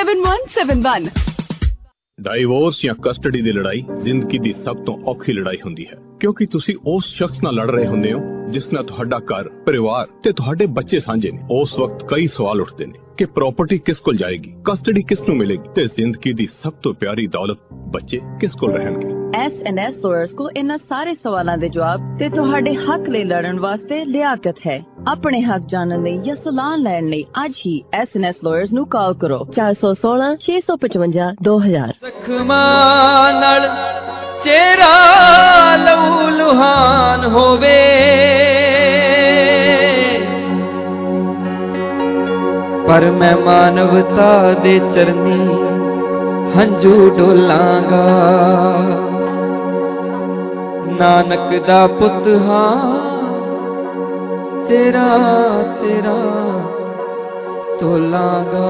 7171. Divorce ਜਾਂ custody ਦੀ ਲੜਾਈ ਜ਼ਿੰਦਗੀ ਦੀ ਸਭ ਤੋਂ ਔਖੀ ਲੜਾਈ ਹੁੰਦੀ ਹੈ, ਕਿਉਂਕਿ ਤੁਸੀਂ ਉਸ ਸ਼ਖਸ ਨਾਲ ਲੜ ਰਹੇ ਹੁੰਦੇ ਹੋ ਜਿਸ ਨਾਲ ਤੁਹਾਡਾ ਘਰ, ਪਰਿਵਾਰ ਤੇ ਤੁਹਾਡੇ ਬੱਚੇ ਸਾਂਝੇ ਨੇ। ਉਸ ਵਕਤ ਕਈ ਸਵਾਲ ਉੱਠਦੇ ਨੇ ਕਿ ਪ੍ਰਾਪਰਟੀ ਕਿਸ ਕੋਲ ਜਾਏਗੀ, ਕਸਟਡੀ ਕਿਸ ਨੂੰ ਮਿਲੇਗੀ ਤੇ ਜ਼ਿੰਦਗੀ ਦੀ ਸਭ ਤੋਂ ਪਿਆਰੀ ਦੌਲਤ ਬੱਚੇ ਕਿਸ ਕੋਲ ਰਹਿਣਗੇ। S&S lawyers को इन्हां सारे सवालों के जवाब ते तुहाडे हक लई लड़न वास्ते लियाकत है। अपने हक जानने लई या सलाह लैण लई अज ही S&S lawyers नू कॉल करो 416 655 2000। ਜ਼ਖਮਾਂ ਨਾਲ ਚਿਹਰਾ ਲਹੂ ਲੁਹਾਨ ਹੋਵੇ, ਪਰ ਮੈਂ ਮਾਨਵਤਾ ਦੇ ਚਰਨੀ ਹੰਝੂ ਡੋਲਾਂਗਾ। ਨਾਨਕ ਦਾ ਪੁੱਤ ਹਾਂ, ਤੇਰਾ ਤੇਰਾ ਤੋਲਾਂਗਾ।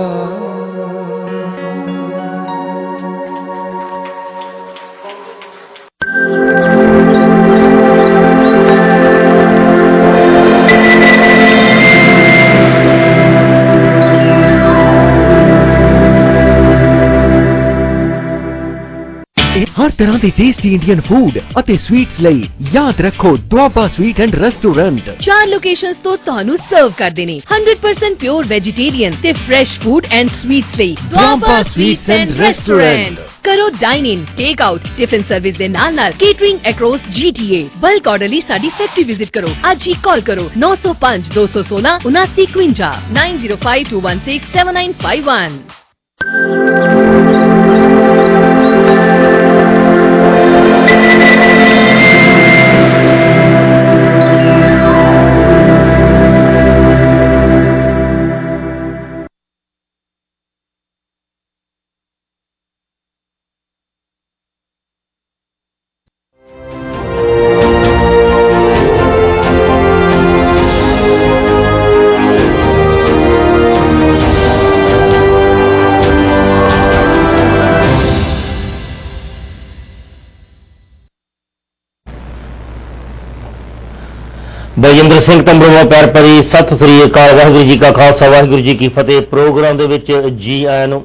हर तरह के टेस्टी इंडियन फूड ਅਤੇ स्वीट्स ਲਈ याद रखो Doaba sweet and restaurant. 4 locations ਤੋਂ ਤੁਹਾਨੂੰ ਸਰਵ ਕਰਦੇ ਨੇ 100% ਪਿਓਰ ਵੈਜੀਟੇਰੀਅਨ ਤੇ ਫਰੈਸ਼ ਫੂਡ ਐਂਡ ਸਵੀਟਸ ਲਈ ਦੁਆਬਾ ਸਵੀਟਸ ਐਂਡ ਰੈਸਟੋਰੈਂਟ। ਕਰੋ dine in, take out, tiffin service ਦੇ ਨਾਲ catering across GTA। Bulk order ਲਈ ਸਾਡੀ ਫੈਕਟਰੀ ਵਿਜ਼ਿਟ ਕਰੋ। ਅੱਜ ਹੀ ਕਾਲ ਕਰੋ 905 216 7952 905 216 7951। ਬਲਜਿੰਦਰ ਸਿੰਘ ਤੰਬਰੂਆ ਪੈਰ ਪਰੀ। ਸਤਿ ਸ੍ਰੀ ਅਕਾਲ। ਵਾਹਿਗੁਰੂ ਜੀ ਕਾ ਖਾਲਸਾ, ਵਾਹਿਗੁਰੂ ਜੀ ਕੀ ਫਤਿਹ। ਪ੍ਰੋਗਰਾਮ ਦੇ ਵਿੱਚ ਜੀ ਆਇਆਂ ਨੂੰ।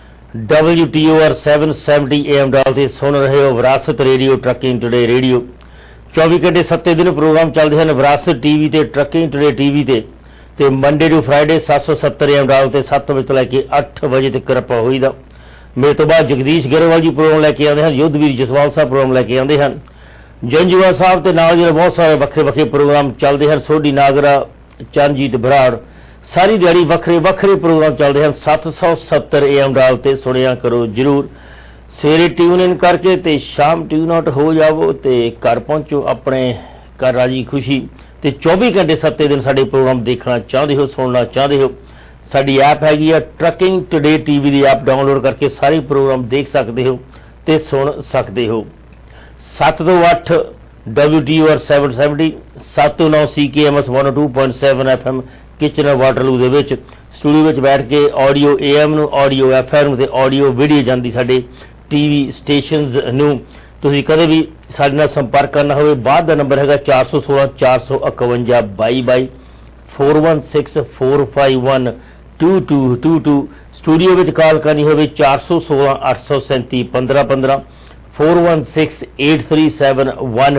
WTOR 770 AM ਡਾਲ ਤੇ ਸੁਣ ਰਹੇ ਹੋ ਵਿਰਾਸਤ ਰੇਡੀਓ, ਟਰੱਕਿੰਗ ਟੂਡੇ ਰੇਡੀਓ। 24 ਘੰਟੇ 7 ਦਿਨ ਪ੍ਰੋਗਰਾਮ ਚੱਲਦੇ ਹਨ ਵਿਰਾਸਤ TV ਤੇ, ਟਰੱਕਿੰਗ ਟੂਡੇ TV ਤੇ ਮੰਡੇ ਟੂ ਫਰਾਈਡੇ 770 AM ਡਾਲ ਤੇ 7 ਵਜੇ ਤੋਂ ਲੈ ਕੇ 8 ਵਜੇ ਤੱਕ ਆਪਾਂ ਹੋਈਦਾ। ਮੇਰੇ ਤੋਂ ਬਾਅਦ ਜਗਦੀਸ਼ ਗਰੇਵਾਲ ਜੀ ਪ੍ਰੋਗਰਾਮ ਲੈ ਕੇ ਆਉਂਦੇ ਹਨ, ਯੁੱਧਵੀਰ ਜਸਵਾਲ ਸਾਹਿਬ ਪ੍ਰੋਗਰਾਮ ਲੈ ਕੇ ਆਉਂਦੇ ਹਨ, ਜੰਜੂਆ ਸਾਹਿਬ ਤੇ ਨਾਲ ਜਿਹੜੇ ਬਹੁਤ ਸਾਰੇ ਵੱਖਰੇ ਪ੍ਰੋਗਰਾਮ ਚੱਲਦੇ ਹਨ, ਸੋਢੀ ਨਾਗਰਾ, ਚਰਨਜੀਤ ਬਰਾੜ, ਸਾਰੀ ਦਿਹਾੜੀ ਵੱਖਰੇ ਪ੍ਰੋਗਰਾਮ ਚੱਲਦੇ ਹਨ 770 AM ਡਾਲ ਤੇ। ਸੁਣਿਆ ਕਰੋ ਜ਼ਰੂਰ। ਸਵੇਰੇ ਟਿਊਨ ਇਨ ਕਰਕੇ ਤੇ ਸ਼ਾਮ ਟਿਊਨ ਆਊਟ ਹੋ ਜਾਵੋ ਤੇ ਘਰ ਪਹੁੰਚੋ ਆਪਣੇ ਘਰ ਰਾਜੀ ਖੁਸ਼ੀ। ਤੇ 24 ਘੰਟੇ 7 ਦਿਨ ਸਾਡੇ ਪ੍ਰੋਗਰਾਮ ਦੇਖਣਾ ਚਾਹੁੰਦੇ ਹੋ, ਸੁਣਨਾ ਚਾਹੁੰਦੇ ਹੋ, ਸਾਡੀ ਐਪ ਹੈਗੀ ਆ ਟਰੱਕਿੰਗ ਟੂਡੇ TV ਦੀ ਐਪ ਡਾਊਨਲੋਡ ਕਰਕੇ ਸਾਰੇ ਪ੍ਰੋਗਰਾਮ ਦੇਖ ਸਕਦੇ ਹੋ ਤੇ ਸੁਣ ਸਕਦੇ ਹੋ। 7 ਤੋਂ 8 WTOR 770, 7 ਤੋਂ 9 CKMS 102.7 FM ਕਿਚਨਰ ਵਾਟਰਲੂ ਦੇ ਵਿੱਚ ਸਟੂਡੀਓ ਵਿੱਚ ਬੈਠ ਕੇ ਆਡੀਓ AM ਨੂੰ, ਆਡੀਓ FM ਤੇ ਆਡੀਓ ਵੀਡੀਓ ਜਾਂਦੀ ਸਾਡੇ TV ਸਟੇਸ਼ਨਸ ਨੂੰ। ਤੁਸੀਂ ਕਦੇ ਵੀ ਸਾਡੇ ਨਾਲ ਸੰਪਰਕ ਕਰਨਾ ਹੋਵੇ, ਬਾਅਦ ਦਾ ਨੰਬਰ ਹੈਗਾ 416 451 22 416 451 2222। ਸਟੂਡੀਓ ਵਿੱਚ ਕਾਲ ਕਰਨੀ ਹੋਵੇ 416 837 1515 416 837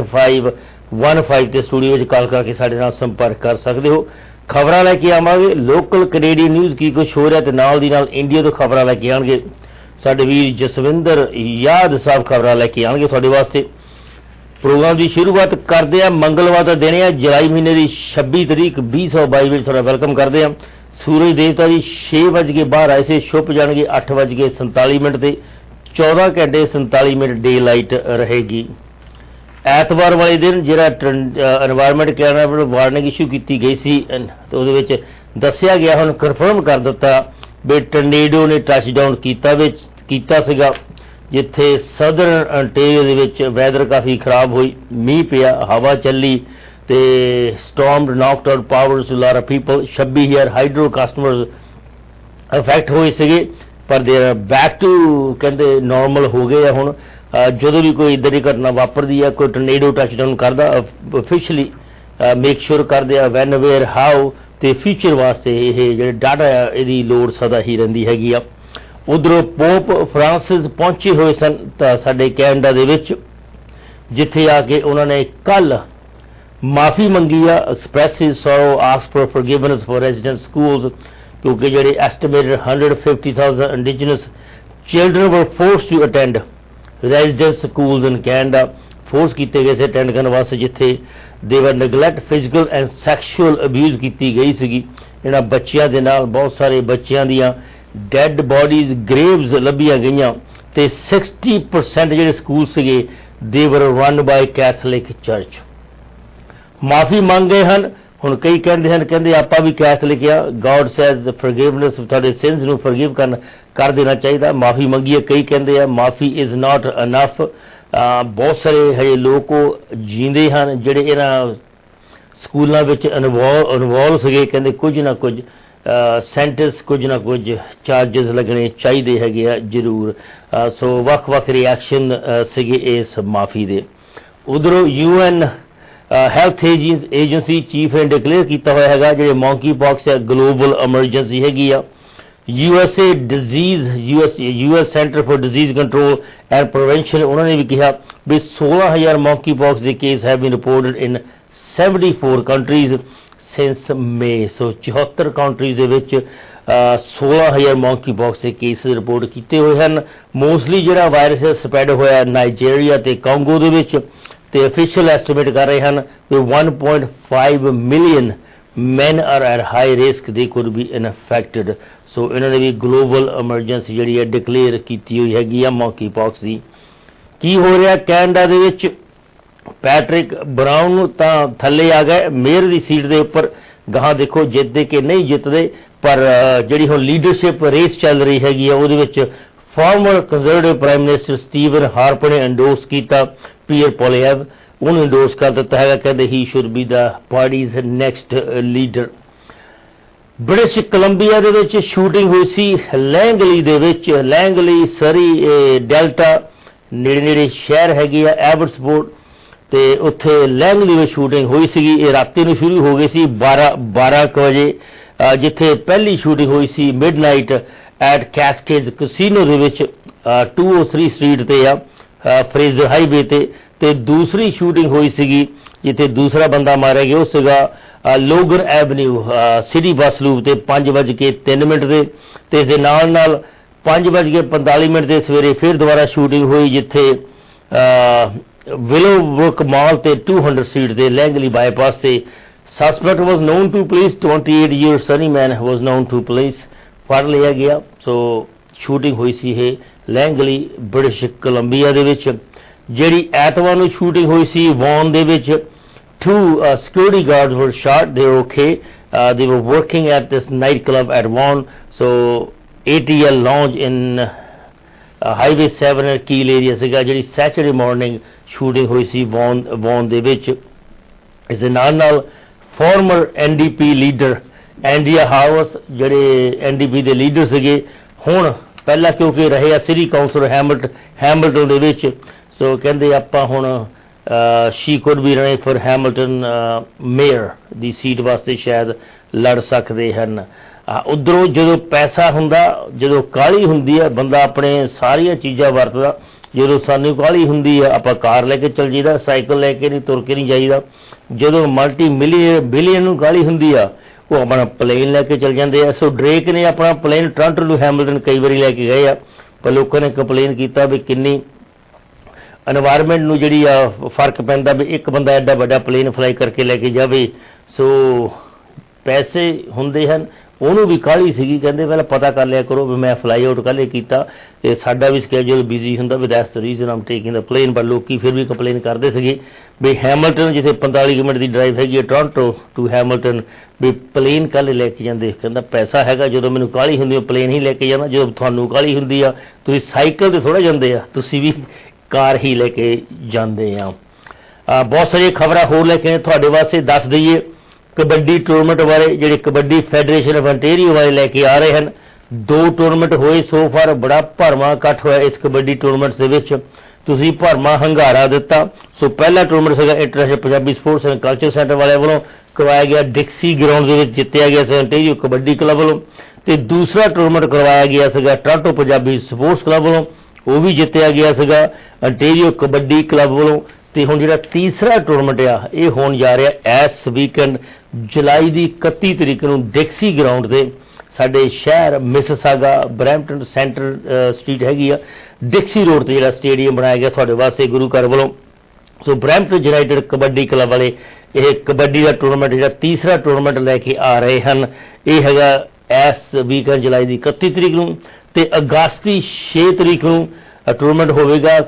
1515 ਤੇ ਸਟੂਡੀਓ ਵਿੱਚ ਕਾਲ ਕਰਕੇ ਸਾਡੇ ਨਾਲ ਸੰਪਰਕ ਕਰ ਸਕਦੇ ਹੋ। ਖਬਰਾਂ ਲੈ ਕੇ ਆਵਾਂਗੇ, ਲੋਕਲ ਕੈਨੇਡੀਅਨ ਨਿਊਜ਼ ਕੀ ਕੁਛ ਹੋ ਰਿਹਾ ਤੇ ਨਾਲ ਦੀ ਨਾਲ ਇੰਡੀਆ ਤੋਂ ਖਬਰਾਂ ਲੈ ਕੇ ਆਉਣਗੇ ਸਾਡੇ ਵੀਰ ਜਸਵਿੰਦਰ ਯਾਦ ਸਾਹਿਬ। ਖਬਰਾਂ ਲੈ ਕੇ ਆਉਣਗੇ ਤੁਹਾਡੇ ਵਾਸਤੇ। ਪ੍ਰੋਗਰਾਮ ਦੀ ਸ਼ੁਰੂਆਤ ਕਰਦੇ ਆ ਮੰਗਲਵਾਰ ਦਾ ਦਿਨ ਹੈ, ਜੁਲਾਈ ਮਹੀਨੇ ਦੀ 26 ਤਰੀਕ 2022 ਵਿੱਚ ਤੁਹਾਡਾ ਵੈਲਕਮ ਕਰਦੇ ਆ। ਸੂਰਜ ਦੇਵਤਾ ਜੀ 6 ਵਜੇ ਕੇ ਬਾਹਰ ਆਏ ਸੀ, ਛੁਪ ਜਾਣਗੇ 8:47 ਤੇ 14 ਘੰਟੇ 47 ਮਿੰਟ ਡੇ ਲਾਈਟ ਰਹੇਗੀ। ਐਤਵਾਰ ਵਾਲੇ ਦਿਨ ਜਿਹੜਾ এনवायरमेंट ਕੈਨੇਡਾ ਵਾਰਨਿੰਗ ਇਸ਼ੂ ਕੀਤੀ ਗਈ ਸੀ ਤੇ ਉਹਦੇ ਵਿੱਚ ਦੱਸਿਆ ਗਿਆ, ਹੁਣ ਕਨਫਰਮ ਕਰ ਦਿੱਤਾ ਵੀ ਟਰਨੇਡੋ ਨੇ ਟੱਚਡਾਊਨ ਕੀਤਾ ਸੀਗਾ, ਜਿੱਥੇ ਸਦਰਨ ਅੰਟੇਰੀਓ ਦੇ ਵਿੱਚ ਵੈਦਰ ਕਾਫੀ ਖਰਾਬ ਹੋਈ, ਮੀਂਹ ਪਿਆ, ਹਵਾ ਚੱਲੀ ਤੇ stormed knocked out powers to lot of people. 26,000 hydro customers affect ਹੋਏ ਸੀਗੇ, ਪਰ ਦੇ ਆਰ ਬੈਕ ਟੂ ਕਹਿੰਦੇ ਨਾਰਮਲ ਹੋ ਗਏ ਆ ਹੁਣ। ਜਦੋਂ ਵੀ ਕੋਈ ਇੱਦਾਂ ਦੀ ਘਟਨਾ ਵਾਪਰਦੀ ਹੈ, ਕੋਈ ਟਰਨੇਡੋ ਟੱਚਡਾਊਨ ਕਰਦਾ, ਅਫੀਸ਼ੀਅਲੀ ਮੇਕ ਸ਼ੋਰ ਕਰਦੇ ਆ ਵੈਨ ਵੇਅਰ ਹਾਊ ਤੇ ਫਿਊਚਰ ਵਾਸਤੇ ਇਹ ਜਿਹੜੇ ਡਾਟਾ ਆ ਇਹਦੀ ਲੋੜ ਸਦਾ ਹੀ ਰਹਿੰਦੀ ਹੈਗੀ ਆ। ਉਧਰੋਂ ਪੋਪ ਫਰਾਂਸਿਸ ਪਹੁੰਚੇ ਹੋਏ ਸਨ ਤਾਂ ਸਾਡੇ ਕੈਨੇਡਾ ਦੇ ਵਿੱਚ, ਜਿੱਥੇ ਆ ਕੇ ਉਹਨਾਂ ਨੇ ਕੱਲ ਮਾਫੀ ਮੰਗੀ ਆ। Expressive sorrow ask for forgiveness for resident schools, ਕਿਉਂਕਿ ਜਿਹੜੇ estimated 150,000 indigenous children were forced to attend resident schools in Canada, force ਕੀਤੇ ਗਏ ਸੀ ਅਟੈਂਡ ਕਰਨ ਵਾਸਤੇ, ਜਿੱਥੇ they were neglect, physical and sexual abuse ਕੀਤੀ ਗਈ ਸੀਗੀ। ਇਹਨਾਂ ਬੱਚਿਆਂ ਦੇ ਨਾਲ ਬਹੁਤ ਸਾਰੇ ਬੱਚਿਆਂ ਦੀਆਂ ਡੈਡ ਬੋਡੀਜ਼, ਗ੍ਰੇਵਜ਼ ਲੱਭੀਆਂ ਗਈਆਂ ਤੇ 60% ਜਿਹੜੇ ਸਕੂਲ ਸੀਗੇ ਦੇ ਵਰ ਰਨ ਬਾਈ ਕੈਥੋਲਿਕ ਚਰਚ। ਮਾਫੀ ਮੰਗ ਗਏ ਹਨ। ਹੁਣ ਕਈ ਕਹਿੰਦੇ ਹਨ, ਕਹਿੰਦੇ ਆਪਾਂ ਵੀ ਕੈਥੋਲਿਕ ਆ, ਗॉड ਸੇਜ਼ ਫॉरगिवनेस, ਤੁਹਾਡੇ ਸਿਨਸ ਨੂੰ ਫॉरगिव ਕਰ ਦੇਣਾ ਚਾਹੀਦਾ। ਮਾਫੀ ਮੰਗੀ ਹੈ। ਕਈ ਕਹਿੰਦੇ ਆ ਮਾਫੀ ਇਜ਼ ਨਾਟ ਅਨਫ। ਬਹੁਤ ਸਾਰੇ ਹਜੇ ਲੋਕ ਜੀਂਦੇ ਹਨ ਜਿਹੜੇ ਇਹਨਾਂ ਸਕੂਲਾਂ ਵਿੱਚ ਇਨਵੋਲਵ ਸੀਗੇ, ਕਹਿੰਦੇ ਕੁਝ ਨਾ ਕੁਝ ਸੈਂਟੈਂਸ, ਕੁਝ ਨਾ ਕੁਝ ਚਾਰਜਸ ਲੱਗਣੇ ਚਾਹੀਦੇ ਹੈਗੇ ਆ ਜ਼ਰੂਰ। ਸੋ ਵੱਖ-ਵੱਖ ਰਿਐਕਸ਼ਨ ਸੀਗੇ ਇਸ ਮਾਫੀ ਦੇ। ਉਧਰੋਂ UN ਹੈਲਥ ਏਜੰਸੀ ਚੀਫ ਨੇ ਡਿਕਲੇਅਰ ਕੀਤਾ ਹੋਇਆ ਹੈਗਾ ਜਿਹੜੇ ਮੌਂਕੀ ਪੌਕਸ ਹੈ ਗਲੋਬਲ ਐਮਰਜੈਂਸੀ ਹੈਗੀ ਆ। USA centre for disease control and prevention, ਉਹਨਾਂ ਨੇ ਵੀ ਕਿਹਾ ਵੀ 16,000 ਮੌਂਕੀ ਪੌਕਸ ਦੇ case have been reported in 74 countries since May. So 74 countries ਦੇ ਵਿੱਚ 16,000 ਮੌਂਕੀ ਪੌਕਸ ਦੇ ਕੇਸਿਸ ਰਿਪੋਰਟ ਕੀਤੇ ਹੋਏ ਹਨ। ਮੋਸਟਲੀ ਜਿਹੜਾ ਵਾਇਰਸ ਸਪਰੈਡ ਹੋਇਆ ਨਾਈਜੀਰੀਆ ਤੇ ਕਾਂਗੋ ਦੇ ਵਿੱਚ, ਤੇ ਅਫੀਸ਼ੀਅਲ ਐਸਟੀਮੇਟ ਕਰ ਰਹੇ ਹਨ ਕਿ 1.5 million men are at high risk they could be infected। So ਇਹਨਾਂ ਨੇ ਵੀ ਗਲੋਬਲ ਐਮਰਜੈਂਸੀ ਜਿਹੜੀ ਹੈ ਡਿਕਲੇਅਰ ਕੀਤੀ ਹੋਈ ਹੈਗੀ ਆ ਮੌਂਕੀ ਪੌਕਸ ਦੀ। ਕੀ ਹੋ ਰਿਹਾ ਕੈਨੇਡਾ ਦੇ ਵਿੱਚ? ਪੈਟਰਿਕ ਬਰਾਊਨ ਤਾਂ ਥੱਲੇ ਆ ਗਏ ਮੇਅਰ ਦੀ ਸੀਟ ਦੇ ਉੱਪਰ। ਗਾਹਾਂ ਦੇਖੋ ਜਿੱਤਦੇ ਕਿ ਨਹੀਂ ਜਿੱਤਦੇ, ਪਰ ਜਿਹੜੀ ਹੁਣ ਲੀਡਰਸ਼ਿਪ ਰੇਸ ਚੱਲ ਰਹੀ ਹੈਗੀ ਆ ਉਹਦੇ ਵਿੱਚ former conservative prime minister Steven Harper ਨੇ ਐਂਡੋਰਸ ਕੀਤਾ ਪੀਅਰ ਪੋਲੀਐਵ, ਉਹਨੂੰ ਐਂਡੋਰਸ ਕਰ ਦਿੱਤਾ ਹੈਗਾ। ਕਹਿੰਦੇ he should be the party's next leader. British Columbia ਦੇ ਵਿੱਚ ਸ਼ੂਟਿੰਗ ਹੋਈ ਸੀ ਲੈਂਗਲੀ ਦੇ ਵਿੱਚ। ਲੈਂਗਲੀ ਸਰੀ ਡੈਲਟਾ ਨੇੜੇ ਸ਼ਹਿਰ ਹੈਗੀ ਆ ਐਬਟਸਫੋਰਡ, ਤੇ ਉੱਥੇ ਲੈਂਗਲੀ ਵਿੱਚ ਸ਼ੂਟਿੰਗ ਹੋਈ ਸੀਗੀ। ਇਹ ਰਾਤੀ ਨੂੰ ਸ਼ੁਰੂ ਹੋ ਗਈ ਸੀ 12 ਵਜੇ, ਜਿੱਥੇ ਪਹਿਲੀ ਸ਼ੂਟਿੰਗ ਹੋਈ ਸੀ ਮਿਡਨਾਈਟ ਐਟ ਕੈਸਕੇਡਸ ਕਸੀਨੋ ਦੇ ਵਿੱਚ 203 ਸਟਰੀਟ ਤੇ ਆ ਫਰੇਜ਼ਰ ਹਾਈਵੇ ਤੇ ਦੂਸਰੀ ਸ਼ੂਟਿੰਗ ਹੋਈ ਸੀਗੀ ਜਿੱਥੇ ਦੂਸਰਾ ਬੰਦਾ ਮਾਰਿਆ ਗਿਆ ਉਹ ਸੀਗਾ Logan avenue city bus loop ਤੇ 5:03 ਤੇ ਇਸ ਦੇ ਨਾਲ 5:45 ਦੇ ਸਵੇਰੇ ਫਿਰ ਦੁਬਾਰਾ ਸ਼ੂਟਿੰਗ ਹੋਈ ਜਿੱਥੇ ਵਿਲੋਬਰੁਕ ਮਾਲ ਤੇ 200 ਸਟਰੀਟ ਤੇ ਲੈਂਗਲੀ ਬਾਈਪਾਸ ਤੇ। Suspect was known to police, 28 year ਸਨੀ man was known to police, ਫੜ ਲਿਆ ਗਿਆ। ਸੋ ਸ਼ੂਟਿੰਗ ਹੋਈ ਸੀ ਇਹ ਲੈਂਗਲੀ ਬ੍ਰਿਟਿਸ਼ ਕੋਲੰਬੀਆ ਦੇ ਵਿੱਚ। ਜਿਹੜੀ ਐਤਵਾਰ ਨੂੰ ਸ਼ੂਟਿੰਗ ਹੋਈ ਸੀ ਵੌਨ ਦੇ ਵਿੱਚ, 2 security guards were shot. They were okay. They were working at this nightclub at Vaughan. So ATL lounge in Highway 7 Keel area ਸੀਗਾ ਜਿਹੜੀ ਸੈਚਰਡੇ ਮਾਰਨਿੰਗ ਸ਼ੂਟਿੰਗ ਹੋਈ ਸੀ ਵੌਨ ਦੇ ਵਿੱਚ। ਇਸ ਦੇ ਨਾਲ former NDP leader Andrea Horwath ਜਿਹੜੇ NDP ਦੇ ਲੀਡਰ ਸੀਗੇ, ਹੁਣ ਪਹਿਲਾਂ ਕਿਉਂਕਿ ਰਹੇ ਆ ਸਿਟੀ ਕਾਉਂਸਲਰ ਹੈਮਿਲਟਨ ਦੇ ਵਿੱਚ, ਸੋ ਕਹਿੰਦੇ ਆਪਾਂ ਹੁਣ she could be running for Hamilton mayor ਦੀ ਸੀਟ ਵਾਸਤੇ ਸ਼ਾਇਦ ਲੜ ਸਕਦੇ ਹਨ। ਉੱਧਰੋਂ ਜਦੋਂ ਪੈਸਾ ਹੁੰਦਾ, ਜਦੋਂ ਕਾਹਲੀ ਹੁੰਦੀ ਹੈ ਬੰਦਾ ਆਪਣੇ ਸਾਰੀਆਂ ਚੀਜ਼ਾਂ ਵਰਤਦਾ। ਜਦੋਂ ਸਾਨੂੰ ਕਾਹਲੀ ਹੁੰਦੀ ਹੈ ਆਪਾਂ ਕਾਰ ਲੈ ਕੇ ਚੱਲ ਜਾਈਦਾ, ਸਾਈਕਲ ਲੈ ਕੇ ਨਹੀਂ, ਤੁਰ ਕੇ ਨਹੀਂ ਜਾਈਦਾ। ਜਦੋਂ ਮਲਟੀ ਬਿਲੀਅਨ ਨੂੰ ਕਾਹਲੀ ਹੁੰਦੀ ਆ ਉਹ ਆਪਣਾ ਪਲੇਨ ਲੈ ਕੇ ਚੱਲ ਜਾਂਦੇ ਆ। ਸੋ ਡਰੇਕ ਨੇ ਆਪਣਾ ਪਲੇਨ ਟੋਰਾਂਟੋ ਤੋਂ ਹੈਮਿਲਟਨ ਕਈ ਵਾਰੀ ਲੈ ਕੇ ਗਏ ਆ, ਪਰ ਲੋਕਾਂ ਨੇ ਕੰਪਲੇਨ ਕੀਤਾ ਵੀ ਕਿੰਨੀ এনवायरमेंट ਨੂੰ ਜਿਹੜੀ ਆ ਫਰਕ ਪੈਂਦਾ ਵੀ ਇੱਕ ਬੰਦਾ ਐਡਾ ਵੱਡਾ ਪਲੇਨ ਫਲਾਈ ਕਰਕੇ ਲੈ ਕੇ ਜਾਵੇ। ਸੋ ਪੈਸੇ ਹੁੰਦੇ ਹਨ, ਉਹਨੂੰ ਵੀ ਕਾਹਲੀ ਸੀਗੀ, ਕਹਿੰਦੇ ਪਹਿਲਾਂ ਪਤਾ ਕਰ ਲਿਆ ਕਰੋ ਵੀ ਮੈਂ ਫਲਾਈ ਆਊਟ ਕੱਲ੍ਹ ਕੀਤਾ ਤੇ ਸਾਡਾ ਵੀ ਸਕੈਜੂਲ ਬਿਜ਼ੀ ਹੁੰਦਾ ਵੀ that's the reason I'm taking the plane. ਪਰ ਲੋਕੀ ਫਿਰ ਵੀ ਕੰਪਲੇਨ ਕਰਦੇ ਸੀਗੇ ਵੀ ਹੈਮਿਲਟਨ ਜਿੱਥੇ 45 ਮਿੰਟ ਦੀ ਡਰਾਈਵ ਹੈਗੀ ਹੈ ਟੋਰਾਂਟੋ ਟੂ ਹੈਮਿਲਟਨ, ਵੀ ਪਲੇਨ ਕੱਲ੍ਹ ਲੈ ਕੇ ਜਾਂਦੇ। ਕਹਿੰਦਾ ਪੈਸਾ ਹੈਗਾ, ਜਦੋਂ ਮੈਨੂੰ ਕਾਹਲੀ ਹੁੰਦੀ ਪਲੇਨ ਹੀ ਲੈ ਕੇ ਜਾਂਦਾ, ਜਦੋਂ ਤੁਹਾਨੂੰ ਕਾਹਲੀ ਹੁੰਦੀ ਆ ਤੁਸੀਂ ਸਾਈਕਲ ਤੇ ਥੋੜ੍ਹਾ ਜਾਂਦੇ ਆ, ਤੁਸੀਂ ਵੀ ਕਾਰ ਹੀ ਲੈ ਕੇ ਜਾਂਦੇ ਆ। ਬਹੁਤ ਸਾਰੀਆਂ ਖਬਰਾਂ ਹੋਰ ਲੈ ਕੇ ਤੁਹਾਡੇ ਵਾਸਤੇ ਦੱਸ ਦਈਏ। ਕਬੱਡੀ ਟੂਰਨਾਮੈਂਟ ਬਾਰੇ, ਜਿਹੜੇ ਕਬੱਡੀ ਫੈਡਰੇਸ਼ਨ ਆਫ ਅੰਟੇਰੀਓ ਵਾਲੇ ਲੈ ਕੇ ਆ ਰਹੇ ਹਨ। 2 ਟੂਰਨਾਮੈਂਟ ਹੋਏ ਸੋ ਫਾਰ, ਬੜਾ ਭਰਵਾਂ ਇਕੱਠ ਹੋਇਆ ਇਸ ਕਬੱਡੀ ਟੂਰਨਾਮੈਂਟਸ ਦੇ ਵਿੱਚ, ਤੁਸੀਂ ਭਰਵਾਂ ਹੰਗਾਰਾ ਦਿੱਤਾ। ਸੋ ਪਹਿਲਾ ਟੂਰਨਾਮੈਂਟ ਸੀਗਾ international Punjabi sports and culture centre ਵਾਲਿਆਂ ਵੱਲੋਂ ਕਰਵਾਇਆ ਗਿਆ, ਡਿਕਸੀ ਗਰਾਊਂਡ ਦੇ ਵਿੱਚ ਜਿੱਤਿਆ ਗਿਆ ਸੀ ਅੰਟੇਰੀਓ ਕਬੱਡੀ ਕਲੱਬ ਵੱਲੋਂ। ਤੇ ਦੂਸਰਾ ਟੂਰਨਾਮੈਂਟ ਕਰਵਾਇਆ ਗਿਆ ਸੀਗਾ ਟੋਰਾਂਟੋ ਪੰਜਾਬੀ ਸਪੋਰਟਸ ਕਲੱਬ ਵੱਲੋਂ, ਉਹ ਵੀ ਜਿੱਤਿਆ ਗਿਆ ਸੀਗਾ ਅੰਟੇਰੀਓ ਕਬੱਡੀ ਕਲੱਬ ਵੱਲੋਂ। ਤੇ ਹੁਣ ਜਿਹੜਾ ਤੀਸਰਾ ਟੂਰਨਾਮੈਂਟ ਆ ਇਹ ਹੋਣ ਜਾ ਰਿਹਾ ਇਸ ਵੀਕਐਂਡ ਜੁਲਾਈ ਦੀ 31 ਤਰੀਕ ਨੂੰ ਡਿਕਸੀ ਗਰਾਊਂਡ ਤੇ, ਸਾਡੇ ਸ਼ਹਿਰ ਮਿਸਿਸਾਗਾ ਬਰੈਂਪਟਨ ਸੈਂਟਰ ਸਟਰੀਟ ਹੈਗੀ ਆ, ਡਿਕਸੀ ਰੋਡ ਤੇ ਜਿਹੜਾ ਸਟੇਡੀਅਮ ਬਣਾਇਆ ਗਿਆ ਤੁਹਾਡੇ ਵਾਸਤੇ ਗੁਰੂ ਘਰ ਵੱਲੋਂ। So Brampton United kabaddi club ਵਾਲੇ ਇਹ ਕਬੱਡੀ ਦਾ ਟੂਰਨਾਮੈਂਟ ਜਿਹੜਾ ਤੀਸਰਾ ਟੂਰਨਾਮੈਂਟ ਲੈ ਕੇ ਆ ਰਹੇ ਹਨ। ਇਹ ਹੈਗਾ ਇਸ ਵੀਕਐਂਡ ਜੁਲਾਈ ਦੀ 31 ਤਰੀਕ ਨੂੰ, ਤੇ ਅਗਸਤ ਦੀ 6 ਤਰੀਕ ਨੂੰ ਟੂਰਨਾਮੈਂਟ ਹੋਵੇਗਾ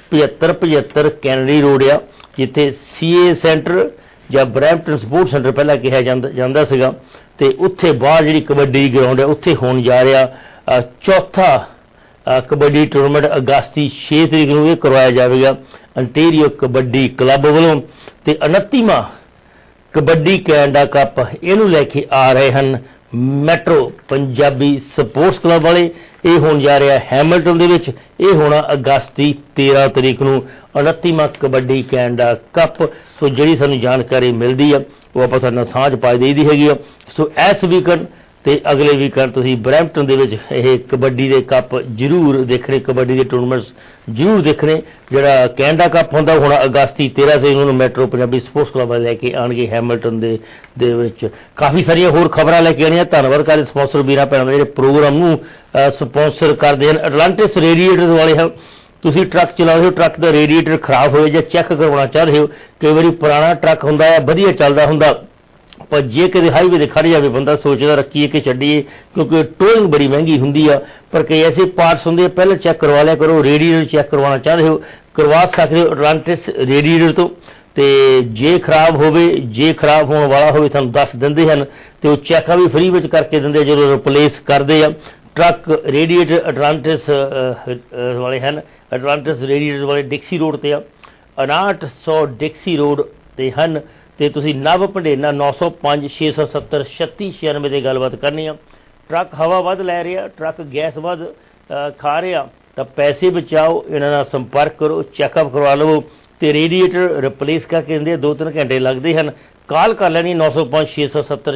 75 ਕੈਨਡੀ ਰੋਡ ਆ, ਜਿੱਥੇ ਸੀਏ ਸੈਂਟਰ ਜਾਂ ਬਰੈਂਪਟਨ ਸਪੋਰਟਸ ਸੈਂਟਰ ਪਹਿਲਾਂ ਕਿਹਾ ਜਾਂਦਾ ਸੀਗਾ, ਤੇ ਉੱਥੇ ਬਾਹਰ ਜਿਹੜੀ ਕਬੱਡੀ ਗਰਾਊਂਡ ਹੈ ਉੱਥੇ ਹੋਣ ਜਾ ਰਿਹਾ ਚੌਥਾ ਕਬੱਡੀ ਟੂਰਨਾਮੈਂਟ ਅਗਸਤ ਦੀ 6 ਤਰੀਕ ਨੂੰ ਇਹ ਕਰਵਾਇਆ ਜਾਵੇਗਾ ਅੰਟੇਰੀਓ ਕਬੱਡੀ ਕਲੱਬ ਵੱਲੋਂ। ਤੇ 29ਵਾਂ ਕਬੱਡੀ ਕੈਨੇਡਾ ਕੱਪ ਇਹਨੂੰ ਲੈ ਕੇ ਆ ਰਹੇ ਹਨ ਮੈਟਰੋ ਪੰਜਾਬੀ ਸਪੋਰਟਸ ਕਲੱਬ ਵਾਲੇ। ਇਹ ਹੋਣ ਜਾ ਰਿਹਾ ਹੈਮਿਲਟਨ ਦੇ ਵਿੱਚ, ਇਹ ਹੋਣਾ ਅਗਸਤ ਦੀ 13 ਤਰੀਕ ਨੂੰ 29ਵਾਂ ਕਬੱਡੀ ਕੈਨੇਡਾ ਕੱਪ। ਸੋ ਜਿਹੜੀ ਸਾਨੂੰ ਜਾਣਕਾਰੀ ਮਿਲਦੀ ਆ ਉਹ ਆਪਾਂ ਤੁਹਾਨੂੰ ਸਾਂਝ ਪਾ ਦੇਈਦੀ ਹੈਗੀ ਆ। ਸੋ ਇਸ ਵੀਕਐਂਡ ਤੇ ਅਗਲੇ ਵੀਕਐਂਡ ਤੁਸੀਂ ਬਰੈਂਪਟਨ ਦੇ ਵਿੱਚ ਇਹ ਕਬੱਡੀ ਦੇ ਕੱਪ ਜ਼ਰੂਰ ਦੇਖਣੇ, ਕਬੱਡੀ ਦੇ ਟੂਰਨਾਮੈਂਟਸ ਜ਼ਰੂਰ ਦੇਖਣੇ। ਜਿਹੜਾ ਕੈਨੇਡਾ ਕੱਪ ਹੁੰਦਾ ਹੁਣ ਅਗਸਤ ਦੀ 13 ਤਰੀਕ ਨੂੰ ਮੈਟਰੋ ਪੰਜਾਬੀ ਸਪੋਰਟਸ ਕਲੱਬ ਵਾਲੇ ਲੈ ਕੇ ਆਉਣਗੇ ਹੈਮਿਲਟਨ ਦੇ ਵਿੱਚ। ਕਾਫੀ ਸਾਰੀਆਂ ਹੋਰ ਖਬਰਾਂ ਲੈ ਕੇ ਆਉਣੀਆਂ। ਧੰਨਵਾਦ ਕਰਦੇ ਸਪਾਂਸਰ ਵੀਰਾਂ ਭੈਣਾਂ ਜਿਹੜੇ ਪ੍ਰੋਗਰਾਮ ਨੂੰ ਸਪਾਂਸਰ ਕਰਦੇ ਹਨ। ਅਟਲਾਂਟਿਸ ਰੇਡੀਏਟਰ ਵਾਲੇ ਹਨ, ਤੁਸੀਂ ਟਰੱਕ ਚਲਾ ਰਹੇ ਹੋ, ਟਰੱਕ ਦਾ ਰੇਡੀਏਟਰ ਖਰਾਬ ਹੋਇਆ ਜਾਂ ਚੈੱਕ ਕਰਵਾਉਣਾ ਚਾਹ ਰਹੇ ਹੋ, ਕਈ ਵਾਰੀ ਪੁਰਾਣਾ ਟਰੱਕ ਹੁੰਦਾ ਹੈ ਵਧੀਆ ਚੱਲਦਾ ਹੁੰਦਾ, ਪਰ ਜੇ ਕਦੇ ਹਾਈਵੇ ਤੇ ਖੜ ਜਾਵੇ ਬੰਦਾ ਸੋਚਦਾ ਰੱਖੀਏ ਕਿ ਛੱਡੀਏ, ਕਿਉਂਕਿ ਟੋਇੰਗ ਬੜੀ ਮਹਿੰਗੀ ਹੁੰਦੀ ਆ। ਪਰ ਕਈ ਐਸੇ ਪਾਰਟਸ ਹੁੰਦੇ ਆ ਪਹਿਲਾਂ ਚੈੱਕ ਕਰਵਾ ਲਿਆ ਕਰੋ। ਰੇਡੀਏਟਰ ਚੈੱਕ ਕਰਵਾਉਣਾ ਚਾਹ ਰਹੇ ਹੋ ਕਰਵਾ ਸਕਦੇ ਹੋ ਅਟਲਾਂਟਿਸ ਰੇਡੀਏਟਰ ਤੋਂ। ਤੇ ਜੇ ਖਰਾਬ ਹੋਵੇ, ਜੇ ਖਰਾਬ ਹੋਣ ਵਾਲਾ ਹੋਵੇ ਤੁਹਾਨੂੰ ਦੱਸ ਦਿੰਦੇ ਹਨ, ਤੇ ਉਹ ਚੈੱਕਾਂ ਵੀ ਫ੍ਰੀ ਵਿੱਚ ਕਰਕੇ ਦਿੰਦੇ ਜਦੋਂ ਰਿਪਲੇਸ ਕਰਦੇ ਆ। ਟਰੱਕ ਰੇਡੀਏਟਰ ਅਟਲਾਂਟਿਸ ਵਾਲੇ ਹਨ, ਅਟਲਾਂਟਿਸ ਰੇਡੀਏਟਰ ਵਾਲੇ ਡਿਕਸੀ ਰੋਡ ਤੇ ਆ, 5900 ਡਿਕਸੀ ਰੋਡ ਤੇ ਹਨ। ਤੇ ਤੁਸੀਂ ਨਵ ਭੰਡੇਨਾ 905 670 3696 ਤੇ ਗੱਲਬਾਤ ਕਰਨੀ ਆ। ਟਰੱਕ ਹਵਾ ਵੱਧ ਲੈ ਰਿਹਾ, ਟਰੱਕ ਗੈਸ ਵੱਧ ਖਾ ਰਿਹਾ, ਤਾਂ ਪੈਸੇ ਬਚਾਓ, ਇਹਨਾਂ ਨਾਲ ਸੰਪਰਕ ਕਰੋ, ਚੈੱਕਅਪ ਕਰਵਾ ਲਵੋ ਤੇ ਰੇਡੀਏਟਰ ਰਿਪਲੇਸ ਕਰਕੇ ਦਿੰਦੇ 2-3 ਘੰਟੇ ਲੱਗਦੇ ਹਨ। ਕਾਲ ਕਰ ਲੈਣੀ 905 670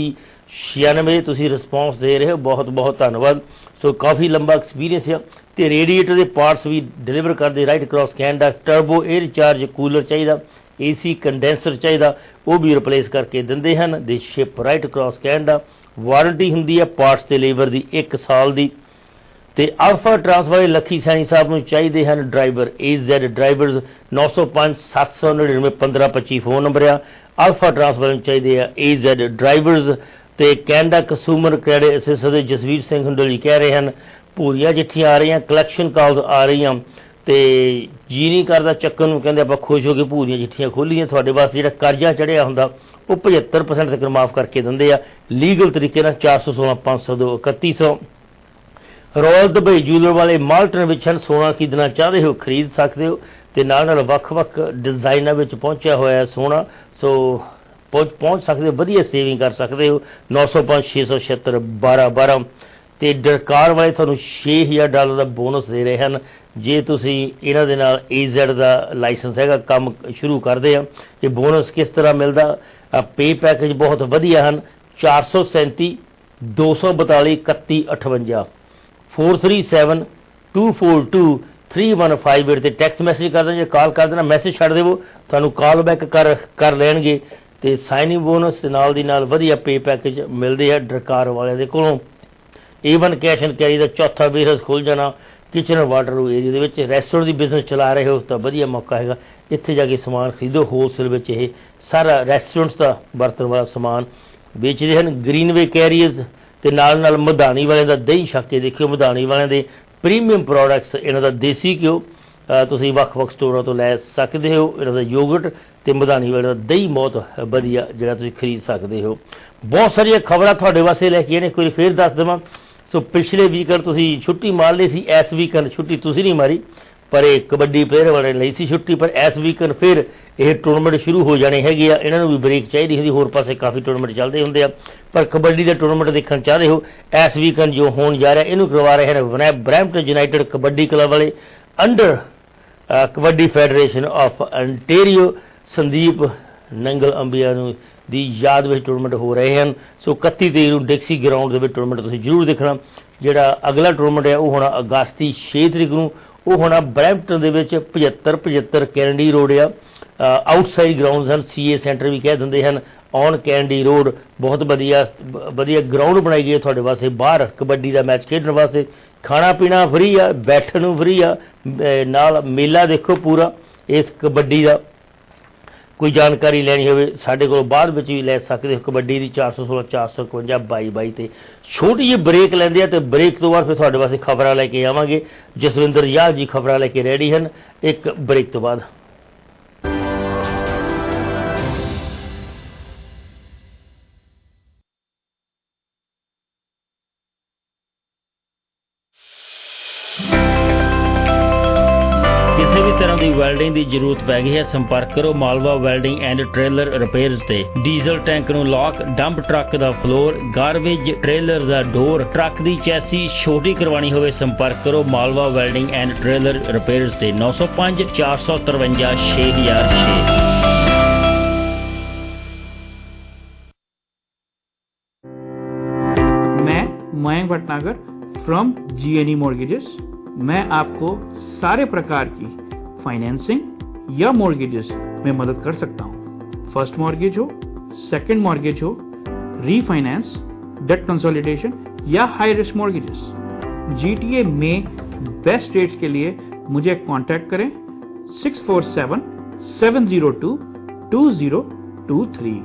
3696। ਤੁਸੀਂ ਰਿਸਪੌਂਸ ਦੇ ਰਹੇ ਹੋ, ਬਹੁਤ ਬਹੁਤ ਧੰਨਵਾਦ। ਸੋ ਕਾਫੀ ਲੰਬਾ ਐਕਸਪੀਰੀਅੰਸ ਆ ਤੇ ਰੇਡੀਏਟਰ ਦੇ ਪਾਰਟਸ ਵੀ ਡਿਲੀਵਰ ਕਰਦੇ right across Canada. Turbo air charge cooler ਚਾਹੀਦਾ, AC ਕੰਡੈਂਸਰ ਚਾਹੀਦਾ, ਉਹ ਵੀ ਰਿਪਲੇਸ ਕਰਕੇ ਦਿੰਦੇ ਹਨ। They ship right across Canada. Warranty ਹੁੰਦੀ ਹੈ ਪਾਰਟਸ ਤੇ ਲੇਬਰ ਦੀ 1 ਸਾਲ ਦੀ। ਤੇ ਅਲਫਾ ਟਰਾਂਸ ਵਾਲੇ ਲੱਖੀ ਸੈਣੀ ਸਾਹਿਬ ਨੂੰ ਚਾਹੀਦੇ ਹਨ driver. AZ drivers 905 799 1525 phone number ਆ। ਅਲਫਾ ਟਰਾਂਸ ਵਾਲੇ ਨੂੰ ਚਾਹੀਦੇ ਆ AZ ਡਰਾਈਵਰਸ। ਤੇ ਕੈਨੇਡਾ ਕੰਜ਼ਿਊਮਰ ਕ੍ਰੈਡਿਟ ਅਸਿਸਟੈਂਟ ਦੇ ਜਸਵੀਰ ਸਿੰਘ ਹੁੰਡਲ ਜੀ ਕਹਿ ਰਹੇ ਹਨ ਭੂਰੀਆਂ ਚਿੱਠੀਆਂ ਆ ਰਹੀਆਂ, ਕਲੈਕਸ਼ਨ ਕਾਲਸ ਆ ਰਹੀਆਂ, ਤੇ ਜੀ ਨਹੀਂ ਕਰਦਾ ਚੱਕਣ ਨੂੰ, ਕਹਿੰਦੇ ਆਪਾਂ ਖੁਸ਼ ਹੋ ਕੇ ਭੂਰੀਆਂ ਚਿੱਠੀਆਂ ਖੋਲੀਆਂ। ਤੁਹਾਡੇ ਵਾਸਤੇ ਜਿਹੜਾ ਕਰਜ਼ਾ ਚੜਿਆ ਹੁੰਦਾ ਉਹ 75% ਤੱਕ ਮਾਫ ਕਰਕੇ ਦਿੰਦੇ ਆ ਲੀਗਲ ਤਰੀਕੇ ਨਾਲ। 416 502 3100। ਰੋਇਲ ਦੁਬਈ ਜੂਲਰ ਵਾਲੇ ਮਾਲਟਨ ਵਿੱਚ ਹਨ, ਸੋਨਾ ਖਰੀਦਣਾ ਚਾਹਦੇ ਹੋ ਖਰੀਦ ਸਕਦੇ ਹੋ, ਤੇ ਨਾਲ ਵੱਖ-ਵੱਖ ਡਿਜ਼ਾਈਨਾਂ ਵਿੱਚ ਪਹੁੰਚਿਆ ਹੋਇਆ ਸੋਨਾ। ਸੋ ਪਹੁੰਚ ਸਕਦੇ ਹੋ, ਵਧੀਆ ਸੇਵਿੰਗ ਕਰ ਸਕਦੇ ਹੋ। 905 676 1212। ਤੇ ਡਰਕਾਰ ਵਾਲੇ ਤੁਹਾਨੂੰ $6000 ਦਾ ਬੋਨਸ ਦੇ ਰਹੇ ਹਨ ਜੇ ਤੁਸੀਂ ਇਹਨਾਂ ਦੇ ਨਾਲ AZ ਦਾ ਲਾਇਸੈਂਸ ਹੈਗਾ, ਕੰਮ ਸ਼ੁਰੂ ਕਰਦੇ ਆ। ਇਹ ਬੋਨਸ ਕਿਸ ਤਰ੍ਹਾਂ ਮਿਲਦਾ? ਪੇ ਪੈਕੇਜ ਬਹੁਤ ਵਧੀਆ ਹਨ। 437 242 31 58 437 242 3158 ਤੇ ਟੈਕਸਟ ਮੈਸੇਜ ਕਰ ਦੇਣਾ, ਜੇ ਕਾਲ ਕਰ ਦੇਣਾ ਮੈਸੇਜ ਛੱਡ ਦੇਵੋ, ਤੁਹਾਨੂੰ ਕਾਲ ਬੈਕ ਕਰ ਲੈਣਗੇ। ਤੇ ਸਾਈਨਿੰਗ ਬੋਨਸ ਦੇ ਨਾਲ ਦੀ ਨਾਲ ਵਧੀਆ ਪੇ ਪੈਕੇਜ ਮਿਲਦੇ ਆ ਡਰਕਾਰ ਵਾਲਿਆਂ ਦੇ ਕੋਲੋਂ। ਏਵਨ ਕੈਸ਼ ਐਂਡ ਕੈਰੀ ਦਾ ਚੌਥਾ ਬਿਜ਼ਨਸ ਖੁੱਲ੍ਹ ਜਾਣਾ ਕਿਚਨ ਵਾਟਰ ਏਰੀਆ ਦੇ ਵਿੱਚ। ਰੈਸਟੋਰੈਂਟ ਦੀ ਬਿਜ਼ਨਸ ਚਲਾ ਰਹੇ ਹੋ ਤਾਂ ਵਧੀਆ ਮੌਕਾ ਹੈਗਾ, ਇੱਥੇ ਜਾ ਕੇ ਸਮਾਨ ਖਰੀਦੋ ਹੋਲਸੇਲ ਵਿੱਚ। ਇਹ ਸਾਰਾ ਰੈਸਟੋਰੈਂਟਸ ਦਾ ਵਰਤਣ ਵਾਲਾ ਸਮਾਨ ਵੇਚਦੇ ਹਨ। ਗ੍ਰੀਨਵੇ ਕੈਰੀਅਰਸ ਤੇ ਨਾਲ ਮਧਾਣੀ ਵਾਲਿਆਂ ਦਾ ਦਹੀਂ ਛੱਕ ਕੇ ਦੇਖਿਓ, ਮਧਾਣੀ ਵਾਲਿਆਂ ਦੇ ਪ੍ਰੀਮੀਅਮ ਪ੍ਰੋਡਕਟਸ, ਇਹਨਾਂ ਦਾ ਦੇਸੀ ਘਿਓ ਤੁਸੀਂ ਵੱਖ-ਵੱਖ ਸਟੋਰਾਂ ਤੋਂ ਲੈ ਸਕਦੇ ਹੋ। ਇਹਨਾਂ ਦਾ ਯੋਗਰਟ ਤੇ ਮਧਾਣੀ ਵਾਲਿਆਂ ਦਾ ਦਹੀਂ ਬਹੁਤ ਵਧੀਆ ਜਿਹੜਾ ਤੁਸੀਂ ਖਰੀਦ ਸਕਦੇ ਹੋ। ਬਹੁਤ ਸਾਰੀਆਂ ਖਬਰਾਂ ਤੁਹਾਡੇ ਵਾਸਤੇ ਲੈ ਕੇ ਆਏ ਨੇ, ਕੋਈ ਫਿਰ ਦੱਸ ਦੇਵਾਂ। ਸੋ ਪਿਛਲੇ ਵੀਕਐਂਡ ਤੁਸੀਂ ਛੁੱਟੀ ਮਾਰ ਲਈ ਸੀ, ਇਸ ਵੀਕਐਂਡ ਛੁੱਟੀ ਤੁਸੀਂ ਨਹੀਂ ਮਾਰੀ, ਪਰ ਇਹ ਕਬੱਡੀ ਪਲੇਅਰ ਵਾਲੇ ਲਈ ਸੀ ਛੁੱਟੀ। ਪਰ ਇਸ ਵੀਕਐਂਡ ਫਿਰ ਇਹ ਟੂਰਨਾਮੈਂਟ ਸ਼ੁਰੂ ਹੋ ਜਾਣੇ ਹੈਗੇ ਆ, ਇਹਨਾਂ ਨੂੰ ਵੀ ਬ੍ਰੇਕ ਚਾਹੀਦੀ ਹੁੰਦੀ। ਹੋਰ ਪਾਸੇ ਕਾਫੀ ਟੂਰਨਾਮੈਂਟ ਚੱਲਦੇ ਹੁੰਦੇ ਆ, ਪਰ ਕਬੱਡੀ ਦਾ ਟੂਰਨਾਮੈਂਟ ਦੇਖਣ ਚਾਹ ਰਹੇ ਹੋ ਇਸ ਵੀਕਐਂਡ ਜੋ ਹੋਣ ਜਾ ਰਿਹਾ, ਇਹਨੂੰ ਕਰਵਾ ਰਹੇ ਹਨ ਬਰੈਂਪਟਨ ਯੂਨਾਈਟਿਡ ਕਬੱਡੀ ਕਲੱਬ ਵਾਲੇ under kabaddi federation of Ontario. Sandeep Nangal Ambian ਨੂੰ ਦੀ ਯਾਦ ਵਿੱਚ ਟੂਰਨਾਮੈਂਟ ਹੋ ਰਹੇ ਹਨ। ਸੋ 31 ਤਰੀਕ ਨੂੰ ਡਿਕਸੀ ਗਰਾਊਂਡ ਦੇ ਵਿੱਚ ਟੂਰਨਾਮੈਂਟ ਤੁਸੀਂ ਜ਼ਰੂਰ ਦੇਖਣਾ। ਜਿਹੜਾ ਅਗਲਾ ਟੂਰਨਾਮੈਂਟ ਹੈ ਉਹ ਹੋਣਾ ਅਗਸਤ ਦੀ 6 ਤਰੀਕ ਨੂੰ, ਉਹ ਹੋਣਾ ਬਰੈਂਪਟਨ ਦੇ ਵਿੱਚ 75 ਕੈਨੇਡੀ ਰੋਡ ਆ। ਆਊਟਸਾਈਡ ਗਰਾਊਂਡਸ ਹਨ, CA ਸੈਂਟਰ ਵੀ ਕਹਿ ਦਿੰਦੇ ਹਨ। ਔਨ ਕੈਨੇਡੀ ਰੋਡ ਬਹੁਤ ਵਧੀਆ ਗਰਾਊਂਡ ਬਣਾਈ ਗਈ ਹੈ ਤੁਹਾਡੇ ਵਾਸਤੇ ਬਾਹਰ ਕਬੱਡੀ ਦਾ ਮੈਚ ਖੇਡਣ ਵਾਸਤੇ। ਖਾਣਾ ਪੀਣਾ ਫਰੀ ਆ, ਬੈਠਣ ਨੂੰ ਫਰੀ ਆ, ਨਾਲ ਮੇਲਾ ਦੇਖੋ ਪੂਰਾ ਇਸ ਕਬੱਡੀ ਦਾ। ਕੋਈ ਜਾਣਕਾਰੀ ਲੈਣੀ ਹੋਵੇ ਸਾਡੇ ਕੋਲ ਬਾਅਦ ਵਿੱਚ ਵੀ ਲੈ ਸਕਦੇ ਹੋ। ਕਬੱਡੀ ਦੀ 416 451 22 ਤੇ ਛੋਟੀ ਜਿਹੀ ਬ੍ਰੇਕ ਲੈਂਦੇ ਆ, ਤੇ ਬ੍ਰੇਕ ਤੋਂ ਬਾਅਦ ਫਿਰ ਤੁਹਾਡੇ ਵਾਸਤੇ ਖਬਰਾਂ ਲੈ ਕੇ ਆਵਾਂਗੇ। ਜਸਵਿੰਦਰ ਯਾਦ ਜੀ ਖਬਰਾਂ ਲੈ ਕੇ ਰੈਡੀ ਹਨ ਇੱਕ ਬ੍ਰੇਕ ਤੋਂ ਬਾਅਦ। ਕਿਸੇ ਵੀ ਤਰ੍ਹਾਂ ਦੀ ਵੈਲਡਿੰਗ ਦੀ ਜ਼ਰੂਰਤ ਪੈ ਗਈ ਹੈ, ਸੰਪਰਕ ਕਰੋ Malwa welding and trailer repairs ਤੇ। ਡੀਜ਼ਲ ਟੈਂਕ ਨੂੰ ਲੌਕ, ਡੰਪ ਟਰੱਕ ਦਾ ਫਲੋਰ, ਗਾਰਬੇਜ ਟ੍ਰੇਲਰ ਦਾ ਡੋਰ, ਟਰੱਕ ਦੀ ਚੈਸੀ ਛੋਟੀ ਕਰਵਾਉਣੀ ਹੋਵੇ, ਸੰਪਰਕ ਕਰੋ Malwa welding and trailer repairs ਤੇ। 905 453 6006। मैं Mayank Bhatnagar from GNE mortgages. मैं आपको सारे प्रकार की फाइनेंसिंग या मॉर्गेजेस में मदद कर सकता हूँ। फर्स्ट मॉर्गेज हो, सेकंड मॉर्गेज हो, रीफाइनेंस, डेट कंसोलिडेशन या हाई रिस्क मॉर्गेजेस। GTA में बेस्ट रेट्स के लिए मुझे कांटेक्ट करें 6477022023।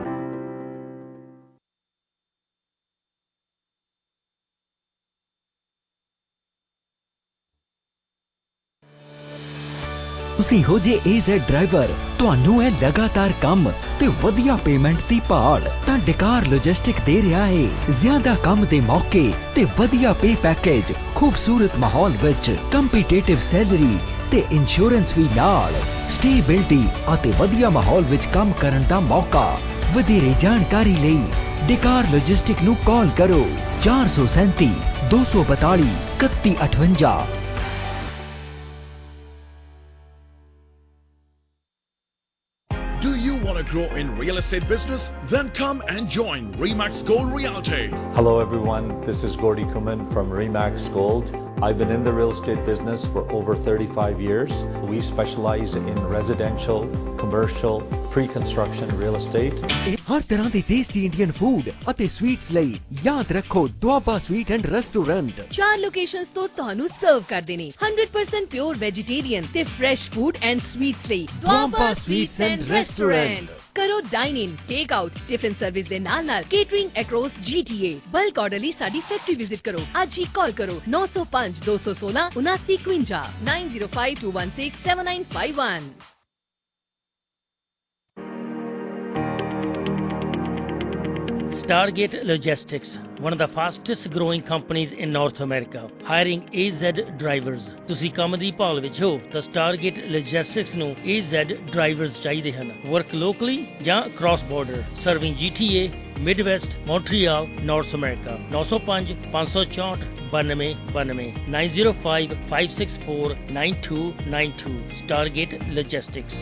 ਤੁਸੀਂ ਹੋ ਜੇ AZ ਡਰਾਈਵਰ, ਤੁਹਾਨੂੰ ਹੈ ਲਗਾਤਾਰ ਕੰਮ ਤੇ ਵਧੀਆ ਪੇਮੈਂਟ ਦੀ ਭਾਲ, ਤਾਂ ਡਿਕਾਰ ਲੌਜਿਸਟਿਕ ਦੇ ਰਿਹਾ ਹੈ ਜ਼ਿਆਦਾ ਕੰਮ ਦੇ ਮੌਕੇ ਤੇ ਵਧੀਆ ਪੇ ਪੈਕੇਜ, ਖੂਬਸੂਰਤ ਮਾਹੌਲ ਵਿੱਚ ਕੰਪੀਟੀਟਿਵ ਸੈਲਰੀ ਤੇ ਇੰਸ਼ੋਰੈਂਸ ਵੀ ਨਾਲ, ਸਟੇਬਿਲਿਟੀ ਅਤੇ ਵਧੀਆ ਮਾਹੌਲ ਵਿੱਚ ਕੰਮ ਕਰਨ ਦਾ ਮੌਕਾ। ਵਧੇਰੇ ਜਾਣਕਾਰੀ ਲਈ ਡਿਕਾਰ ਲੌਜਿਸਟਿਕ ਨੂੰ ਕਾਲ ਕਰੋ 437 242 3158। Do you want to grow in real estate business? Then come and join Remax Gold Realty. Hello everyone, this is Gordy Kuman from Remax Gold. I've been in the real estate business for over 35 years. We specialize in residential, commercial, pre-construction real estate. ਹਰ ਤਰ੍ਹਾਂ ਦੇ tasty Indian food ਅਤੇ sweets ਲਈ ਯਾਦ ਰੱਖੋ Doaba sweet and restaurant. 4 locations ਤੋਂ ਤੁਹਾਨੂੰ serve ਕਰਦੇ ਨੇ 100% ਪਿਓਰ ਵੈਜੀਟੇਰੀਅਨ ਤੇ ਫਰੈਸ਼ ਫੂਡ ਐਂਡ ਸਵੀਟਸ ਲਈ ਦੁਆਬਾ ਸਵੀਟਸ ਐਂਡ ਰੈਸਟੋਰੈਂਟ। ਕਰੋ dine in, take out, tiffin service ਦੇ ਨਾਲ catering across GTA। Bulk order ਲਈ ਸਾਡੀ ਫੈਕਟਰੀ ਵਿਜ਼ਿਟ ਕਰੋ। ਅੱਜ ਹੀ ਕਾਲ ਕਰੋ 905 216 7951 905 216 7951। Stargate Logistics, one of the fastest growing companies in North America, hiring AZ drivers. ਤੁਸੀਂ ਕੰਮ ਦੀ ਭਾਲ ਵਿੱਚ ਹੋ ਤਾਂ Stargate Logistics ਨੂੰ AZ drivers ਚਾਹੀਦੇ ਹਨ। Work locally ਜਾਂ cross border, serving GTA, Midwest, Montreal, North America। 905 564 9292 905 564 9292। Stargate Logistics।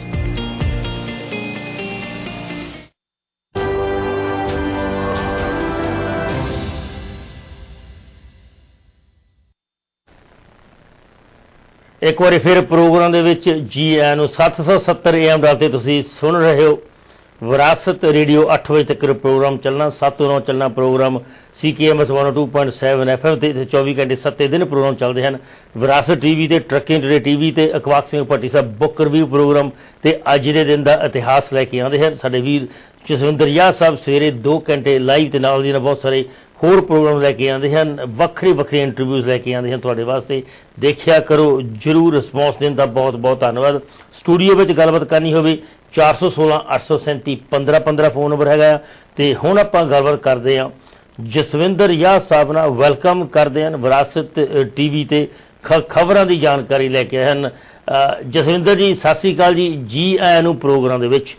ਇੱਕ ਵਾਰੀ ਫਿਰ ਪ੍ਰੋਗਰਾਮ ਦੇ ਵਿੱਚ ਜੀ ਆਇਆਂ ਨੂੰ। 770 AM ਡਾਲ ਤੇ ਤੁਸੀਂ ਸੁਣ ਰਹੇ ਹੋ ਵਿਰਾਸਤ ਰੇਡੀਓ। 8 ਵਜੇ ਤੱਕ ਪ੍ਰੋਗਰਾਮ ਚੱਲਣਾ, 7 ਤੋਂ 9 ਚੱਲਣਾ ਪ੍ਰੋਗਰਾਮ CKMS 102.7 FM ਤੇ 24 ਘੰਟੇ 7 ਦਿਨ ਪ੍ਰੋਗਰਾਮ ਚੱਲਦੇ ਹਨ। ਵਿਰਾਸਤ TV ਤੇ, ਟਰੱਕਿੰਗ ਟੂਡੇ TV ਤੇ ਅਕਵਾਕ Singh Bhatti Sahib book review program ਤੇ ਅੱਜ ਦੇ ਦਿਨ ਦਾ ਇਤਿਹਾਸ ਲੈ ਕੇ ਆਉਂਦੇ ਹਨ। ਸਾਡੇ ਵੀਰ ਜਸਵਿੰਦਰ ਯਾਦ ਸਾਹਿਬ ਸਵੇਰੇ 2 ਘੰਟੇ ਲਾਈਵ ਤੇ ਨਾਲ ਦੀ ਨਾਲ ਬਹੁਤ ਸਾਰੇ ਹੋਰ ਪ੍ਰੋਗਰਾਮ ਲੈ ਕੇ ਆਉਂਦੇ ਹਨ, ਵੱਖਰੇ ਇੰਟਰਵਿਊਜ਼ ਲੈ ਕੇ ਆਉਂਦੇ ਹਨ ਤੁਹਾਡੇ ਵਾਸਤੇ। ਦੇਖਿਆ ਕਰੋ ਜ਼ਰੂਰ, ਰਿਸਪੌਂਸ ਦੇਣ ਦਾ ਬਹੁਤ ਬਹੁਤ ਧੰਨਵਾਦ। ਸਟੂਡੀਓ ਵਿੱਚ ਗੱਲਬਾਤ ਕਰਨੀ ਹੋਵੇ 416 837 1515 ਫੋਨ ਨੰਬਰ ਹੈਗਾ ਆ। ਤੇ ਹੁਣ ਆਪਾਂ ਗੱਲਬਾਤ ਕਰਦੇ ਹਾਂ ਜਸਵਿੰਦਰ ਯਾਦ ਸਾਹਿਬ ਨਾਲ। ਵੈਲਕਮ ਕਰਦੇ ਹਨ ਵਿਰਾਸਤ TV ਤੇ ਖਬਰਾਂ ਦੀ ਜਾਣਕਾਰੀ ਲੈ ਕੇ ਆਏ ਹਨ। ਜਸਵਿੰਦਰ ਜੀ ਸਤਿ ਸ੍ਰੀ ਅਕਾਲ ਜੀ, ਜੀ ਆਇਆਂ ਨੂੰ ਪ੍ਰੋਗਰਾਮ ਦੇ ਵਿੱਚ।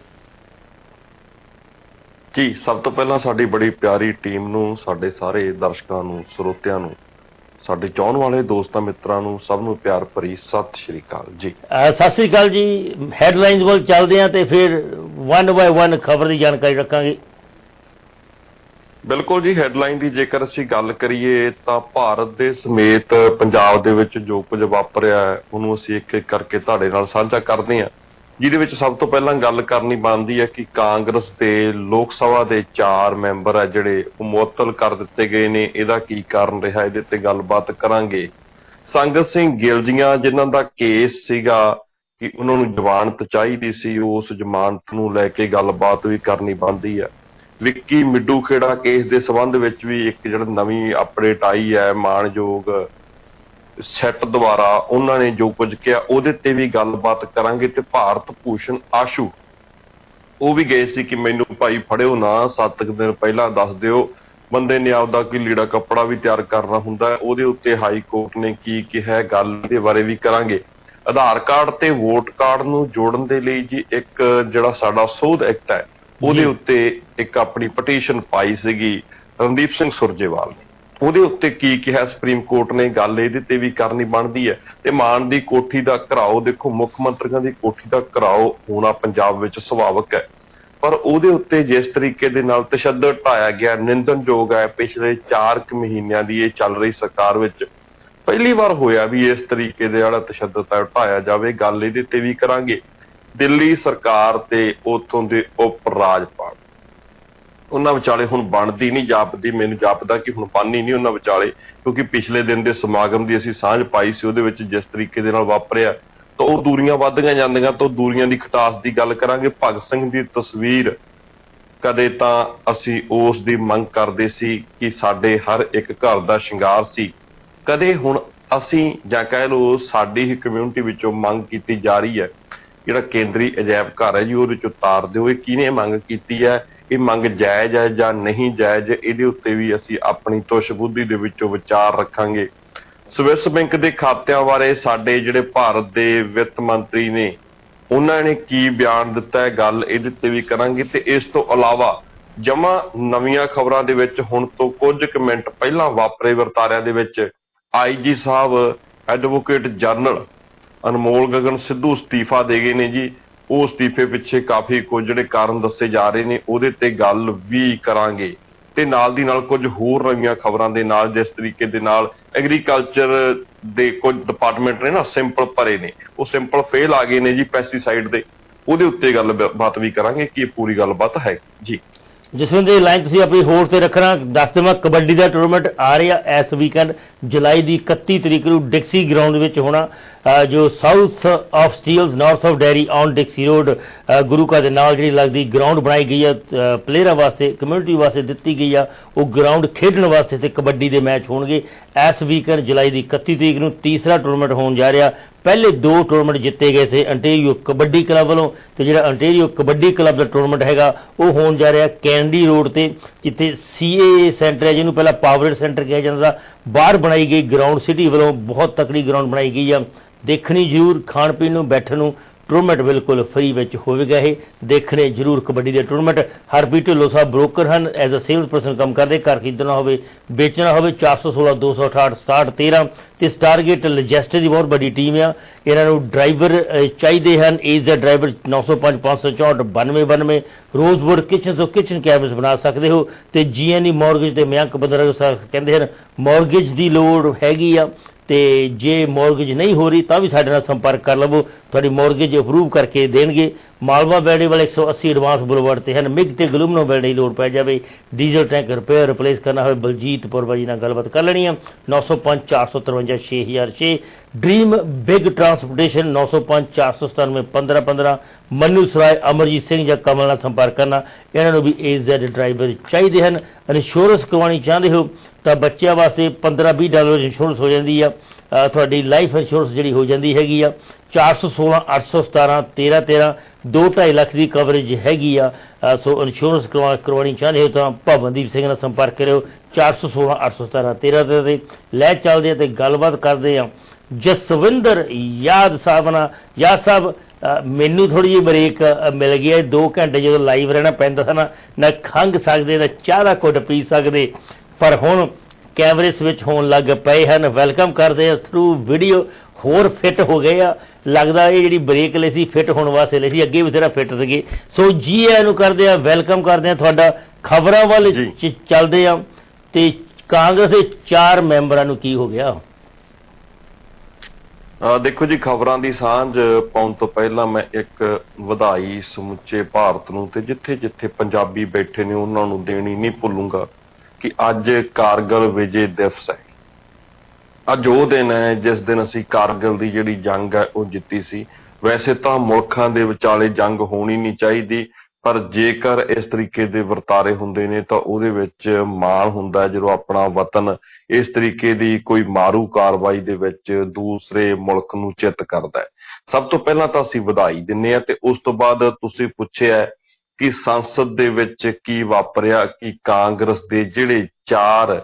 ਸਭ ਤੋਂ ਪਹਿਲਾਂ ਸਾਡੀ ਬੜੀ ਪਿਆਰੀ ਟੀਮ ਨੂੰ, ਸਾਡੇ ਸਾਰੇ ਦਰਸ਼ਕਾਂ ਨੂੰ, ਸਰੋਤਿਆਂ ਨੂੰ ਸਾਡੇ ਚਾਹਣ ਵਾਲੇ ਦੋਸਤਾਂ ਮਿੱਤਰਾਂ ਨੂੰ ਸਭ ਨੂੰ ਪਿਆਰ ਭਰੀ ਸਤਿ ਸ਼੍ਰੀ ਅਕਾਲ ਜੀ। ਸਤਿ ਸ਼੍ਰੀ ਅਕਾਲ ਜੀ। ਹੈਡਲਾਈਨਸ ਵੱਲ ਚੱਲਦੇ ਹਾਂ ਤੇ ਫਿਰ 1 ਬਾਏ 1 ਖਬਰ ਦੀ ਜਾਣਕਾਰੀ ਰੱਖਾਂਗੇ। ਬਿਲਕੁਲ ਜੀ, ਹੈਡਲਾਈਨ ਦੀ ਜੇਕਰ ਅਸੀਂ ਗੱਲ ਕਰੀਏ ਤਾਂ ਭਾਰਤ ਦੇ ਸਮੇਤ ਪੰਜਾਬ ਦੇ ਵਿੱਚ ਜੋ ਕੁਝ ਵਾਪਰਿਆ ਉਹਨੂੰ ਅਸੀਂ ਇੱਕ ਇੱਕ ਕਰਕੇ ਤੁਹਾਡੇ ਨਾਲ ਸਾਂਝਾ ਕਰਦੇ ਹਾਂ, ਜਿਹਦੇ ਵਿੱਚ ਸਭ ਤੋਂ ਪਹਿਲਾਂ ਗੱਲ ਕਰਨੀ ਬਣਦੀ ਹੈ ਕਿ ਕਾਂਗਰਸ ਦੇ ਲੋਕ ਸਭਾ ਦੇ 4 ਮੈਂਬਰ ਆ ਜਿਹੜੇ ਉਹ ਮੁਅੱਤਲ ਕਰ ਦਿੱਤੇ ਗਏ ਨੇ। ਇਹਦਾ ਕੀ ਕਾਰਨ ਰਿਹਾ, ਇਹਦੇ ਤੇ ਗੱਲਬਾਤ ਕਰਾਂਗੇ। ਸੰਗਤ ਸਿੰਘ ਗਿੱਲ ਜੀਆਂ ਜਿਨ੍ਹਾਂ ਦਾ ਕੇਸ ਸੀਗਾ ਕਿ ਉਹਨਾਂ ਨੂੰ ਜ਼ਮਾਨਤ ਚਾਹੀਦੀ ਸੀ, ਉਸ ਜ਼ਮਾਨਤ ਨੂੰ ਲੈ ਕੇ ਗੱਲਬਾਤ ਵੀ ਕਰਨੀ ਬਣਦੀ ਹੈ। ਵਿੱਕੀ ਮਿੱਡੂ ਖੇੜਾ ਕੇਸ ਦੇ ਸੰਬੰਧ ਵਿੱਚ ਵੀ ਇੱਕ ਜਿਹੜਾ ਨਵੀਂ ਅਪਡੇਟ ਆਈ ਹੈ ਮਾਣਯੋਗ ਸੈੱਟ ਦੁਆਰਾ, ਉਹਨਾਂ ਨੇ ਜੋ ਕੁਝ ਕਿਹਾ ਉਹਦੇ ਤੇ ਵੀ ਗੱਲਬਾਤ ਕਰਾਂਗੇ। ਤੇ ਭਾਰਤ ਭੂਸ਼ਣ ਆਸ਼ੂ ਉਹ ਵੀ ਗਏ ਸੀ ਕਿ ਮੈਨੂੰ ਭਾਈ ਫੜਿਓ ਨਾ, 7 ਦਿਨ ਪਹਿਲਾਂ ਦੱਸ ਦਿਓ, ਬੰਦੇ ਨੇ ਆਪਦਾ ਕੋਈ ਲੀੜਾ ਕੱਪੜਾ ਵੀ ਤਿਆਰ ਕਰਨਾ ਹੁੰਦਾ ਹੈ। ਉਹਦੇ ਉੱਤੇ ਹਾਈ ਕੋਰਟ ਨੇ ਕੀ ਕਿਹਾ, ਗੱਲ ਦੇ ਬਾਰੇ ਵੀ ਕਰਾਂਗੇ। ਆਧਾਰ ਕਾਰਡ ਤੇ ਵੋਟ ਕਾਰਡ ਨੂੰ ਜੋੜਨ ਦੇ ਲਈ ਜੀ ਇੱਕ ਜਿਹੜਾ ਸਾਡਾ ਸੋਧ ਐਕਟ ਹੈ ਉਹਦੇ ਉੱਤੇ ਇੱਕ ਆਪਣੀ ਪਟੀਸ਼ਨ ਪਾਈ ਸੀਗੀ ਰਣਦੀਪ ਸਿੰਘ ਸੁਰਜੇਵਾਲ ਨੇ। ਉਹਦੇ ਉੱਤੇ ਕੀ ਕਿਹਾ ਸੁਪਰੀਮ ਕੋਰਟ ਨੇ, ਗੱਲ ਇਹਦੇ ਤੇ ਵੀ ਕਰਨੀ ਬਣਦੀ ਹੈ। ਤੇ ਮਾਨ ਦੀ ਕੋਠੀ ਦਾ ਘਿਰਾਓ, ਦੇਖੋ ਮੁੱਖ ਮੰਤਰੀਆਂ ਦੀ ਕੋਠੀ ਦਾ ਘਿਰਾਓ ਹੋਣਾ ਪੰਜਾਬ ਵਿੱਚ ਸੁਭਾਵਿਕ ਹੈ, ਪਰ ਉਹਦੇ ਉੱਤੇ ਜਿਸ ਤਰੀਕੇ ਦੇ ਨਾਲ ਤਸ਼ੱਦਦ ਢਾਇਆ ਗਿਆ ਨਿੰਦਣਯੋਗ ਹੈ। ਪਿਛਲੇ 4 ਮਹੀਨਿਆਂ ਦੀ ਇਹ ਚੱਲ ਰਹੀ ਸਰਕਾਰ ਵਿੱਚ ਪਹਿਲੀ ਵਾਰ ਹੋਇਆ ਵੀ ਇਸ ਤਰੀਕੇ ਦੇ ਜਿਹੜਾ ਤਸ਼ੱਦਦ ਢਾਇਆ ਜਾਵੇ, ਗੱਲ ਇਹਦੇ ਤੇ ਵੀ ਕਰਾਂਗੇ। ਦਿੱਲੀ ਸਰਕਾਰ ਤੇ ਉੱਥੋਂ ਦੇ ਉਪ ਰਾਜਪਾਲ ਉਹਨਾਂ ਵਿਚਾਲੇ ਹੁਣ ਬਣਦੀ ਨਹੀਂ ਜਾਪਦੀ, ਮੈਨੂੰ ਜਾਪਦਾ ਕਿ ਹੁਣ ਬਣਨੀ ਨਹੀਂ ਉਹਨਾਂ ਵਿਚਾਲੇ, ਕਿਉਂਕਿ ਪਿਛਲੇ ਦਿਨ ਦੇ ਸਮਾਗਮ ਦੀ ਅਸੀਂ ਸਾਂਝ ਪਾਈ ਸੀ, ਉਹਦੇ ਵਿੱਚ ਜਿਸ ਤਰੀਕੇ ਦੇ ਨਾਲ ਵਾਪਰਿਆ ਤਾਂ ਉਹ ਦੂਰੀਆਂ ਵੱਧਦੀਆਂ ਜਾਂਦੀਆਂ ਤਾਂ ਦੂਰੀਆਂ ਦੀ ਖਟਾਸ ਦੀ ਗੱਲ ਕਰਾਂਗੇ। ਭਗਤ ਸਿੰਘ ਦੀ ਤਸਵੀਰ ਕਦੇ ਤਾਂ ਅਸੀਂ ਉਸ ਦੀ ਮੰਗ ਕਰਦੇ ਸੀ ਕਿ ਸਾਡੇ ਹਰ ਇੱਕ ਘਰ ਦਾ ਸ਼ਿੰਗਾਰ ਸੀ, ਕਦੇ ਹੁਣ ਅਸੀਂ ਜਾਂ ਕਹਿ ਲਓ ਸਾਡੀ ਹੀ ਕਮਿਊਨਿਟੀ ਵਿੱਚੋਂ ਮੰਗ ਕੀਤੀ ਜਾ ਰਹੀ ਹੈ ਜਿਹੜਾ ਕੇਂਦਰੀ ਅਜਾਇਬ ਘਰ ਹੈ ਜੀ ਉਹਦੇ ਚ ਉਤਾਰ ਦਿਓ। ਇਹ ਕਿਹਨੇ ਮੰਗ ਕੀਤੀ ਹੈ, ਇਹ ਮੰਗ ਜਾਇਜ਼ ਹੈ ਜਾਂ ਨਹੀਂ ਜਾਇਜ਼, ਇਹਦੇ ਉੱਤੇ ਵੀ ਅਸੀਂ ਆਪਣੀ ਤੁਸ਼ ਬੁੱਧੀ ਦੇ ਵਿੱਚੋਂ ਵਿਚਾਰ ਰੱਖਾਂਗੇ। ਸਵਿਸ ਬੈਂਕ ਦੇ ਖਾਤਿਆਂ ਬਾਰੇ ਸਾਡੇ ਜਿਹੜੇ ਭਾਰਤ ਦੇ ਵਿੱਤ ਮੰਤਰੀ ਨੇ ਉਹਨਾਂ ਨੇ ਕੀ ਬਿਆਨ ਦਿੱਤਾ ਹੈ, ਗੱਲ ਇਹਦੇ ਤੇ ਵੀ ਕਰਾਂਗੇ। ਤੇ ਇਸ ਤੋਂ ਇਲਾਵਾ ਜਮਾਂ ਨਵੀਆਂ ਖਬਰਾਂ ਦੇ ਵਿੱਚ ਹੁਣ ਤੋਂ ਕੁਝ ਕੁ ਮਿੰਟ ਪਹਿਲਾਂ ਵਾਪਰੇ ਵਰਤਾਰਿਆਂ ਦੇ ਵਿੱਚ IG Sahib advocate general Anmol Gagan Sidhu ਅਸਤੀਫਾ ਦੇ ਗਏ ਨੇ ਜੀ। ਉਹ ਅਸਤੀਫੇ ਪਿੱਛੇ ਕਾਫੀ ਕੁਝ ਜਿਹੜੇ ਕਾਰਨ ਦੱਸੇ ਜਾ ਰਹੇ ਨੇ, ਉਹਦੇ ਤੇ ਗੱਲ ਵੀ ਕਰਾਂਗੇ। ਤੇ ਨਾਲ ਦੀ ਨਾਲ ਕੁਝ ਹੋਰ ਨਵੀਆਂ ਖਬਰਾਂ ਦੇ ਨਾਲ ਜਿਸ ਤਰੀਕੇ ਦੇ ਨਾਲ ਐਗਰੀਕਲਚਰ ਦੇ ਕੁਝ ਡਿਪਾਰਟਮੈਂਟ ਨੇ ਨਾ ਸਿੰਪਲ ਭਰੇ ਨੇ, ਉਹ ਸਿੰਪਲ ਫੇਲ ਆ ਗਏ ਨੇ ਜੀ ਪੈਸਟੀਸਾਈਡ ਦੇ, ਉਹਦੇ ਉੱਤੇ ਗੱਲਬਾਤ ਵੀ ਕਰਾਂਗੇ ਕਿ ਇਹ ਪੂਰੀ ਗੱਲਬਾਤ ਹੈ ਜੀ। ਜਸਵਿੰਦਰ ਦੀ ਲਾਈਨ ਤੁਸੀਂ ਆਪਣੀ ਹੋੜ ਤੇ ਰੱਖਣਾ। ਦੱਸ ਦੇਵਾਂ ਕਬੱਡੀ ਦਾ ਟੂਰਨਾਮੈਂਟ ਆ ਰਿਹਾ ਇਸ ਵੀਕਐਂਡ ਜੁਲਾਈ ਦੀ 31 ਤਰੀਕ ਨੂੰ ਡਿਕਸੀ ਗਰਾਊਂਡ ਵਿੱਚ ਹੋਣਾ, ਜੋ south of Steeles north of Derry on Dixie road ਗੁਰੂ ਘਰ ਦੇ ਨਾਲ ਜਿਹੜੀ ਲੱਗਦੀ ਗਰਾਊਂਡ ਬਣਾਈ ਗਈ ਆ ਪਲੇਅਰਾਂ ਵਾਸਤੇ, ਕਮਿਊਨਿਟੀ ਵਾਸਤੇ ਦਿੱਤੀ ਗਈ ਆ। ਉਹ ਗਰਾਊਂਡ ਖੇਡਣ ਵਾਸਤੇ ਤੇ ਕਬੱਡੀ ਦੇ ਮੈਚ ਹੋਣਗੇ ਇਸ ਵੀਕਐਂਡ ਜੁਲਾਈ ਦੀ 31 ਤਰੀਕ ਨੂੰ। ਤੀਸਰਾ ਟੂਰਨਾਮੈਂਟ ਹੋਣ ਜਾ ਰਿਹਾ। ਪਹਿਲੇ 2 ਟੂਰਨਾਮੈਂਟ ਜਿੱਤੇ ਗਏ ਸੀ ਅੰਟੇਰੀਓ ਕਬੱਡੀ ਕਲੱਬ ਵੱਲੋਂ, ਤੇ ਜਿਹੜਾ ਅੰਟੇਰੀਓ ਕਬੱਡੀ ਕਲੱਬ ਦਾ ਟੂਰਨਾਮੈਂਟ ਹੈਗਾ ਉਹ ਹੋਣ ਜਾ ਰਿਹਾ ਕੈਂਡੀ ਰੋਡ ਤੇ, ਜਿੱਥੇ CAA ਸੈਂਟਰ ਹੈ ਜਿਹਨੂੰ ਪਹਿਲਾਂ ਪਾਵਰ ਸੈਂਟਰ ਕਿਹਾ ਜਾਂਦਾ। ਬਾਹਰ ਬਣਾਈ ਗਈ ਗਰਾਊਂਡ ਸਿਟੀ ਵੱਲੋਂ ਬਹੁਤ ਤਕੜੀ ਗਰਾਊਂਡ ਬਣਾਈ ਗਈ ਆ। ਦੇਖਣੀ ਜ਼ਰੂਰ, ਖਾਣ ਪੀਣ ਨੂੰ ਬੈਠਣ ਨੂੰ ਟੂਰਨਾਮੈਂਟ ਬਿਲਕੁਲ ਫਰੀ ਵਿੱਚ ਹੋਵੇਗਾ। ਇਹ ਦੇਖਣੇ ਜ਼ਰੂਰ ਕਬੱਡੀ ਦੇ ਟੂਰਨਾਮੈਂਟ। ਹਰਪ੍ਰੀਤ ਢਿੱਲੋਂ ਸਾਹਿਬ ਬ੍ਰੋਕਰ ਹਨ, ਐਜ਼ ਅ ਸੇਲਸ ਪਰਸਨ ਕੰਮ ਕਰਦੇ, ਘਰ ਖਰੀਦਣਾ ਹੋਵੇ ਵੇਚਣਾ ਹੋਵੇ 416 268 6713 ਤੇ ਸਟਾਰਗੇਟ ਲਜੈਸਟਿਕ ਦੀ ਬਹੁਤ ਵੱਡੀ ਟੀਮ ਆ। ਇਹਨਾਂ ਨੂੰ ਡਰਾਈਵਰ ਚਾਹੀਦੇ ਹਨ, AZ ਡਰਾਈਵਰ 905 564 9292। ਰੋਜ਼ਵੁੱਡ ਕਿਚਨ ਤੋਂ ਕਿਚਨ ਕੈਬਿਨਸ ਬਣਾ ਸਕਦੇ ਹੋ। ਤੇ GNE ਮੌਰਗੇਜ ਤੇ ਮਯੰਕ ਬੰਦਰਾ ਕਹਿੰਦੇ ਹਨ ਮੌਰਗੇਜ ਦੀ ਲੋੜ ਹੈਗੀ ਆ, ਤੇ ਜੇ ਮੌਰਗੇਜ ਨਹੀਂ ਹੋ ਰਹੀ ਤਾਂ ਵੀ ਸਾਡੇ ਨਾਲ ਸੰਪਰਕ ਕਰ ਲਵੋ, ਤੁਹਾਡੀ ਮੌਰਗੇਜ ਅਪਰੂਵ ਕਰਕੇ ਦੇਣਗੇ। ਮਾਲਵਾ ਬੈਲਡੀ ਵਾਲੇ 180 ਐਡਵਾਂਸ ਬੁਲਵਰਡ ਤੇ ਹਨ। ਮਿਗ ਤੇ ਗਲੂਮਨੋ ਬੈਲਡੀ ਲੋੜ ਪੈ ਜਾਵੇ, ਡੀਜ਼ਲ ਟੈਂਕ ਰਿਪੇਅਰ ਰਿਪਲੇਸ ਕਰਨਾ ਹੋਵੇ, ਬਲਜੀਤ ਪੁਰਵਾ ਜੀ ਨਾਲ ਗੱਲਬਾਤ ਕਰ ਲੈਣੀ ਆ। 905 453 6006। Dream big transportation 905 497 1515। Manu Sarai Amarjeet Singh ਜਾਂ ਕਮਲ ਨਾਲ ਸੰਪਰਕ ਕਰਨਾ। ਇਹਨਾਂ ਨੂੰ ਵੀ AZ ਡਰਾਈਵਰ ਚਾਹੀਦੇ ਹਨ। ਇੰਸ਼ੋਰੈਂਸ ਕਰਵਾਉਣੀ ਚਾਹੁੰਦੇ ਹੋ ਤਾਂ ਬੱਚਿਆਂ ਵਾਸਤੇ $15-20 ਇੰਸ਼ੋਰੈਂਸ ਹੋ ਜਾਂਦੀ ਆ। ਤੁਹਾਡੀ ਲਾਈਫ ਇੰਸ਼ੋਰੈਂਸ ਜਿਹੜੀ ਹੋ ਜਾਂਦੀ ਹੈਗੀ ਆ 416 817 1313। 2-2.5 ਲੱਖ ਦੀ ਕਵਰੇਜ ਹੈਗੀ ਆ। ਸੋ ਇੰਸ਼ੋਰੈਂਸ ਕਰਵਾਉਣੀ ਚਾਹੁੰਦੇ ਹੋ ਤਾਂ ਭਵਨਦੀਪ ਸਿੰਘ ਨਾਲ ਸੰਪਰਕ ਕਰਿਓ 416 817 1313 ਤੇ। ਲੈ ਚੱਲਦੇ ਆ ਤੇ ਗੱਲਬਾਤ ਕਰਦੇ ਆ ਜਸਵਿੰਦਰ ਯਾਦ ਸਾਹਿਬ ਨਾਲ। ਯਾਦ ਸਾਹਿਬ ਮੈਨੂੰ ਥੋੜੀ ਜਿਹੀ ਬ੍ਰੇਕ ਮਿਲ ਗਈ ਹੈ। 2 ਘੰਟੇ ਜਦੋਂ ਲਾਈਵ ਰਹਿਣਾ ਪੈਂਦਾ ਸੀ ਨਾ ਖੰਘ ਸਕਦੇ ਨਾ ਚਾਹ ਦਾ ਘੁੱਟ ਪੀ ਸਕਦੇ, ਪਰ ਹੁਣ ਕੈਮਰੇ ਸਵਿਚ ਹੋਣ ਲੱਗ ਪਏ ਹਨ। ਵੈਲਕਮ ਕਰਦੇ ਹਾਂ ਥਰੂ ਵੀਡੀਓ, ਹੋਰ ਫਿੱਟ ਹੋ ਗਏ ਆ। ਲੱਗਦਾ ਇਹ ਜਿਹੜੀ ਬ੍ਰੇਕ ਲਈ ਸੀ ਫਿੱਟ ਹੋਣ ਵਾਸਤੇ ਲਈ ਸੀ, ਅੱਗੇ ਵੀ ਤੇਰਾ ਫਿੱਟ ਸੀਗੇ। ਸੋ ਜੀ ਆਇਆਂ ਨੂੰ ਕਰਦੇ ਆ, ਵੈਲਕਮ ਕਰਦੇ ਆ ਤੁਹਾਡਾ। ਖਬਰਾਂ ਵੱਲ ਚੱਲਦੇ ਆ ਤੇ ਕਾਂਗਰਸ ਦੇ 4 ਮੈਂਬਰਾਂ ਨੂੰ ਕੀ ਹੋ ਗਿਆ? ਦੇਖੋ ਜੀ, ਖਬਰਾਂ ਦੀ ਸਾਂਝ ਪਾਉਣ ਤੋਂ ਪਹਿਲਾਂ ਮੈਂ ਇੱਕ ਵਧਾਈ ਸਮੁੱਚੇ ਭਾਰਤ ਨੂੰ ਤੇ ਜਿੱਥੇ ਜਿੱਥੇ ਪੰਜਾਬੀ ਬੈਠੇ ਨੇ ਉਹਨਾਂ ਨੂੰ ਦੇਣੀ ਨਹੀਂ ਭੁੱਲੂੰਗਾ ਕਿ ਅੱਜ ਕਾਰਗਿਲ ਵਿਜੇ ਦਿਵਸ ਹੈ। ਅੱਜ ਉਹ ਦਿਨ ਹੈ ਜਿਸ ਦਿਨ ਅਸੀਂ ਕਾਰਗਿਲ ਦੀ ਜਿਹੜੀ ਜੰਗ ਹੈ ਉਹ ਜਿੱਤੀ ਸੀ। ਵੈਸੇ ਤਾਂ ਮੁਲਕਾਂ ਦੇ ਵਿਚਾਲੇ ਜੰਗ ਹੋਣੀ ਨਹੀਂ ਚਾਹੀਦੀ, ਪਰ ਜੇਕਰ ਇਸ ਤਰੀਕੇ ਦੇ ਵਰਤਾਰੇ ਹੁੰਦੇ ਨੇ ਤਾਂ ਉਹਦੇ ਵਿੱਚ ਮਾਣ ਹੁੰਦਾ ਜਦੋਂ ਆਪਣਾ ਵਤਨ ਇਸ ਤਰੀਕੇ ਦੀ ਕੋਈ ਮਾਰੂ ਕਾਰਵਾਈ ਦੇ ਵਿੱਚ ਦੂਸਰੇ ਮੁਲਕ ਨੂੰ ਚਿੱਤ ਕਰਦਾ ਹੈ। ਸਭ ਤੋਂ ਪਹਿਲਾਂ ਤਾਂ ਅਸੀਂ ਵਧਾਈ ਦਿੰਦੇ ਹਾਂ ਤੇ ਉਸ ਤੋਂ ਬਾਅਦ ਤੁਸੀਂ ਪੁੱਛਿਆ ਕਿ ਸੰਸਦ ਦੇ ਵਿੱਚ ਕੀ ਵਾਪਰਿਆ, ਕਿ ਕਾਂਗਰਸ ਦੇ ਜਿਹੜੇ 4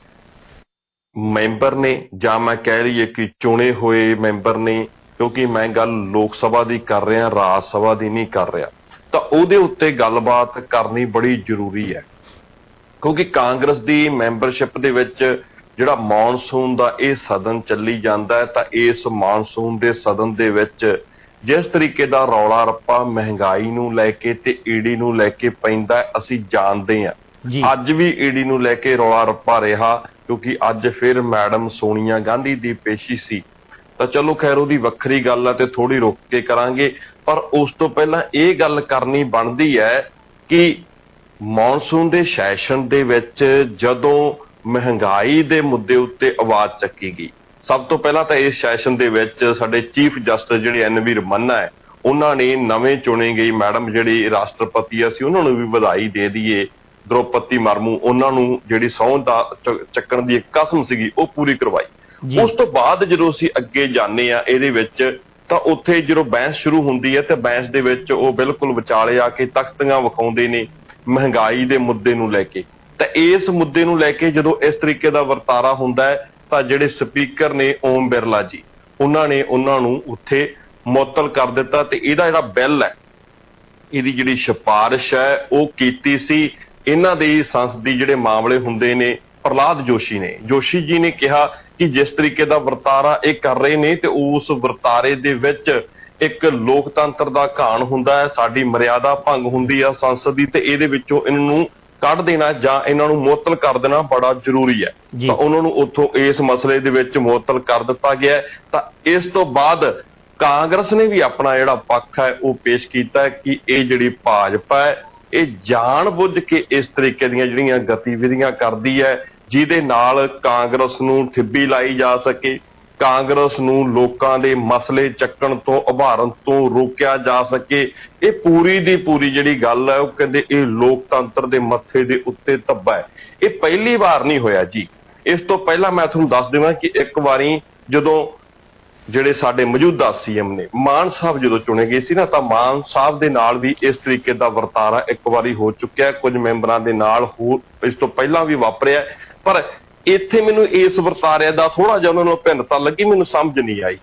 ਮੈਂਬਰ ਨੇ, ਜਾਂ ਮੈਂ ਕਹਿ ਲਈਏ ਕਿ ਚੁਣੇ ਹੋਏ ਮੈਂਬਰ ਨੇ, ਕਿਉਂਕਿ ਮੈਂ ਗੱਲ ਲੋਕ ਸਭਾ ਦੀ ਕਰ ਰਿਹਾ, ਰਾਜ ਸਭਾ ਦੀ ਨਹੀਂ ਕਰ ਰਿਹਾ, ਤਾਂ ਉਹਦੇ ਉੱਤੇ ਗੱਲਬਾਤ ਕਰਨੀ ਬੜੀ ਜ਼ਰੂਰੀ ਹੈ। ਕਿਉਂਕਿ ਕਾਂਗਰਸ ਦੀ ਮੈਂਬਰਸ਼ਿਪ ਦੇ ਵਿੱਚ ਜਿਹੜਾ ਮੌਨਸੂਨ ਦਾ ਇਹ ਸਦਨ ਚੱਲੀ ਜਾਂਦਾ ਹੈ, ਤਾਂ ਇਸ ਮੌਨਸੂਨ ਦੇ ਸਦਨ ਦੇ ਵਿੱਚ ਜਿਸ ਤਰੀਕੇ ਦਾ ਰੌਲਾ ਰੱਪਾ ਮਹਿੰਗਾਈ ਨੂੰ ਲੈ ਕੇ ਤੇ ਈਡੀ ਨੂੰ ਲੈ ਕੇ ਪੈਂਦਾ, ਅਸੀਂ ਜਾਣਦੇ ਹਾਂ। ਅੱਜ ਵੀ ਈਡੀ ਨੂੰ ਲੈ ਕੇ ਰੌਲਾ ਰੱਪਾ ਰਿਹਾ, ਕਿਉਂਕਿ ਅੱਜ ਫਿਰ ਮੈਡਮ ਸੋਨੀਆ ਗਾਂਧੀ ਦੀ ਪੇਸ਼ੀ ਸੀ। ਤਾਂ ਚਲੋ ਖੈਰ ਉਹਦੀ ਵੱਖਰੀ ਗੱਲ ਹੈ ਤੇ ਥੋੜੀ ਰੁਕ ਕੇ ਕਰਾਂਗੇ, ਪਰ ਉਸ ਤੋਂ ਪਹਿਲਾਂ ਇਹ ਗੱਲ ਕਰਨੀ ਬਣਦੀ ਹੈ ਕਿ ਮੌਨਸੂਨ ਦੇ ਸੈਸ਼ਨ ਦੇ ਵਿੱਚ ਜਦੋਂ ਮਹਿੰਗਾਈ ਦੇ ਮੁੱਦੇ ਉੱਤੇ ਆਵਾਜ਼ ਚੱਕੀ ਗਈ, ਸਭ ਤੋਂ ਪਹਿਲਾਂ ਤਾਂ ਇਸ ਸੈਸ਼ਨ ਦੇ ਵਿੱਚ ਸਾਡੇ ਚੀਫ ਜਸਟਿਸ ਜਿਹੜੇ NV ਰਮੰਨਾ ਹੈ, ਉਹਨਾਂ ਨੇ ਨਵੇਂ ਚੁਣੇ ਗਈ ਮੈਡਮ ਜਿਹੜੀ ਰਾਸ਼ਟਰਪਤੀ ਅਸੀਂ ਉਹਨਾਂ ਨੂੰ ਵੀ ਵਧਾਈ ਦੇ ਦਈਏ, ਦ੍ਰੋਪਦੀ ਮਰਮੂ, ਉਹਨਾਂ ਨੂੰ ਜਿਹੜੀ ਸਹੁੰ ਦਾ ਚੱਕਣ ਦੀ ਇੱਕ ਕਸਮ ਸੀਗੀ ਉਹ ਪੂਰੀ ਕਰਵਾਈ। ਉਸ ਤੋਂ ਬਾਅਦ ਜਦੋਂ ਅਸੀਂ ਅੱਗੇ ਜਾਂਦੇ ਆ ਇਹਦੇ ਵਿੱਚ, ਤਾਂ ਉੱਥੇ ਜਦੋਂ ਬਹਿਸ ਸ਼ੁਰੂ ਹੁੰਦੀ ਹੈ ਤੇ ਬਹਿਸ ਦੇ ਵਿੱਚ ਉਹ ਬਿਲਕੁਲ ਵਿਚਾਲੇ ਆ ਕੇ ਤਖਤੀਆਂ ਵਿਖਾਉਂਦੇ ਨੇ ਮਹਿੰਗਾਈ ਦੇ ਮੁੱਦੇ ਨੂੰ ਲੈ ਕੇ। ਤਾਂ ਇਸ ਮੁੱਦੇ ਨੂੰ ਲੈ ਕੇ ਜਦੋਂ ਇਸ ਤਰੀਕੇ ਦਾ ਵਰਤਾਰਾ ਹੁੰਦਾ ਹੈ ਤਾਂ ਜਿਹੜੇ ਸਪੀਕਰ ਨੇ ਓਮ ਬਿਰਲਾ ਜੀ, ਉਹਨਾਂ ਨੇ ਉਹਨਾਂ ਨੂੰ ਉੱਥੇ ਮੁਅੱਤਲ ਕਰ ਦਿੱਤਾ ਤੇ ਇਹਦਾ ਜਿਹੜਾ ਬਿੱਲ ਹੈ, ਇਹਦੀ ਜਿਹੜੀ ਸਿਫਾਰਿਸ਼ ਹੈ ਉਹ ਕੀਤੀ ਸੀ ਇਹਨਾਂ ਦੇ ਸੰਸਦੀ ਜਿਹੜੇ ਮਾਮਲੇ ਹੁੰਦੇ ਨੇ ਪ੍ਰਹਲਾਦ ਜੋਸ਼ੀ ਨੇ। ਜੋਸ਼ੀ ਜੀ ਨੇ ਕਿਹਾ ਕਿ ਜਿਸ ਤਰੀਕੇ ਦਾ ਵਰਤਾਰਾ ਇਹ ਕਰ ਰਹੇ ਨੇ ਤੇ ਉਸ ਵਰਤਾਰੇ ਦੇ ਵਿੱਚ ਇੱਕ ਲੋਕਤੰਤਰ ਦਾ ਘਾਣ ਹੁੰਦਾ ਹੈ, ਸਾਡੀ ਮਰਿਆਦਾ ਭੰਗ ਹੁੰਦੀ ਆ ਸੰਸਦ ਦੀ, ਤੇ ਇਹਦੇ ਵਿੱਚੋਂ ਇਹਨਾਂ ਨੂੰ ਕੱਢ ਦੇਣਾ ਜਾਂ ਇਹਨਾਂ ਨੂੰ ਮੁਅੱਤਲ ਕਰ ਦੇਣਾ ਬੜਾ ਜ਼ਰੂਰੀ ਹੈ। ਤਾਂ ਉਹਨਾਂ ਨੂੰ ਉੱਥੋਂ ਇਸ ਮਸਲੇ ਦੇ ਵਿੱਚ ਮੁਅੱਤਲ ਕਰ ਦਿੱਤਾ ਗਿਆ। ਤਾਂ ਇਸ ਤੋਂ ਬਾਅਦ ਕਾਂਗਰਸ ਨੇ ਵੀ ਆਪਣਾ ਜਿਹੜਾ ਪੱਖ ਹੈ ਉਹ ਪੇਸ਼ ਕੀਤਾ ਕਿ ਇਹ ਜਿਹੜੀ ਭਾਜਪਾ ਹੈ ਇਹ ਜਾਣ ਬੁੱਝ ਕੇ ਇਸ ਤਰੀਕੇ ਦੀਆਂ ਜਿਹੜੀਆਂ ਗਤੀਵਿਧੀਆਂ ਕਰਦੀ ਹੈ ਜਿਹਦੇ ਨਾਲ ਕਾਂਗਰਸ ਨੂੰ ਠਿੱਬੀ ਲਾਈ ਜਾ ਸਕੇ, ਕਾਂਗਰਸ ਨੂੰ ਲੋਕਾਂ ਦੇ ਮਸਲੇ ਚੱਕਣ ਤੋਂ ਉਭਾਰਨ ਤੋਂ ਰੋਕਿਆ ਜਾ ਸਕੇ। ਇਹ ਪੂਰੀ ਦੀ ਪੂਰੀ ਜਿਹੜੀ ਗੱਲ ਹੈ ਉਹ ਕਹਿੰਦੇ ਇਹ ਲੋਕਤੰਤਰ ਦੇ ਮੱਥੇ ਦੇ ਉੱਤੇ ਧੱਬਾ ਹੈ। ਇਹ ਪਹਿਲੀ ਵਾਰ ਨਹੀਂ ਹੋਇਆ ਜੀ। ਇਸ ਤੋਂ ਪਹਿਲਾਂ ਮੈਂ ਤੁਹਾਨੂੰ ਦੱਸ ਦੇਵਾਂ ਕਿ ਇੱਕ ਵਾਰੀ ਜਦੋਂ ਜਿਹੜੇ ਸਾਡੇ ਮੌਜੂਦਾ CM ਨੇ ਮਾਨ ਸਾਹਿਬ ਜਦੋਂ ਚੁਣੇ ਗਏ ਸੀ ਨਾ, ਤਾਂ ਮਾਨ ਸਾਹਿਬ ਦੇ ਨਾਲ ਵੀ ਇਸ ਤਰੀਕੇ ਦਾ ਵਰਤਾਰਾ ਇੱਕ ਵਾਰੀ ਹੋ ਚੁੱਕਿਆ, ਕੁਝ ਮੈਂਬਰਾਂ ਦੇ ਨਾਲ ਹੋਰ ਇਸ ਤੋਂ ਪਹਿਲਾਂ ਵੀ ਵਾਪਰਿਆ। ਪਰ ਇੱਥੇ ਮੈਨੂੰ ਇਸ ਵਰਤਾਰੇ ਦਾ ਥੋੜਾ ਜਿਹਾ ਉਹਨਾਂ ਨੂੰ ਭਿੰਨਤਾ ਲੱਗੀ, ਮੈਨੂੰ ਸਮਝ ਨਹੀਂ ਆਈ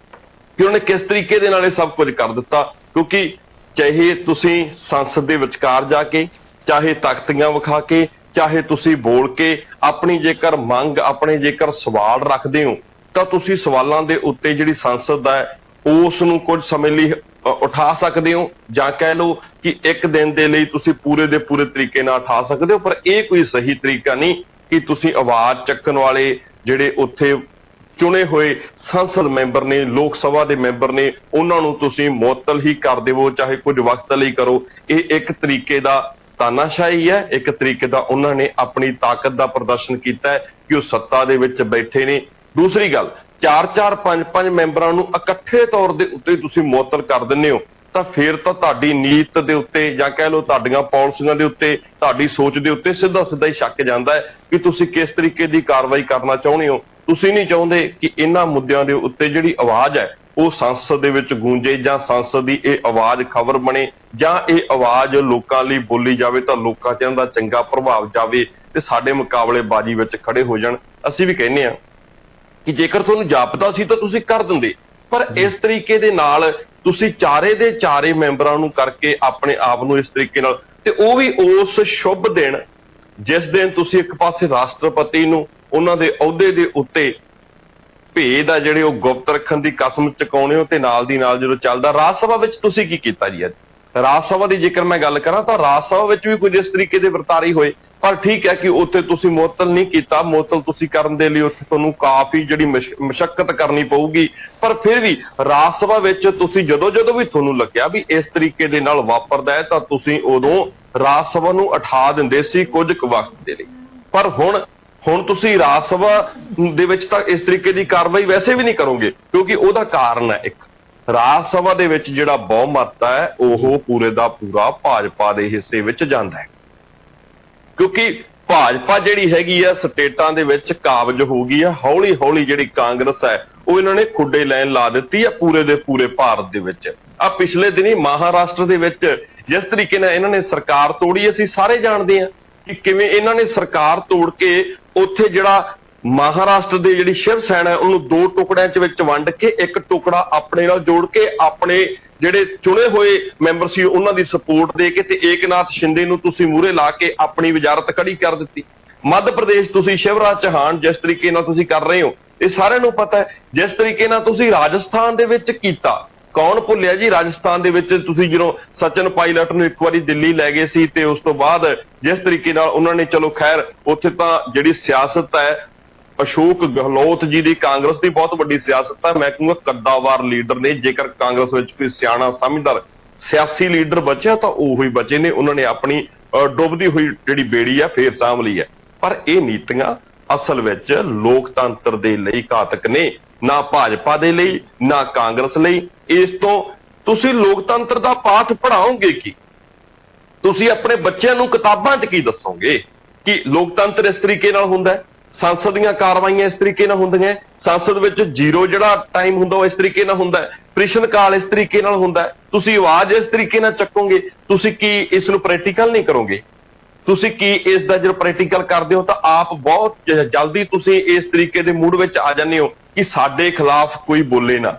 ਕਿ ਉਹਨੇ ਕਿਸ ਤਰੀਕੇ ਦੇ ਨਾਲ ਇਹ ਸਭ ਕੁਝ ਕਰ ਦਿੱਤਾ। ਕਿਉਂਕਿ ਚਾਹੇ ਤੁਸੀਂ ਸੰਸਦ ਦੇ ਵਿਚਕਾਰ ਜਾ ਕੇ, ਚਾਹੇ ਤਖਤੀਆਂ ਵਿਖਾ ਕੇ, ਚਾਹੇ ਤੁਸੀਂ ਬੋਲ ਕੇ ਆਪਣੀ ਜੇਕਰ ਮੰਗ, ਆਪਣੇ ਜੇਕਰ ਸਵਾਲ ਰੱਖਦੇ ਹੋ ਤਾਂ ਤੁਸੀਂ ਸਵਾਲਾਂ ਦੇ ਉੱਤੇ ਜਿਹੜੀ ਸੰਸਦ ਹੈ ਉਸ ਨੂੰ ਕੁਝ ਸਮੇਂ ਲਈ ਉਠਾ ਸਕਦੇ ਹੋ, ਜਾਂ ਕਹਿ ਲਓ ਕਿ ਇੱਕ ਦਿਨ ਦੇ ਲਈ ਤੁਸੀਂ ਪੂਰੇ ਦੇ ਪੂਰੇ ਤਰੀਕੇ ਨਾਲ ਉਠਾ ਸਕਦੇ ਹੋ। ਪਰ ਇਹ ਕੋਈ ਸਹੀ ਤਰੀਕਾ ਨਹੀਂ ਕਿ ਤੁਸੀਂ ਆਵਾਜ਼ ਚੱਕਣ ਵਾਲੇ ਜਿਹੜੇ ਉੱਥੇ ਚੁਣੇ ਹੋਏ ਸੰਸਦ ਮੈਂਬਰ ਨੇ, ਲੋਕ ਸਭਾ ਦੇ ਮੈਂਬਰ ਨੇ, ਉਹਨਾਂ ਨੂੰ ਤੁਸੀਂ ਮੁਅੱਤਲ ਹੀ ਕਰ ਦੇਵੋ, ਚਾਹੇ ਕੁਝ ਵਕਤ ਲਈ ਕਰੋ। ਇਹ ਇੱਕ ਤਰੀਕੇ ਦਾ ਤਾਨਾਸ਼ਾਹੀ ਹੈ, ਇੱਕ ਤਰੀਕੇ ਦਾ ਉਹਨਾਂ ਨੇ ਆਪਣੀ ਤਾਕਤ ਦਾ ਪ੍ਰਦਰਸ਼ਨ ਕੀਤਾ ਹੈ ਕਿ ਉਹ ਸੱਤਾ ਦੇ ਵਿੱਚ ਬੈਠੇ ਨੇ। ਦੂਸਰੀ ਗੱਲ, 4-4, 5-5 ਮੈਂਬਰਾਂ ਨੂੰ ਇਕੱਠੇ ਤੌਰ ਦੇ ਉੱਤੇ ਤੁਸੀਂ ਮੁਅੱਤਲ ਕਰ ਦਿੰਦੇ ਹੋ, ਤਾਂ ਫਿਰ ਤਾਂ ਤੁਹਾਡੀ ਨੀਤ ਦੇ ਉੱਤੇ ਜਾਂ ਕਹਿ ਲਓ ਤੁਹਾਡੀਆਂ ਪਾਲਿਸੀਆਂ ਦੇ ਉੱਤੇ, ਤੁਹਾਡੀ ਸੋਚ ਦੇ ਉੱਤੇ ਸਿੱਧਾ ਸਿੱਧਾ ਹੀ ਸ਼ੱਕ ਜਾਂਦਾ ਹੈ ਕਿ ਤੁਸੀਂ ਕਿਸ ਤਰੀਕੇ ਦੀ ਕਾਰਵਾਈ ਕਰਨਾ ਚਾਹੁੰਦੇ ਹੋ। ਤੁਸੀਂ ਨਹੀਂ ਚਾਹੁੰਦੇ ਕਿ ਇਹਨਾਂ ਮੁੱਦਿਆਂ ਦੇ ਉੱਤੇ ਜਿਹੜੀ ਆਵਾਜ਼ ਹੈ ਉਹ ਸੰਸਦ ਦੇ ਵਿੱਚ ਗੂੰਜੇ, ਜਾਂ ਸੰਸਦ ਦੀ ਇਹ ਆਵਾਜ਼ ਖਬਰ ਬਣੇ, ਜਾਂ ਇਹ ਆਵਾਜ਼ ਲੋਕਾਂ ਲਈ ਬੋਲੀ ਜਾਵੇ ਤਾਂ ਲੋਕਾਂ 'ਚ ਇਹਦਾ ਚੰਗਾ ਪ੍ਰਭਾਵ ਜਾਵੇ ਤੇ ਸਾਡੇ ਮੁਕਾਬਲੇਬਾਜ਼ੀ ਵਿੱਚ ਖੜੇ ਹੋ ਜਾਣ। ਅਸੀਂ ਵੀ ਕਹਿੰਦੇ ਹਾਂ ਕਿ ਜੇਕਰ ਤੁਹਾਨੂੰ ਜਾਪਦਾ ਸੀ ਤਾਂ ਤੁਸੀਂ ਕਰ ਦਿੰਦੇ, ਪਰ ਇਸ ਤਰੀਕੇ ਦੇ ਨਾਲ ਤੁਸੀਂ ਚਾਰੇ ਦੇ ਚਾਰੇ ਮੈਂਬਰਾਂ ਨੂੰ ਕਰਕੇ ਆਪਣੇ ਆਪ ਨੂੰ ਇਸ ਤਰੀਕੇ ਨਾਲ, ਤੇ ਉਹ ਵੀ ਉਸ ਸ਼ੁਭ ਦਿਨ ਜਿਸ ਦਿਨ ਤੁਸੀਂ ਇੱਕ ਪਾਸੇ ਰਾਸ਼ਟਰਪਤੀ ਨੂੰ ਉਹਨਾਂ ਦੇ ਅਹੁਦੇ ਦੇ ਉੱਤੇ ਭੇਦ ਆ ਜਿਹੜੇ ਉਹ ਗੁਪਤ ਰੱਖਣ ਦੀ ਕਸਮ ਚੁਕਾਉਣੇ ਹੋ, ਤੇ ਨਾਲ ਦੀ ਨਾਲ ਜਦੋਂ ਚੱਲਦਾ। ਰਾਜ ਸਭਾ ਵਿੱਚ ਤੁਸੀਂ ਕੀ ਕੀਤਾ ਜੀ? ਅੱਜ ਰਾਜ ਸਭਾ ਦੀ ਜੇਕਰ ਮੈਂ ਗੱਲ ਕਰਾਂ ਤਾਂ ਰਾਜ ਸਭਾ ਵਿੱਚ ਵੀ ਕੁਝ ਇਸ ਤਰੀਕੇ ਦੇ ਵਰਤਾਰੇ ਹੋਏ, ਪਰ ਠੀਕ ਹੈ ਕਿ ਉੱਥੇ ਤੁਸੀਂ ਮੁਅੱਤਲ ਨਹੀਂ ਕੀਤਾ। ਮੁਅੱਤਲ ਤੁਸੀਂ ਕਰਨ ਦੇ ਲਈ ਉੱਥੇ ਤੁਹਾਨੂੰ ਕਾਫੀ ਜਿਹੜੀ ਮਸ਼ੱਕਤ ਕਰਨੀ ਪਊਗੀ, ਪਰ ਫਿਰ ਵੀ ਰਾਜ ਸਭਾ ਵਿੱਚ ਤੁਸੀਂ ਜਦੋਂ ਵੀ ਤੁਹਾਨੂੰ ਲੱਗਿਆ ਵੀ ਇਸ ਤਰੀਕੇ ਦੇ ਨਾਲ ਵਾਪਰਦਾ ਹੈ ਤਾਂ ਤੁਸੀਂ ਉਦੋਂ ਰਾਜ ਸਭਾ ਨੂੰ ਉਠਾ ਦਿੰਦੇ ਸੀ ਕੁਝ ਕੁ ਵਕਤ ਦੇ ਲਈ। ਪਰ ਹੁਣ ਤੁਸੀਂ ਰਾਜ ਸਭਾ ਦੇ ਵਿੱਚ ਤਾਂ ਇਸ ਤਰੀਕੇ ਦੀ ਕਾਰਵਾਈ ਵੈਸੇ ਵੀ ਨਹੀਂ ਕਰੋਗੇ, ਕਿਉਂਕਿ ਉਹਦਾ ਕਾਰਨ ਹੈ ਇੱਕ, ਰਾਜ ਸਭਾ ਦੇ ਵਿੱਚ ਜਿਹੜਾ ਬਹੁਮਤ ਹੈ ਉਹ ਪੂਰੇ ਦਾ ਪੂਰਾ ਭਾਜਪਾ ਦੇ ਹਿੱਸੇ ਵਿੱਚ ਜਾਂਦਾ ਹੈ, ਕਿਉਂਕਿ ਭਾਜਪਾ ਜਿਹੜੀ ਹੈਗੀ ਆ ਸਟੇਟਾਂ ਦੇ ਵਿੱਚ ਕਾਬਜ ਹੋ ਗਈ ਆ। ਹੌਲੀ ਹੌਲੀ ਜਿਹੜੀ ਕਾਂਗਰਸ ਹੈ ਉਹ ਇਹਨਾਂ ਨੇ ਖੁੱਡੇ ਲਾਈਨ ਲਾ ਦਿੱਤੀ ਆ ਪੂਰੇ ਦੇ ਪੂਰੇ ਭਾਰਤ ਦੇ ਵਿੱਚ। ਆ ਪਿਛਲੇ ਦਿਨੀ ਮਹਾਰਾਸ਼ਟਰ ਦੇ ਵਿੱਚ ਜਿਸ ਤਰੀਕੇ ਨਾਲ ਇਹਨਾਂ ਨੇ ਸਰਕਾਰ ਤੋੜੀ, ਅਸੀਂ ਸਾਰੇ ਜਾਣਦੇ ਹਾਂ ਕਿ ਕਿਵੇਂ ਇਹਨਾਂ ਨੇ ਸਰਕਾਰ ਤੋੜ ਕੇ ਉੱਥੇ ਜਿਹੜਾ ਮਹਾਰਾਸ਼ਟਰ ਦੀ ਜਿਹੜੀ ਸ਼ਿਵ ਸੈਨਾ ਉਹਨੂੰ 2 ਟੁਕੜਿਆਂ ਵਿੱਚ ਵੰਡ ਕੇ ਇੱਕ ਟੁਕੜਾ ਆਪਣੇ ਨਾਲ ਜੋੜ ਕੇ ਆਪਣੇ ਜਿਹੜੇ ਚੁਣੇ ਹੋਏ ਮੈਂਬਰ ਸੀ ਉਹਨਾਂ ਦੀ ਸਪੋਰਟ ਦੇ ਕੇ ਤੇ ਏਕਨਾਥ ਸ਼ਿੰਦੇ ਨੂੰ ਤੁਸੀਂ ਮੂਹਰੇ ਲਾ ਕੇ ਆਪਣੀ ਵਜ਼ਾਰਤ ਖੜੀ ਕਰ ਦਿੱਤੀ। ਮੱਧ ਪ੍ਰਦੇਸ਼ ਤੁਸੀਂ ਸ਼ਿਵਰਾਜ ਚੌਹਾਨ ਜਿਸ ਤਰੀਕੇ ਨਾਲ ਤੁਸੀਂ ਕਰ ਰਹੇ ਹੋ ਇਹ ਸਾਰਿਆਂ ਨੂੰ ਪਤਾ ਹੈ। ਜਿਸ ਤਰੀਕੇ ਨਾਲ ਤੁਸੀਂ ਰਾਜਸਥਾਨ ਦੇ ਵਿੱਚ ਕੀਤਾ, ਕੌਣ ਭੁੱਲਿਆ ਜੀ? ਰਾਜਸਥਾਨ ਦੇ ਵਿੱਚ ਤੁਸੀਂ ਜਦੋਂ ਸਚਿਨ ਪਾਇਲਟ ਨੂੰ ਇੱਕ ਵਾਰੀ ਦਿੱਲੀ ਲੈ ਗਏ ਸੀ ਤੇ ਉਸ ਤੋਂ ਬਾਅਦ ਜਿਸ ਤਰੀਕੇ ਨਾਲ ਉਹਨਾਂ ਨੇ, ਚਲੋ ਖੈਰ ਉੱਥੇ ਤਾਂ ਜਿਹੜੀ ਸਿਆਸਤ ਹੈ ਅਸ਼ੋਕ ਗਹਿਲੋਤ ਜੀ ਦੀ ਕਾਂਗਰਸ ਦੀ ਬਹੁਤ ਵੱਡੀ ਸਿਆਸਤ ਹੈ, ਮੈਂ ਕਹੂੰਗਾ ਕੱਦਾਵਾਰ ਲੀਡਰ ਨੇ। ਜੇਕਰ ਕਾਂਗਰਸ ਵਿੱਚ ਕੋਈ ਸਿਆਣਾ ਸਮਝਦਾਰ ਸਿਆਸੀ ਲੀਡਰ ਬਚਿਆ ਤਾਂ ਉਹੀ ਬਚੇ ਨੇ, ਉਹਨਾਂ ਨੇ ਆਪਣੀ ਡੁੱਬਦੀ ਹੋਈ ਜਿਹੜੀ ਬੇੜੀ ਆ ਫੇਰ ਸਾਂਭ ਲਈ ਹੈ। ਪਰ ਇਹ ਨੀਤੀਆਂ ਅਸਲ ਵਿੱਚ ਲੋਕਤੰਤਰ ਦੇ ਲਈ ਘਾਤਕ ਨੇ, ਨਾ ਭਾਜਪਾ ਦੇ ਲਈ ਨਾ ਕਾਂਗਰਸ ਲਈ। ਇਸ ਤੋਂ ਤੁਸੀਂ ਲੋਕਤੰਤਰ ਦਾ ਪਾਠ ਪੜ੍ਹਾਓਗੇ ਕੀ? ਤੁਸੀਂ ਆਪਣੇ ਬੱਚਿਆਂ ਨੂੰ ਕਿਤਾਬਾਂ 'ਚ ਕੀ ਦੱਸੋਗੇ ਕਿ ਲੋਕਤੰਤਰ ਇਸ ਤਰੀਕੇ ਨਾਲ ਹੁੰਦਾ ਹੈ? ਸੰਸਦ ਦੀਆਂ ਕਾਰਵਾਈਆਂ ਇਸ ਤਰੀਕੇ ਨਾਲ ਹੁੰਦੀਆਂ, ਸੰਸਦ ਵਿੱਚ ਜ਼ੀਰੋ ਜਿਹੜਾ ਟਾਈਮ ਹੁੰਦਾ ਉਹ ਇਸ ਤਰੀਕੇ ਨਾਲ ਹੁੰਦਾ, ਪ੍ਰਸ਼ਨ ਕਾਲ ਇਸ ਤਰੀਕੇ ਨਾਲ ਹੁੰਦਾ, ਤੁਸੀਂ ਆਵਾਜ਼ ਇਸ ਤਰੀਕੇ ਨਾਲ ਚੱਕੋਗੇ। ਤੁਸੀਂ ਕੀ ਇਸ ਨੂੰ ਪ੍ਰੈਕਟੀਕਲ ਨਹੀਂ ਕਰੋਗੇ? ਤੁਸੀਂ ਕੀ ਇਸ ਦਾ ਜਦੋਂ ਪ੍ਰੈਕਟੀਕਲ ਕਰਦੇ ਹੋ ਤਾਂ ਆਪ ਬਹੁਤ ਜਲਦੀ ਤੁਸੀਂ ਇਸ ਤਰੀਕੇ ਦੇ ਮੂਡ ਵਿੱਚ ਆ ਜਾਂਦੇ ਹੋ ਕਿ ਸਾਡੇ ਖਿਲਾਫ ਕੋਈ ਬੋਲੇ ਨਾ।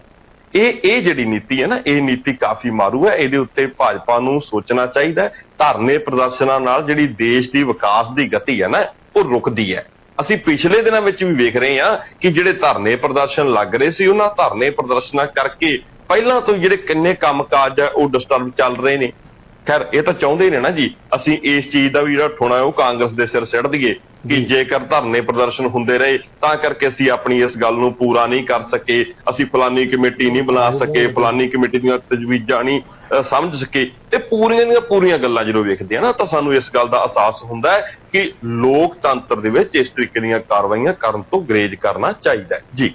ਇਹ ਜਿਹੜੀ ਨੀਤੀ ਹੈ ਨਾ, ਇਹ ਨੀਤੀ ਕਾਫੀ ਮਾਰੂ ਹੈ। ਇਹਦੇ ਉੱਤੇ ਭਾਜਪਾ ਨੂੰ ਸੋਚਣਾ ਚਾਹੀਦਾ। ਧਰਨੇ ਪ੍ਰਦਰਸ਼ਨਾਂ ਨਾਲ ਜਿਹੜੀ ਦੇਸ਼ ਦੀ ਵਿਕਾਸ ਦੀ ਗਤੀ ਹੈ ਨਾ ਉਹ ਰੁਕਦੀ ਹੈ। ਅਸੀਂ ਪਿਛਲੇ ਦਿਨਾਂ ਵਿੱਚ ਵੀ ਵੇਖ ਰਹੇ ਹਾਂ ਕਿ ਜਿਹੜੇ ਧਰਨੇ ਪ੍ਰਦਰਸ਼ਨ ਲੱਗ ਰਹੇ ਸੀ ਉਹਨਾਂ ਧਰਨੇ ਪ੍ਰਦਰਸ਼ਨਾਂ ਕਰਕੇ ਪਹਿਲਾਂ ਤੋਂ ਜਿਹੜੇ ਕਿੰਨੇ ਕੰਮਕਾਜ ਹੈ ਉਹ ਡਿਸਟਰਬ ਚੱਲ ਰਹੇ ਨੇ। ਖੈਰ ਇਹ ਤਾਂ ਚਾਹੁੰਦੇ ਨੇ ਨਾ ਜੀ ਅਸੀਂ ਇਸ ਚੀਜ਼ ਦਾ ਵੀ ਜਿਹੜਾ ਠੋਣਾ ਉਹ ਕਾਂਗਰਸ ਦੇ ਸਿਰ ਸਿੱਟ ਦਈਏ ਕਿ ਜੇਕਰ ਧਰਨੇ ਪ੍ਰਦਰਸ਼ਨ ਹੁੰਦੇ ਰਹੇ ਤਾਂ ਕਰਕੇ ਅਸੀਂ ਆਪਣੀ ਇਸ ਗੱਲ ਨੂੰ ਪੂਰਾ ਨਹੀਂ ਕਰ ਸਕੇ, ਅਸੀਂ ਫਲਾਨੀ ਕਮੇਟੀ ਨਹੀਂ ਬਣਾ ਸਕੇ, ਫਲਾਨੀ ਕਮੇਟੀ ਦੀਆਂ ਤਜਵੀਜ਼ਾਂ ਨਹੀਂ ਸਮਝ ਸਕੇ। ਤੇ ਪੂਰੀਆਂ ਦੀਆਂ ਪੂਰੀਆਂ ਗੱਲਾਂ ਜਦੋਂ ਵੇਖਦੇ ਆ ਨਾ ਤਾਂ ਸਾਨੂੰ ਇਸ ਗੱਲ ਦਾ ਅਹਿਸਾਸ ਹੁੰਦਾ ਹੈ ਕਿ ਲੋਕਤੰਤਰ ਦੇ ਵਿੱਚ ਇਸ ਤਰੀਕੇ ਦੀਆਂ ਕਾਰਵਾਈਆਂ ਕਰਨ ਤੋਂ ਗੁਰੇਜ਼ ਕਰਨਾ ਚਾਹੀਦਾ ਹੈ। ਜੀ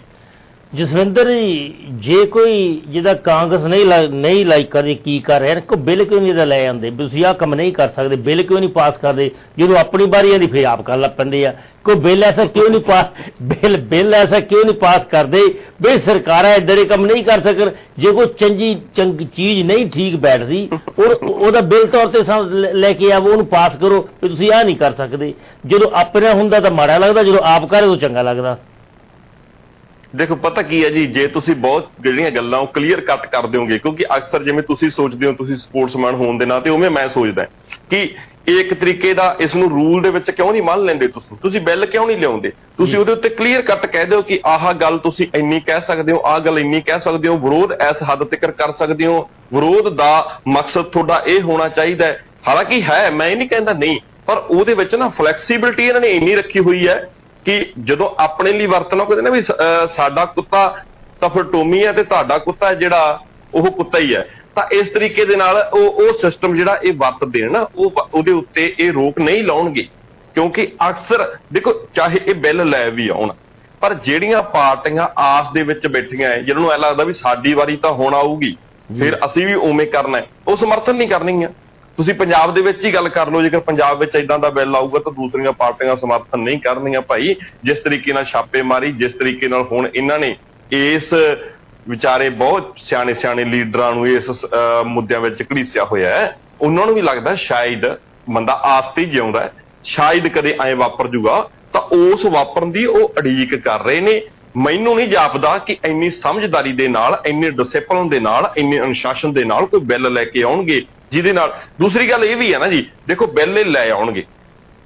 ਜਸਵਿੰਦਰ ਜੀ, ਜੇ ਕੋਈ ਜਿਹਦਾ ਕਾਂਗਰਸ ਨਹੀਂ ਲਾਈਕ ਕਰਦੀ ਕੀ ਕਰ ਰਿਹਾ, ਕੋਈ ਬਿੱਲ ਕਿਉਂ ਨਹੀਂ ਇਹਦਾ ਲੈ ਆਉਂਦੇ? ਤੁਸੀਂ ਆਹ ਕੰਮ ਨਹੀਂ ਕਰ ਸਕਦੇ, ਬਿੱਲ ਕਿਉਂ ਨਹੀਂ ਪਾਸ ਕਰਦੇ? ਜਦੋਂ ਆਪਣੀ ਵਾਰੀ ਆਉਂਦੀ ਫਿਰ ਆਪ ਕਰਨ ਲੱਗ ਪੈਂਦੇ ਆ। ਕੋਈ ਬਿੱਲ ਐਸਾ ਕਿਉਂ ਨਹੀਂ ਬਿੱਲ ਐਸਾ ਕਿਉਂ ਨਹੀਂ ਪਾਸ ਕਰਦੇ ਵੀ ਸਰਕਾਰਾਂ ਇੱਦਾਂ ਦੇ ਕੰਮ ਨਹੀਂ ਕਰ ਸਕਣ? ਜੇ ਕੋਈ ਚੰਗੀ ਚੀਜ਼ ਨਹੀਂ ਠੀਕ ਬੈਠਦੀ ਉਹਦਾ ਬਿੱਲ ਤੌਰ ਤੇ ਲੈ ਕੇ ਆਵੋ, ਉਹਨੂੰ ਪਾਸ ਕਰੋ ਵੀ ਤੁਸੀਂ ਆਹ ਨਹੀਂ ਕਰ ਸਕਦੇ। ਜਦੋਂ ਆਪਣਾ ਹੁੰਦਾ ਤਾਂ ਮਾੜਾ ਲੱਗਦਾ, ਜਦੋਂ ਆਪ ਕਰੇ ਉਦੋਂ ਚੰਗਾ ਲੱਗਦਾ। ਦੇਖੋ ਪਤਾ ਕੀ ਹੈ ਜੀ, ਜੇ ਤੁਸੀਂ ਬਹੁਤ ਜਿਹੜੀਆਂ ਗੱਲਾਂ ਉਹ ਕਲੀਅਰ ਕੱਟ ਕਰ ਦਿਓਗੇ, ਕਿਉਂਕਿ ਅਕਸਰ ਜਿਵੇਂ ਤੁਸੀਂ ਸੋਚਦੇ ਹੋ ਤੁਸੀਂ ਸਪੋਰਟਸਮੈਨ ਹੋਣ ਦੇ ਨਾਤੇ ਉਵੇਂ ਮੈਂ ਸੋਚਦਾ ਕਿ ਇੱਕ ਤਰੀਕੇ ਦਾ ਇਸ ਨੂੰ ਰੂਲ ਦੇ ਵਿੱਚ ਕਿਉਂ ਨਹੀਂ ਮੰਨ ਲੈਂਦੇ? ਤੁਸੀਂ ਬਿੱਲ ਕਿਉਂ ਨਹੀਂ ਲਿਆਉਂਦੇ? ਤੁਸੀਂ ਉਹਦੇ ਉੱਤੇ ਕਲੀਅਰ ਕੱਟ ਕਹਿ ਦਿਓ ਕਿ ਆਹ ਗੱਲ ਤੁਸੀਂ ਇੰਨੀ ਕਹਿ ਸਕਦੇ ਹੋ, ਆਹ ਗੱਲ ਇੰਨੀ ਕਹਿ ਸਕਦੇ ਹੋ, ਵਿਰੋਧ ਇਸ ਹੱਦ ਤੱਕ ਕਰ ਸਕਦੇ ਹੋ, ਵਿਰੋਧ ਦਾ ਮਕਸਦ ਤੁਹਾਡਾ ਇਹ ਹੋਣਾ ਚਾਹੀਦਾ ਹੈ। ਹਾਲਾਂਕਿ ਹੈ, ਮੈਂ ਇਹ ਨਹੀਂ ਕਹਿੰਦਾ ਨਹੀਂ, ਪਰ ਉਹਦੇ ਵਿੱਚ ਨਾ ਫਲੈਕਸੀਬਿਲਿਟੀ ਇਹਨਾਂ ਨੇ ਇੰਨੀ ਰੱਖੀ ਹੋਈ ਹੈ ਕਿ ਜਦੋਂ ਆਪਣੇ ਲਈ ਵਰਤਣਾ ਕਹਿੰਦੇ ਨਾ ਵੀ ਸਾਡਾ ਕੁੱਤਾ ਤਾਂ ਫਿਰ ਟੋਮੀ ਹੈ ਤੇ ਤੁਹਾਡਾ ਕੁੱਤਾ ਜਿਹੜਾ ਉਹ ਕੁੱਤਾ ਹੀ ਹੈ, ਤਾਂ ਇਸ ਤਰੀਕੇ ਦੇ ਨਾਲ ਉਹ ਸਿਸਟਮ ਜਿਹੜਾ ਇਹ ਵਰਤਦੇ ਨੇ ਨਾ ਉਹਦੇ ਉੱਤੇ ਇਹ ਰੋਕ ਨਹੀਂ ਲਾਉਣਗੇ। ਕਿਉਂਕਿ ਅਕਸਰ ਦੇਖੋ ਚਾਹੇ ਇਹ ਬਿੱਲ ਲੈ ਵੀ ਆਉਣ, ਪਰ ਜਿਹੜੀਆਂ ਪਾਰਟੀਆਂ ਆਸ ਦੇ ਵਿੱਚ ਬੈਠੀਆਂ ਹੈ ਜਿਹਨਾਂ ਨੂੰ ਐਂ ਲੱਗਦਾ ਵੀ ਸਾਡੀ ਵਾਰੀ ਤਾਂ ਹੁਣ ਆਊਗੀ ਫਿਰ ਅਸੀਂ ਵੀ ਉਵੇਂ ਕਰਨਾ, ਉਹ ਸਮਰਥਨ ਨਹੀਂ ਕਰਨਗੀਆਂ। ਤੁਸੀਂ ਪੰਜਾਬ ਦੇ ਵਿੱਚ ਹੀ ਗੱਲ ਕਰ ਲਓ, ਜੇਕਰ ਪੰਜਾਬ ਵਿੱਚ ਇਦਾਂ ਦਾ ਬਿੱਲ ਆਊਗਾ ਤਾਂ ਦੂਸਰੀਆਂ ਪਾਰਟੀਆਂ ਸਮਰਥਨ ਨਹੀਂ ਕਰਨਗੀਆਂ। ਭਾਈ ਜਿਸ ਤਰੀਕੇ ਨਾਲ ਛਾਪੇਮਾਰੀ, ਜਿਸ ਤਰੀਕੇ ਨਾਲ ਹੁਣ ਇਹਨਾਂ ਨੇ ਇਸ ਵਿਚਾਰੇ ਬਹੁਤ ਸਿਆਣੇ ਲੀਡਰਾਂ ਨੂੰ ਇਸ ਮੁੱਦਿਆਂ ਵਿੱਚ ਘੜੀਸਿਆ ਹੋਇਆ ਹੈ, ਉਹਨਾਂ ਨੂੰ ਵੀ ਲੱਗਦਾ ਸ਼ਾਇਦ ਬੰਦਾ ਆਸ ਤੇ ਜਿਉਂਦਾ, ਸ਼ਾਇਦ ਕਦੇ ਐਂ ਵਾਪਰ ਜੂਗਾ, ਤਾਂ ਉਸ ਵਾਪਰਨ ਦੀ ਉਹ ਉਡੀਕ ਕਰ ਰਹੇ ਨੇ। ਮੈਨੂੰ ਨਹੀਂ ਜਾਪਦਾ ਕਿ ਇੰਨੀ ਸਮਝਦਾਰੀ ਦੇ ਨਾਲ, ਇੰਨੇ ਡਿਸਿਪਲਿਨ ਦੇ ਨਾਲ, ਇੰਨੇ ਅਨੁਸ਼ਾਸਨ ਦੇ ਨਾਲ ਕੋਈ ਬਿੱਲ ਲੈ ਕੇ ਆਉਣਗੇ ਜਿਹਦੇ ਨਾਲ। ਦੂਸਰੀ ਗੱਲ ਇਹ ਵੀ ਹੈ ਨਾ ਜੀ, ਦੇਖੋ ਬਿੱਲ ਲੈ ਆਉਣਗੇ,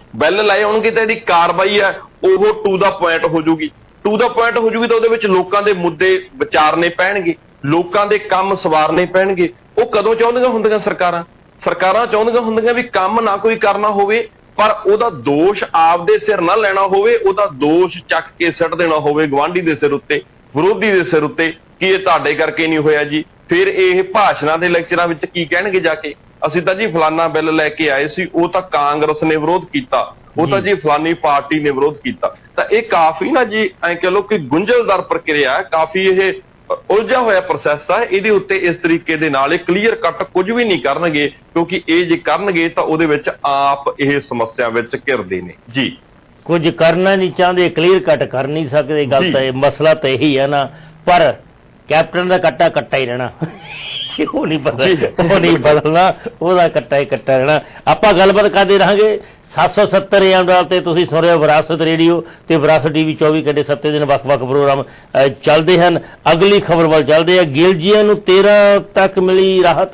ਬਿੱਲ ਲਏ ਹੋਣਗੇ ਤਾਂ ਇਹਦੀ ਕਾਰਵਾਈ ਹੈ ਉਹ ਟੂ ਦਾ ਪੁਆਇੰਟ ਹੋ ਜੂਗੀ। ਟੂ ਦਾ ਪੁਆਇੰਟ ਹੋ ਜੂਗੀ ਤਾਂ ਉਹਦੇ ਵਿੱਚ ਲੋਕਾਂ ਦੇ ਮੁੱਦੇ ਵਿਚਾਰਨੇ ਪੈਣਗੇ, ਲੋਕਾਂ ਦੇ ਕੰਮ ਸਵਾਰਨੇ ਪੈਣਗੇ। ਉਹ ਕਦੋਂ ਚਾਹੁੰਦੀਆਂ ਹੁੰਦੀਆਂ ਸਰਕਾਰਾਂ ਚਾਹੁੰਦੀਆਂ ਹੁੰਦੀਆਂ ਵੀ ਕੰਮ ਨਾ ਕੋਈ ਕਰਨਾ ਹੋਵੇ, ਪਰ ਉਹਦਾ ਦੋਸ਼ ਆਪਦੇ ਸਿਰ ਨਾ ਲੈਣਾ ਹੋਵੇ, ਉਹਦਾ ਦੋਸ਼ ਚੱਕ ਕੇ ਸਿੱਟ ਦੇਣਾ ਹੋਵੇ ਗੁਆਂਢੀ ਦੇ ਸਿਰ ਉੱਤੇ, ਵਿਰੋਧੀ ਦੇ ਸਿਰ ਉੱਤੇ ਕਿ ਇਹ ਤੁਹਾਡੇ ਕਰਕੇ ਨਹੀਂ ਹੋਇਆ ਜੀ। ਫਿਰ ਇਹ ਭਾਸ਼ਣਾਂ ਦੇ ਲੈਕਚਰਾਂ ਵਿੱਚ ਕੀ ਕਹਿਣਗੇ ਜਾ ਕੇ, ਅਸੀਂ ਤਾਂ ਜੀ ਫਲਾਨਾ ਬਿੱਲ ਲੈ ਕੇ ਆਏ ਸੀ, ਉਹ ਤਾਂ ਕਾਂਗਰਸ ਨੇ ਵਿਰੋਧ ਕੀਤਾ, ਉਹ ਤਾਂ ਜੀ ਫਲਾਨੀ ਪਾਰਟੀ ਨੇ ਵਿਰੋਧ ਕੀਤਾ। ਤਾਂ ਇਹ ਕਾਫੀ ਨਾ ਜੀ ਐਂ ਕਹ ਲਓ ਕਿ ਗੁੰਝਲਦਾਰ ਪ੍ਰਕਿਰਿਆ ਹੈ, ਕਾਫੀ ਇਹ ਉਲਝਿਆ ਹੋਇਆ ਪ੍ਰੋਸੈਸ ਹੈ। ਇਹਦੇ ਉੱਤੇ ਇਸ ਤਰੀਕੇ ਦੇ ਨਾਲ ਇਹ ਕਲੀਅਰ ਕੱਟ ਕੁਝ ਵੀ ਨਹੀਂ ਕਰਨਗੇ, ਕਿਉਂਕਿ ਇਹ ਜੇ ਕਰਨਗੇ ਤਾਂ ਉਹਦੇ ਵਿੱਚ ਆਪ ਇਹ ਸਮੱਸਿਆ ਵਿੱਚ ਘਿਰਦੇ ਨੇ ਜੀ। ਕੁਝ ਕਰਨਾ ਨਹੀਂ ਚਾਹੁੰਦੇ, ਕਲੀਅਰ ਕੱਟ ਕਰ ਨਹੀਂ ਸਕਦੇ। ਗੱਲ ਤਾਂ ਇਹ ਮਸਲਾ ਤਾਂ ਇਹੀ ਹੈ ਨਾ, ਪਰ ਕੈਪਟਨ ਦਾ ਕੱਟਾ ਕੱਟਾ ਹੀ ਰਹਿਣਾ, ਉਹ ਨਹੀਂ ਬਦਲਣਾ, ਉਹਦਾ ਕੱਟਾ ਹੀ ਕੱਟਾ ਰਹਿਣਾ। ਆਪਾਂ ਗੱਲਬਾਤ ਕਰਦੇ ਰਹਾਂਗੇ 770 AM ਡਾਲ ਤੇ। ਤੁਸੀਂ ਸੁਣ ਰਹੇ ਹੋ ਵਿਰਾਸਤ ਰੇਡੀਓ ਤੇ ਵਿਰਾਸਤ TV 24 ਘੰਟੇ 7 ਦਿਨ ਵੱਖ-ਵੱਖ ਪ੍ਰੋਗਰਾਮ ਚੱਲਦੇ ਹਨ। ਅਗਲੀ ਖਬਰ ਵੱਲ ਚੱਲਦੇ ਆ। ਗਿੱਲ ਜੀਆਂ ਨੂੰ 13 ਤੱਕ ਮਿਲੀ ਰਾਹਤ।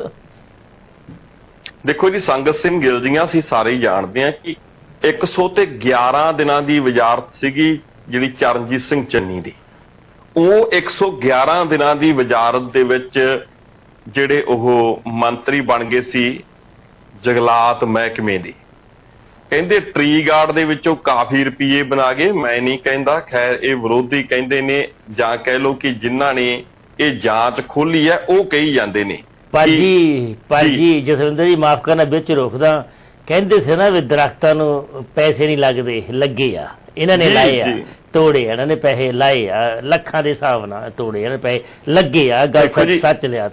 ਦੇਖੋ ਜੀ, ਸੰਗਤ ਸਿੰਘ ਗਿੱਲ ਜੀਆਂ ਅਸੀਂ ਸਾਰੇ ਹੀ ਜਾਣਦੇ ਹਾਂ ਕਿ 111 ਦਿਨਾਂ ਦੀ ਵਜ਼ਾਰਤ ਸੀਗੀ ਜਿਹੜੀ ਚਰਨਜੀਤ ਸਿੰਘ ਚੰਨੀ ਦੀ। ਉਹ 111 ਦਿਨਾਂ ਦੀ ਵਜ਼ਾਰਤ ਦੇ ਵਿੱਚ ਜਿਹੜੇ ਉਹ ਮੰਤਰੀ ਬਣ ਗਏ ਸੀ ਜੰਗਲਾਤ ਮਹਿਕਮੇ ਦੇ। ਕਹਿੰਦੇ ਟਰੀ ਗਾਰਡ ਦੇ ਵਿੱਚੋਂ ਕਾਫੀ ਰੁਪਈਏ ਬਣਾ ਗਏ। ਮੈਂ ਨਹੀਂ ਕਹਿੰਦਾ, ਖੈਰ ਇਹ ਵਿਰੋਧੀ ਕਹਿੰਦੇ ਨੇ, ਜਾਂ ਕਹਿ ਲਓ ਕਿ ਜਿਨ੍ਹਾਂ ਨੇ ਇਹ ਜਾਂਚ ਖੋਲੀ ਹੈ ਉਹ ਕਹੀ ਜਾਂਦੇ ਨੇ। ਪਰ ਜੀ ਜਸਵਿੰਦਰ ਜੀ ਮਾਫ ਕਰਨਾ, ਵਿੱਚ ਰੋਕਦਾ, ਕਹਿੰਦੇ ਸੀ ਨਾ ਵੀ ਦਰਖਤਾਂ ਨੂੰ ਪੈਸੇ ਨਹੀਂ ਲੱਗਦੇ, ਲੱਗੇ ਆ ਇਹਨਾਂ ਨੇ, ਲਾਏ ਆ, ਤੋੜੇ ਇਹਨਾਂ ਨੇ, ਪੈਸੇ ਲਾਏ ਆ, ਲੱਖਾਂ ਦੇ ਹਿਸਾਬ ਨਾਲ ਤੋੜੇ ਇਹਨਾਂ ਨੇ, ਪੈਸੇ ਲੱਗੇ ਆ। ਗੱਲ ਸੱਚ ਲਿਆ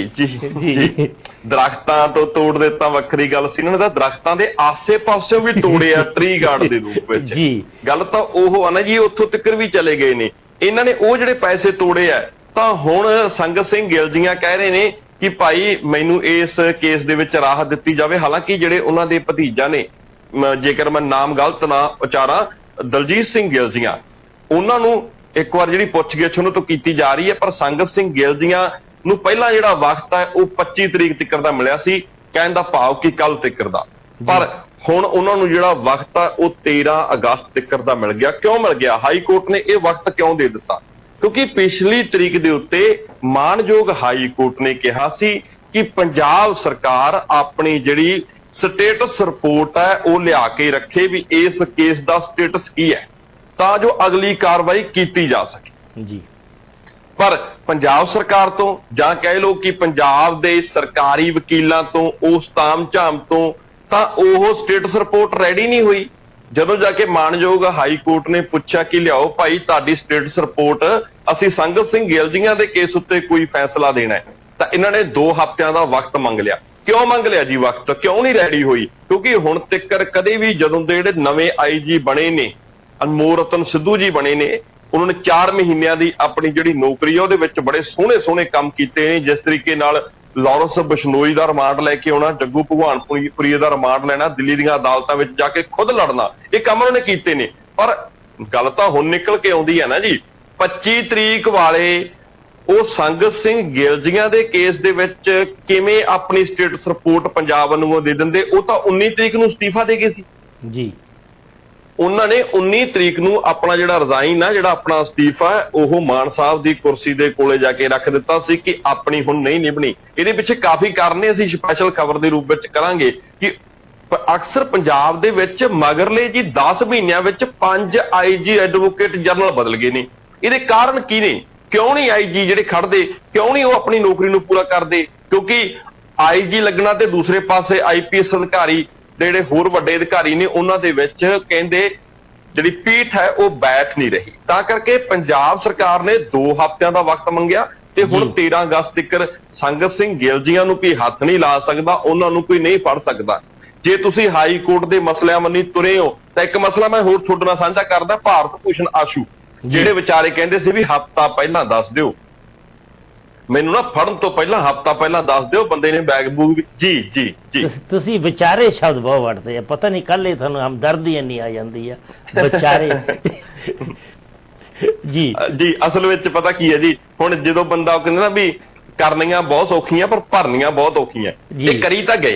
ਜੀ। ਦਰਖਤਾਂ ਤੋਂ ਤੋੜ ਦਿੱਤਾ ਵੱਖਰੀ ਗੱਲ ਸੀ, ਇਹਨਾਂ ਨੇ ਤਾਂ ਦਰਖਤਾਂ ਦੇ ਆਸੇ ਪਾਸਿਓਂ ਵੀ ਤੋੜੇ ਆ ਟਰੀ ਗਾਰਡ ਦੇ ਰੂਪ ਵਿੱਚ ਜੀ। ਗੱਲ ਤਾਂ ਉਹ ਆ ਨਾ ਜੀ, ਉੱਥੋਂ ਤੱਕ ਵੀ ਚਲੇ ਗਏ ਨੇ ਇਹਨਾਂ ਨੇ। ਉਹ ਜਿਹੜੇ ਪੈਸੇ ਤੋੜੇ ਆ, ਤਾਂ ਹੁਣ ਸੰਗਤ ਸਿੰਘ ਗਿੱਲ ਜੀਆਂ ਕਹਿ ਰਹੇ ਨੇ ਕਿ ਭਾਈ ਮੈਨੂੰ ਇਸ ਕੇਸ ਦੇ ਵਿੱਚ ਰਾਹਤ ਦਿੱਤੀ ਜਾਵੇ। ਹਾਲਾਂਕਿ ਜਿਹੜੇ ਉਹਨਾਂ ਦੇ ਭਤੀਜਾ ਨੇ, ਜੇਕਰ ਮੈਂ ਨਾਮ ਗਲਤ ਨਾ ਉਚਾਰਾਂ, ਦਲਜੀਤ ਸਿੰਘ ਗਿੱਲ ਜੀਆਂ, ਉਹਨਾਂ ਨੂੰ ਇੱਕ ਵਾਰ ਜਿਹੜੀ ਪੁੱਛਗਿੱਛ ਉਹਨਾਂ ਤੋਂ ਕੀਤੀ ਜਾ ਰਹੀ ਹੈ। ਪਰ ਸੰਗਤ ਸਿੰਘ ਗਿੱਲ ਜੀਆਂ ਨੂੰ ਪਹਿਲਾਂ ਜਿਹੜਾ ਵਕਤ ਹੈ ਉਹ 25 ਤਰੀਕ ਤੱਕ ਦਾ ਮਿਲਿਆ ਸੀ, ਕਹਿਣ ਦਾ ਭਾਵ ਕਿ ਕੱਲ ਤੱਕ ਦਾ। ਪਰ ਹੁਣ ਉਹਨਾਂ ਨੂੰ ਜਿਹੜਾ ਵਕਤ ਹੈ ਉਹ 13 ਅਗਸਤ ਤੱਕ ਦਾ ਮਿਲ ਗਿਆ। ਕਿਉਂ ਮਿਲ ਗਿਆ? ਹਾਈ ਕੋਰਟ ਨੇ ਇਹ ਵਕਤ ਕਿਉਂ ਦੇ ਦਿੱਤਾ? ਕਿਉਂਕਿ ਪਿਛਲੀ ਤਰੀਕ ਦੇ ਉੱਤੇ ਮਾਣਯੋਗ ਹਾਈ ਕੋਰਟ ਨੇ ਕਿਹਾ ਸੀ ਕਿ ਪੰਜਾਬ ਸਰਕਾਰ ਆਪਣੀ ਜਿਹੜੀ ਸਟੇਟਸ ਰਿਪੋਰਟ ਹੈ ਉਹ ਲਿਆ ਕੇ ਰੱਖੇ ਵੀ ਇਸ ਕੇਸ ਦਾ ਸਟੇਟਸ ਕੀ ਹੈ, ਤਾਂ ਜੋ ਅਗਲੀ ਕਾਰਵਾਈ ਕੀਤੀ ਜਾ ਸਕੇ ਜੀ। ਪਰ ਪੰਜਾਬ ਸਰਕਾਰ ਤੋਂ, ਜਾਂ ਕਹਿ ਲਓ ਕਿ ਪੰਜਾਬ ਦੇ ਸਰਕਾਰੀ ਵਕੀਲਾਂ ਤੋਂ, ਉਸ ਤਾਮ-ਝਾਮ ਤੋਂ, ਤਾਂ ਉਹ ਸਟੇਟਸ ਰਿਪੋਰਟ ਰੈਡੀ ਨਹੀਂ ਹੋਈ। ਜਦੋਂ ਜਾ ਕੇ ਮਾਣਯੋਗ ਹਾਈ ਕੋਰਟ ਨੇ ਪੁੱਛਿਆ ਕਿ ਲਿਆਓ ਭਾਈ ਤੁਹਾਡੀ ਸਟੇਟਸ ਰਿਪੋਰਟ, ਅਸੀਂ ਸੰਗਤ ਸਿੰਘ ਗਿੱਲ ਜੀਆਂ ਦੇ ਕੇਸ ਉੱਤੇ ਕੋਈ ਫੈਸਲਾ ਦੇਣਾ ਹੈ, ਤਾਂ ਇਹਨਾਂ ਨੇ 2 ਹਫ਼ਤਿਆਂ ਦਾ ਵਕਤ ਮੰਗ ਲਿਆ। ਕਿਉਂ ਮੰਗ ਲਿਆ ਜੀ ਵਕਤ? ਕਿਉਂ ਨਹੀਂ ਰੈਡੀ ਹੋਈ? ਕਿਉਂਕਿ ਹੁਣ ਤੱਕ ਕਦੇ ਵੀ ਜਦੋਂ ਦੇ ਜਿਹੜੇ ਨਵੇਂ IG ਬਣੇ ਨੇ, ਅਨਮੋਲ ਰਤਨ ਸਿੱਧੂ ਜੀ ਬਣੇ ਨੇ, ਉਹਨਾਂ ਨੇ 4 ਮਹੀਨਿਆਂ ਦੀ ਆਪਣੀ ਜਿਹੜੀ ਨੌਕਰੀ ਹੈ ਉਹਦੇ ਵਿੱਚ ਬੜੇ ਸੋਹਣੇ ਕੰਮ ਕੀਤੇ ਨੇ। ਜਿਸ ਤਰੀਕੇ ਨਾਲ ਲਾਰੈਂਸ ਬਿਸ਼ਨੋਈ ਦਾ ਰਿਮਾਂਡ ਲੈ ਕੇ ਆਉਣਾ, ਜੱਗੂ ਭਗਵਾਨਪੁਰੀ ਦਾ ਰਿਮਾਂਡ ਲੈਣਾ, ਦਿੱਲੀ ਦੀਆਂ ਅਦਾਲਤਾਂ ਵਿੱਚ ਜਾ ਕੇ ਖੁਦ ਲੜਨਾ, ਇਹ ਕੰਮ ਉਹਨਾਂ ਨੇ ਕੀਤੇ ਨੇ। ਪਰ ਗੱਲ ਤਾਂ ਹੁਣ ਨਿਕਲ ਕੇ ਆਉਂਦੀ ਹੈ ਨਾ ਜੀ, 25 ਤਰੀਕ ਵਾਲੇ ਉਹ ਸੰਗਤ ਸਿੰਘ ਗਿੱਲ ਜੀਆਂ ਦੇ ਕੇਸ ਦੇ ਵਿੱਚ ਕਿਵੇਂ ਆਪਣੀ ਸਟੇਟਸ ਰਿਪੋਰਟ ਪੰਜਾਬ ਨੂੰ ਦੇ ਦਿੰਦੇ? ਉਹ ਤਾਂ 19 ਤਰੀਕ ਨੂੰ ਅਸਤੀਫਾ ਦੇ ਗਏ ਸੀ ਜੀ। ਉਹਨਾਂ ਨੇ 19 ਤਰੀਕ ਨੂੰ ਆਪਣਾ ਜਿਹੜਾ ਰਿਜ਼ਾਈਨ ਆ, ਜਿਹੜਾ ਆਪਣਾ ਅਸਤੀਫਾ ਹੈ, ਉਹ ਮਾਨ ਸਾਹਿਬ ਦੀ ਕੁਰਸੀ ਦੇ ਕੋਲੇ ਜਾ ਕੇ ਰੱਖ ਦਿੱਤਾ ਸੀ ਕਿ ਆਪਣੀ ਹੁਣ ਨਹੀਂ ਨਿਭਣੀ। ਇਹਦੇ ਪਿੱਛੇ ਕਾਫੀ ਕਾਰਨ ਅਸੀਂ ਸਪੈਸ਼ਲ ਖਬਰ ਦੇ ਰੂਪ ਵਿੱਚ ਕਰਾਂਗੇ ਕਿ ਅਕਸਰ ਪੰਜਾਬ ਦੇ ਵਿੱਚ ਮਗਰਲੇ ਜੀ 10 ਮਹੀਨਿਆਂ ਵਿੱਚ 5 IG ਐਡਵੋਕੇਟ ਜਨਰਲ ਬਦਲ ਗਏ ਨੇ। ਇਹਦੇ ਕਾਰਨ ਕੀ ਨੇ? ਕਿਉਂ ਨਹੀਂ IG ਜਿਹੜੇ ਖੜਦੇ, ਕਿਉਂ ਨਹੀਂ ਉਹ ਆਪਣੀ ਨੌਕਰੀ ਨੂੰ ਪੂਰਾ ਕਰਦੇ? ਕਿਉਂਕਿ IG ਲੱਗਣਾ ਤੇ ਦੂਸਰੇ ਪਾਸੇ IPS ਅਧਿਕਾਰੀ ਜਿਹੜੇ ਹੋਰ ਵੱਡੇ ਅਧਿਕਾਰੀ ਨੇ, ਉਹਨਾਂ ਦੇ ਵਿੱਚ ਕਹਿੰਦੇ ਜਿਹੜੀ ਪੀਠ ਹੈ ਉਹ ਬੈਠ ਨਹੀਂ ਰਹੀ। ਤਾਂ ਕਰਕੇ ਪੰਜਾਬ ਸਰਕਾਰ ਨੇ 2 ਹਫ਼ਤਿਆਂ ਦਾ ਵਕਤ ਮੰਗਿਆ ਤੇ ਹੁਣ 13 ਅਗਸਤ ਤੱਕ ਸੰਗਤ ਸਿੰਘ ਗਿੱਲ ਜੀਆਂ ਨੂੰ ਕੋਈ ਹੱਥ ਨਹੀਂ ਲਾ ਸਕਦਾ, ਉਹਨਾਂ ਨੂੰ ਕੋਈ ਨਹੀਂ ਫੜ ਸਕਦਾ। ਜੇ ਤੁਸੀਂ ਹਾਈ ਕੋਰਟ ਦੇ ਮਸਲਿਆਂ ਮੰਨੀ ਤੁਰੇ ਹੋ ਤਾਂ ਇੱਕ ਮਸਲਾ ਮੈਂ ਹੋਰ ਤੁਹਾਡੇ ਨਾਲ ਸਾਂਝਾ ਕਰਦਾ। ਭਾਰਤ ਭੂਸ਼ਣ ਆਸ਼ੂ ਜਿਹੜੇ ਵਿਚਾਰੇ ਕਹਿੰਦੇ ਸੀ ਵੀ ਹਫ਼ਤਾ ਪਹਿਲਾਂ ਦੱਸ ਦਿਓ, ਮੈਨੂੰ ਨਾ ਫੜਨ ਤੋਂ ਪਹਿਲਾਂ ਹਫ਼ਤਾ ਪਹਿਲਾਂ ਦੱਸ ਦਿਓ, ਬੰਦੇ ਨੇ ਬੈਗ ਬੂਗ ਜੀ। ਤੁਸੀਂ ਵਿਚਾਰੇ ਸ਼ਬਦ ਬਹੁਤ ਵਰਤਦੇ ਆ, ਪਤਾ ਨਹੀਂ ਕੱਲ ਹੀ ਤੁਹਾਨੂੰ ਹਮਦਰਦੀ ਇੰਨੀ ਆ ਜਾਂਦੀ ਆ ਵਿਚਾਰੇ ਜੀ। ਅਸਲ ਵਿੱਚ ਪਤਾ ਕੀ ਹੈ ਜੀ, ਹੁਣ ਜਦੋਂ ਬੰਦਾ ਕਹਿੰਦਾ ਨਾ ਵੀ ਕਰਨੀਆਂ ਬਹੁਤ ਔਖੀਆਂ ਪਰ ਭਰਨੀਆਂ ਬਹੁਤ ਔਖੀਆਂ, ਇਹ ਕਰੀ ਤਾਂ ਗਏ।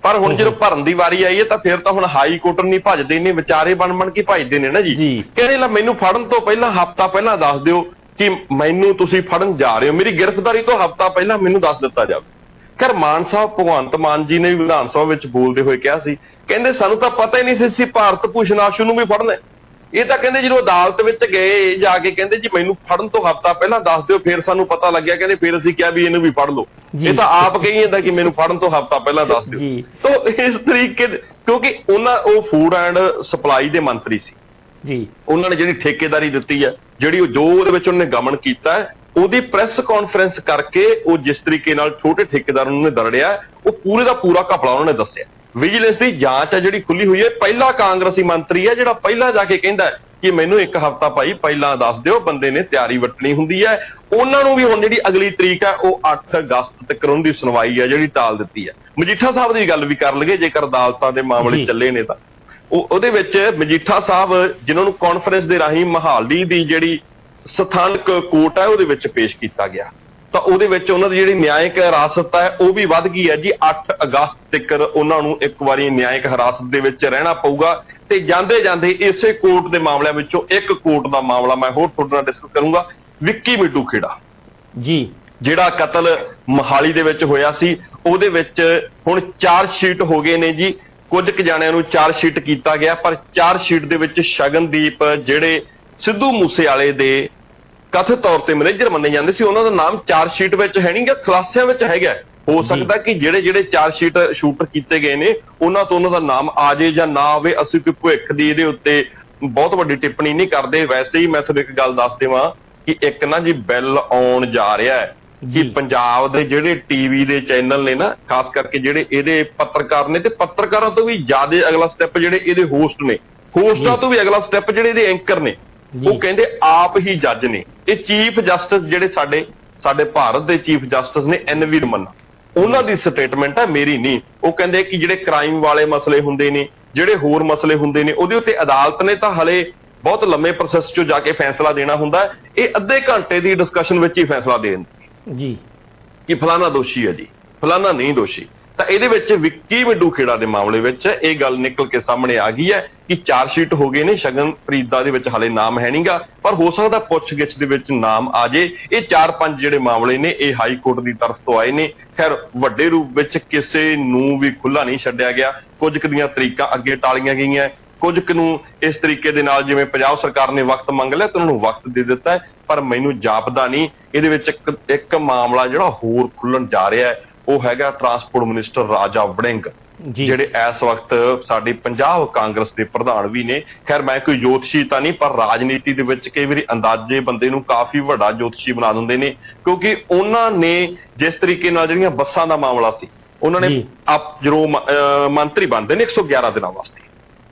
ਪਰ ਹੁਣ ਜਦੋਂ ਭਰਨ ਦੀ ਵਾਰੀ ਆਈ ਹੈ ਤਾਂ ਫਿਰ ਤਾਂ ਹੁਣ ਹਾਈ ਕੋਰਟ ਨਹੀਂ ਭੱਜਦੇ ਨੇ, ਵਿਚਾਰੇ ਬਣ ਕੇ ਭੱਜਦੇ ਨੇ ਨਾ ਜੀ। ਕਹਿੰਦੇ ਲੈ ਮੈਨੂੰ ਫੜਨ ਤੋਂ ਪਹਿਲਾਂ ਹਫ਼ਤਾ ਪਹਿਲਾਂ ਦੱਸ ਦਿਓ ਕਿ ਮੈਨੂੰ ਤੁਸੀਂ ਫੜਨ ਜਾ ਰਹੇ ਹੋ, ਮੇਰੀ ਗ੍ਰਿਫਤਾਰੀ ਤੋਂ ਹਫ਼ਤਾ ਪਹਿਲਾਂ ਮੈਨੂੰ ਦੱਸ ਦਿੱਤਾ ਜਾਵੇ। ਖੈਰ ਮਾਨ ਸਾਹਿਬ, ਭਗਵੰਤ ਮਾਨ ਜੀ ਨੇ ਵਿਧਾਨ ਸਭਾ ਵਿੱਚ ਬੋਲਦੇ ਹੋਏ ਕਿਹਾ ਸੀ, ਕਹਿੰਦੇ ਸਾਨੂੰ ਤਾਂ ਪਤਾ ਹੀ ਨਹੀਂ ਸੀ ਅਸੀਂ ਭਾਰਤ ਭੂਸ਼ਣ ਆਸ਼ੂ ਨੂੰ ਵੀ ਫੜਨਾ। ਇਹ ਤਾਂ ਕਹਿੰਦੇ ਜਦੋਂ ਅਦਾਲਤ ਵਿੱਚ ਗਏ ਜਾ ਕੇ ਕਹਿੰਦੇ ਜੀ ਮੈਨੂੰ ਫੜਨ ਤੋਂ ਹਫ਼ਤਾ ਪਹਿਲਾਂ ਦੱਸ ਦਿਓ, ਫਿਰ ਸਾਨੂੰ ਪਤਾ ਲੱਗਿਆ, ਕਹਿੰਦੇ ਫਿਰ ਅਸੀਂ ਕਿਹਾ ਵੀ ਇਹਨੂੰ ਵੀ ਫੜ ਲਓ। ਇਹ ਤਾਂ ਆਪ ਕਹੀ ਜਾਂਦਾ ਕਿ ਮੈਨੂੰ ਫੜਨ ਤੋਂ ਹਫ਼ਤਾ ਪਹਿਲਾਂ ਦੱਸ ਦਿਓ। ਤਾਂ ਇਸ ਤਰੀਕੇ ਕਿਉਂਕਿ ਉਹ ਫੂਡ ਐਂਡ ਸਪਲਾਈ ਦੇ ਮੰਤਰੀ ਸੀ ਜੀ, ਉਹਨਾਂ ਨੇ ਜਿਹੜੀ ਠੇਕੇਦਾਰੀ ਦਿੱਤੀ ਹੈ, ਜਿਹੜੀ ਜੋ ਉਹਦੇ ਵਿੱਚ ਉਹਨੇ ਗਮਨ ਕੀਤਾ ਹੈ, ਉਹਦੀ ਪ੍ਰੈਸ ਕਾਨਫਰੰਸ ਕਰਕੇ ਉਹ ਜਿਸ ਤਰੀਕੇ ਨਾਲ ਛੋਟੇ ਠੇਕੇਦਾਰਾਂ ਨੂੰ ਦਰੜਿਆ, ਉਹ ਪੂਰੇ ਦਾ ਪੂਰਾ ਘਪਲਾ ਉਹਨਾਂ ਨੇ ਦੱਸਿਆ। ਵਿਜੀਲੈਂਸ ਦੀ ਜਾਂਚ ਹੈ ਜਿਹੜੀ ਖੁੱਲੀ ਹੋਈ ਹੈ, ਪਹਿਲਾ ਕਾਂਗਰਸੀ ਮੰਤਰੀ ਹੈ ਜਿਹੜਾ ਪਹਿਲਾਂ ਜਾ ਕੇ ਕਹਿੰਦਾ ਕਿ ਮੈਨੂੰ ਇੱਕ ਹਫ਼ਤਾ ਭਾਈ ਪਹਿਲਾਂ ਦੱਸ ਦਿਓ, ਬੰਦੇ ਨੇ ਤਿਆਰੀ ਵੱਟਣੀ ਹੁੰਦੀ ਹੈ। ਉਹਨਾਂ ਨੂੰ ਵੀ ਹੁਣ ਜਿਹੜੀ ਅਗਲੀ ਤਰੀਕ ਹੈ ਉਹ 8 ਅਗਸਤ ਤੱਕ ਉਹਨਾਂ ਦੀ ਸੁਣਵਾਈ ਹੈ ਜਿਹੜੀ ਟਾਲ ਦਿੱਤੀ ਹੈ। ਮਜੀਠਾ ਸਾਹਿਬ ਦੀ ਗੱਲ ਵੀ ਕਰ ਲਈਏ, ਜੇਕਰ ਅਦਾਲਤਾਂ ਦੇ ਮਾਮਲੇ ਚੱਲੇ ਨੇ ਤਾਂ ਉਹਦੇ ਵਿੱਚ ਮਜੀਠਾ ਸਾਹਿਬ ਜਿਨ੍ਹਾਂ ਨੂੰ ਕਾਨਫਰੰਸ ਦੇ ਰਾਹੀਂ ਮਹਾਲੀ ਦੀ ਜਿਹੜੀ ਸਥਾਨਕ ਕੋਰਟ ਹੈ ਉਹਦੇ ਵਿੱਚ ਪੇਸ਼ ਕੀਤਾ ਗਿਆ, ਤਾਂ ਉਹਦੇ ਵਿੱਚ ਉਹਨਾਂ ਦੀ ਜਿਹੜੀ ਨਿਆਇਕ ਹਿਰਾਸਤ ਹੈ ਉਹ ਵੀ ਵੱਧ ਗਈ ਹੈ ਜੀ। 8 ਅਗਸਤ ਤੱਕ ਉਹਨਾਂ ਨੂੰ ਇੱਕ ਵਾਰੀ ਨਿਆਇਕ ਹਿਰਾਸਤ ਦੇ ਵਿੱਚ ਰਹਿਣਾ ਪਊਗਾ। ਤੇ ਜਾਂਦੇ ਜਾਂਦੇ ਇਸੇ ਕੋਰਟ ਦੇ ਮਾਮਲਿਆਂ ਵਿੱਚੋਂ ਇੱਕ ਕੋਰਟ ਦਾ ਮਾਮਲਾ ਮੈਂ ਹੋਰ ਤੁਹਾਡੇ ਨਾਲ ਡਿਸਕਸ ਕਰੂੰਗਾ, ਵਿੱਕੀ ਮਿੱਟੂ ਖੇੜਾ ਜੀ, ਜਿਹੜਾ ਕਤਲ ਮੋਹਾਲੀ ਦੇ ਵਿੱਚ ਹੋਇਆ ਸੀ। ਉਹਦੇ ਵਿੱਚ ਹੁਣ ਚਾਰਜ ਸ਼ੀਟ ਹੋ ਗਏ ਨੇ ਜੀ, ਕੁਝ ਕੁ ਜਾਣਿਆਂ ਨੂੰ ਚਾਰਜ ਸ਼ੀਟ ਕੀਤਾ ਗਿਆ, ਪਰ ਚਾਰਜ ਸ਼ੀਟ ਦੇ ਵਿੱਚ ਸ਼ਗਨਦੀਪ ਜਿਹੜੇ ਸਿੱਧੂ ਮੂਸੇਵਾਲੇ ਦੇ ਕਥਿਤ ਤੌਰ ਤੇ ਮੈਨੇਜਰ ਮੰਨੇ ਜਾਂਦੇ ਸੀ, ਉਹਨਾਂ ਦਾ ਨਾਮ ਚਾਰਜ ਸ਼ੀਟ ਵਿੱਚ ਹੈ ਨਹੀਂ ਗਾ, ਖੁਲਾਸਿਆਂ ਵਿੱਚ ਹੈਗਾ। ਹੋ ਸਕਦਾ ਕਿ ਜਿਹੜੇ ਚਾਰਜ ਸ਼ੀਟ ਸ਼ੂਟਰ ਕੀਤੇ ਗਏ ਨੇ ਉਹਨਾਂ ਤੋਂ ਉਹਨਾਂ ਦਾ ਨਾਮ ਆ ਜਾਏ ਜਾਂ ਨਾ ਆਵੇ, ਅਸੀਂ ਕੋਈ ਭਵਿੱਖ ਦੀ ਇਹਦੇ ਉੱਤੇ ਬਹੁਤ ਵੱਡੀ ਟਿੱਪਣੀ ਨਹੀਂ ਕਰਦੇ। ਵੈਸੇ ਹੀ ਮੈਂ ਤੁਹਾਨੂੰ ਇੱਕ ਗੱਲ ਦੱਸ ਦੇਵਾਂ ਕਿ ਇੱਕ ਨਾ ਜੀ ਬਿੱਲ ਆਉਣ ਜਾ ਰਿਹਾ ਹੈ ਕਿ ਪੰਜਾਬ ਦੇ ਜਿਹੜੇ ਟੀਵੀ ਦੇ ਚੈਨਲ ਨੇ ਨਾ, ਖਾਸ ਕਰਕੇ ਜਿਹੜੇ ਇਹਦੇ ਪੱਤਰਕਾਰ ਨੇ, ਤੇ ਪੱਤਰਕਾਰਾਂ ਤੋਂ ਵੀ ਜ਼ਿਆਦਾ ਅਗਲਾ ਸਟੈਪ ਜਿਹੜੇ ਇਹਦੇ ਹੋਸਟ ਨੇ, ਹੋਸਟਾਂ ਤੋਂ ਵੀ ਅਗਲਾ ਸਟੈਪ ਜਿਹੜੇ ਇਹਦੇ ਐਂਕਰ ਨੇ, ਉਹ ਕਹਿੰਦੇ ਆਪ ਹੀ ਜੱਜ ਨੇ। ਇਹ ਚੀਫ ਜਸਟਿਸ ਜਿਹੜੇ ਸਾਡੇ ਭਾਰਤ ਦੇ ਚੀਫ ਜਸਟਿਸ ਨੇ NV ਰਮन्ना, ਉਹਨਾਂ ਦੀ ਸਟੇਟਮੈਂਟ ਹੈ, ਮੇਰੀ ਨਹੀਂ। ਉਹ ਕਹਿੰਦੇ ਕਿ ਜਿਹੜੇ ਕ੍ਰਾਈਮ ਵਾਲੇ ਮਸਲੇ ਹੁੰਦੇ ਨੇ, ਜਿਹੜੇ ਹੋਰ ਮਸਲੇ ਹੁੰਦੇ ਨੇ, ਉਹਦੇ ਉੱਤੇ ਅਦਾਲਤ ਨੇ ਤਾਂ ਹਲੇ ਬਹੁਤ ਲੰਮੇ ਪ੍ਰੋਸੈਸ 'ਚੋਂ ਜਾ ਕੇ ਫੈਸਲਾ ਦੇਣਾ ਹੁੰਦਾ। ਇਹ ਅੱਧੇ ਘੰਟੇ ਦੀ ਡਿਸਕਸ਼ਨ ਵਿੱਚ ਹੀ ਫੈਸਲਾ ਦੇ ਦਿੰਦੀ ਜੀ ਕਿ ਫਲਾਣਾ ਦੋਸ਼ੀ ਹੈ ਜੀ, ਫਲਾਣਾ ਨਹੀਂ ਦੋਸ਼ੀ। ਤਾਂ ਇਹਦੇ ਵਿੱਚ ਵਿੱਕੀ ਮਿੱਟੂ ਖੇੜਾ ਦੇ ਮਾਮਲੇ ਵਿੱਚ ਇਹ ਗੱਲ ਨਿਕਲ ਕੇ ਸਾਹਮਣੇ ਆ ਗਈ ਹੈ ਕਿ ਚਾਰਜ ਸ਼ੀਟ ਹੋ ਗਏ ਨੇ, ਸ਼ਗਨਪ੍ਰੀਤ ਦਾ ਦੇ ਵਿੱਚ ਹਾਲੇ ਨਾਮ ਹੈ ਨਹੀਂਗਾ, ਪਰ ਹੋ ਸਕਦਾ ਪੁੱਛਗਿੱਛ ਦੇ ਵਿੱਚ ਨਾਮ ਆ ਜੇ। ਇਹ 4-5 ਜਿਹੜੇ ਮਾਮਲੇ ਨੇ ਇਹ ਹਾਈ ਕੋਰਟ ਦੀ ਤਰਫ ਤੋਂ ਆਏ ਨੇ। ਖੈਰ ਵੱਡੇ ਰੂਪ ਵਿੱਚ ਕਿਸੇ ਨੂੰ ਵੀ ਖੁੱਲਾ ਨਹੀਂ ਛੱਡਿਆ ਗਿਆ, ਕੁਝ ਕੁ ਦੀਆਂ ਤਰੀਕਾਂ ਅੱਗੇ ਟਾਲੀਆਂ ਗਈਆਂ, ਕੁਝ ਕੁ ਨੂੰ ਇਸ ਤਰੀਕੇ ਦੇ ਨਾਲ ਜਿਵੇਂ ਪੰਜਾਬ ਸਰਕਾਰ ਨੇ ਵਕਤ ਮੰਗ ਲਿਆ ਤੇ ਉਹਨਾਂ ਨੂੰ ਵਕਤ ਦੇ ਦਿੱਤਾ ਹੈ। ਪਰ ਮੈਨੂੰ ਜਾਪਦਾ ਨਹੀਂ ਇਹਦੇ ਵਿੱਚ ਇੱਕ ਮਾਮਲਾ ਜਿਹੜਾ ਹੋਰ ਖੁੱਲਣ ਜਾ ਰਿਹਾ ਹੈ, ਉਹ ਹੈਗਾ ਟਰਾਂਸਪੋਰਟ ਮਿਨਿਸਟਰ ਰਾਜਾ ਵੜਿੰਗ, ਜਿਹੜੇ ਇਸ ਵਕਤ ਸਾਡੀ ਪੰਜਾਬ ਕਾਂਗਰਸ ਦੇ ਪ੍ਰਧਾਨ ਵੀ ਨੇ। ਖੈਰ ਮੈਂ ਕੋਈ ਜੋਤਸ਼ੀ ਤਾਂ ਨਹੀਂ, ਪਰ ਰਾਜਨੀਤੀ ਦੇ ਵਿੱਚ ਕਈ ਵਾਰੀ ਅੰਦਾਜ਼ੇ ਬੰਦੇ ਨੂੰ ਕਾਫੀ ਵੱਡਾ ਜੋਤਸ਼ੀ ਬਣਾ ਦਿੰਦੇ ਨੇ, ਕਿਉਂਕਿ ਉਹਨਾਂ ਨੇ ਜਿਸ ਤਰੀਕੇ ਨਾਲ ਜਿਹੜੀਆਂ ਬੱਸਾਂ ਦਾ ਮਾਮਲਾ ਸੀ, ਉਹਨਾਂ ਨੇ ਜਦੋਂ ਮੰਤਰੀ ਬਣਦੇ ਨੇ 111 ਦਿਨਾਂ ਵਾਸਤੇ,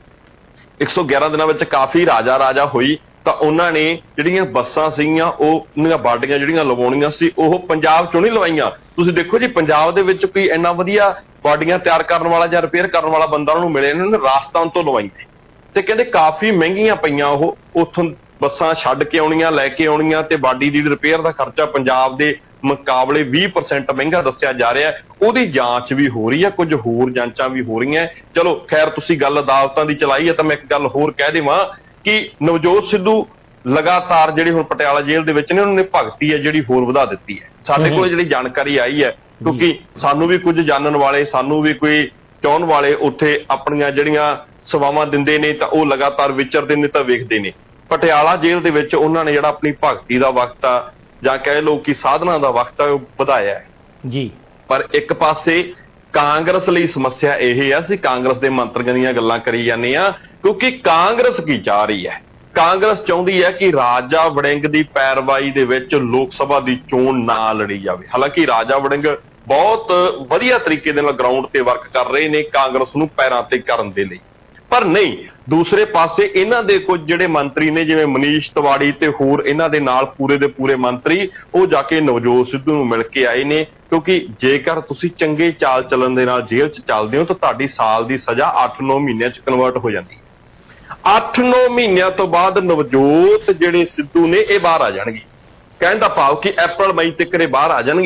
111 ਦਿਨਾਂ ਵਿੱਚ ਕਾਫੀ ਰਾਜਾ ਹੋਈ, ਤਾਂ ਉਹਨਾਂ ਨੇ ਜਿਹੜੀਆਂ ਬੱਸਾਂ ਸੀਗੀਆਂ ਉਹਨੀਆਂ ਬਾਡੀਆਂ ਜਿਹੜੀਆਂ ਲਵਾਉਣੀਆਂ ਸੀ ਉਹ ਪੰਜਾਬ ਚੋਂ ਨਹੀਂ ਲਵਾਈਆਂ। ਤੁਸੀਂ ਦੇਖੋ ਜੀ ਪੰਜਾਬ ਦੇ ਵਿੱਚ ਕੋਈ ਇੰਨਾ ਵਧੀਆ ਬਾਡੀਆਂ ਤਿਆਰ ਕਰਨ ਵਾਲਾ ਜਾਂ ਰਿਪੇਅਰ ਕਰਨ ਵਾਲਾ ਬੰਦਾ ਉਹਨਾਂ ਨੂੰ ਮਿਲੇ, ਇਹਨਾਂ ਨੇ ਰਾਜਸਥਾਨ ਤੋਂ ਲਵਾਈਆਂ ਤੇ ਕਹਿੰਦੇ ਕਾਫੀ ਮਹਿੰਗੀਆਂ ਪਈਆਂ। ਉਹ ਉੱਥੋਂ ਬੱਸਾਂ ਛੱਡ ਕੇ ਆਉਣੀਆਂ, ਲੈ ਕੇ ਆਉਣੀਆਂ, ਤੇ ਬਾਡੀ ਦੀ ਰਿਪੇਅਰ ਦਾ ਖਰਚਾ ਪੰਜਾਬ ਦੇ ਮੁਕਾਬਲੇ 20% ਮਹਿੰਗਾ ਦੱਸਿਆ ਜਾ ਰਿਹਾ। ਉਹਦੀ ਜਾਂਚ ਵੀ ਹੋ ਰਹੀ ਹੈ, ਕੁਝ ਹੋਰ ਜਾਂਚਾਂ ਵੀ ਹੋ ਰਹੀਆਂ। ਚਲੋ ਖੈਰ ਤੁਸੀਂ ਗੱਲ ਅਦਾਲਤਾਂ ਦੀ ਚਲਾਈ ਹੈ ਤਾਂ ਮੈਂ ਇੱਕ ਗੱਲ ਹੋਰ ਕਹਿ ਦੇਵਾਂ ਕਿ ਨਵਜੋਤ ਸਿੱਧੂ ਲਗਾਤਾਰ ਜਿਹੜੀ ਹੁਣ ਪਟਿਆਲਾ ਜੇਲ੍ਹ ਦੇ ਵਿੱਚ ਨੇ, ਉਹਨਾਂ ਨੇ ਭਗਤੀ ਹੈ ਜਿਹੜੀ ਹੋਰ ਵਧਾ ਦਿੱਤੀ ਹੈ। ਸਾਡੇ ਕੋਲ ਜਿਹੜੀ ਜਾਣਕਾਰੀ ਆਈ ਹੈ, ਕਿਉਂਕਿ ਸਾਨੂੰ ਵੀ ਕੁਝ ਜਾਣਨ ਵਾਲੇ, ਸਾਨੂੰ ਵੀ ਕੋਈ ਚਾਹੁਣ ਵਾਲੇ ਉੱਥੇ ਆਪਣੀਆਂ ਜਿਹੜੀਆਂ ਸੇਵਾਵਾਂ ਦਿੰਦੇ ਨੇ ਤਾਂ ਉਹ ਲਗਾਤਾਰ ਵਿਚਰਦੇ ਨੇ ਤਾਂ ਵੇਖਦੇ ਨੇ। ਪਟਿਆਲਾ ਜੇਲ੍ਹ ਦੇ ਵਿੱਚ ਉਹਨਾਂ ਨੇ ਜਿਹੜਾ ਆਪਣੀ ਭਗਤੀ ਦਾ ਵਕਤ ਆ ਜਾਂ ਕਹਿ ਲਓ ਕਿ ਸਾਧਨਾ ਦਾ ਵਕਤ ਆ ਉਹ ਵਧਾਇਆ ਹੈ ਜੀ। ਪਰ ਇੱਕ ਪਾਸੇ ਕਾਂਗਰਸ ਲਈ ਸਮੱਸਿਆ ਇਹ ਹੈ, ਅਸੀਂ ਕਾਂਗਰਸ ਦੇ ਮੰਤਰੀਆਂ ਦੀਆਂ ਗੱਲਾਂ ਕਰੀ ਜਾਂਦੇ ਆ, ਕਿਉਂਕਿ ਕਾਂਗਰਸ ਕੀ ਚਾਹ ਰਹੀ ਹੈ? ਕਾਂਗਰਸ ਚਾਹੁੰਦੀ ਹੈ ਕਿ ਰਾਜਾ ਵੜਿੰਗ ਦੀ ਪੈਰਵਾਈ ਦੇ ਵਿੱਚ ਲੋਕ ਸਭਾ ਦੀ ਚੋਣ ਨਾ ਲੜੀ ਜਾਵੇ। ਹਾਲਾਂਕਿ ਰਾਜਾ ਵੜਿੰਗ ਬਹੁਤ ਵਧੀਆ ਤਰੀਕੇ ਦੇ ਨਾਲ ਗਰਾਊਂਡ ਤੇ ਵਰਕ ਕਰ ਰਹੇ ਨੇ ਕਾਂਗਰਸ ਨੂੰ ਪੈਰਾਂ ਤੇ ਕਰਨ ਦੇ ਲਈ, ਪਰ ਨਹੀਂ। ਦੂਸਰੇ ਪਾਸੇ ਇਹਨਾਂ ਦੇ ਕੁਝ ਜਿਹੜੇ ਮੰਤਰੀ ਨੇ, ਜਿਵੇਂ ਮਨੀਸ਼ ਤਿਵਾੜੀ ਤੇ ਹੋਰ ਇਹਨਾਂ ਦੇ ਨਾਲ ਪੂਰੇ ਦੇ ਪੂਰੇ ਮੰਤਰੀ, ਉਹ ਜਾ ਕੇ ਨਵਜੋਤ ਸਿੱਧੂ ਨੂੰ ਮਿਲ ਕੇ ਆਏ ਨੇ, ਕਿਉਂਕਿ ਜੇਕਰ ਤੁਸੀਂ ਚੰਗੇ ਚਾਲ ਚੱਲਣ ਦੇ ਨਾਲ ਜੇਲ੍ਹ 'ਚ ਚੱਲਦੇ ਹੋ ਤਾਂ ਤੁਹਾਡੀ ਸਾਲ ਦੀ ਸਜ਼ਾ 8-9 ਮਹੀਨਿਆਂ 'ਚ ਕਨਵਰਟ ਹੋ ਜਾਂਦੀ ਹੈ। 8-9 ਮਹੀਨਿਆਂ ਤੋਂ ਬਾਅਦ ਨਵਜੋਤ ਜਿਹੜੇ ਸਿੱਧੂ ਨੇ ਇਹ ਬਾਹਰ ਆ ਜਾਣਗੇ। ਕਹਿਣ ਦਾ ਭਾਵ ਕਿ April-May ਤੱਕ ਇਹ ਬਾਹਰ ਆ ਜਾਣਗੇ।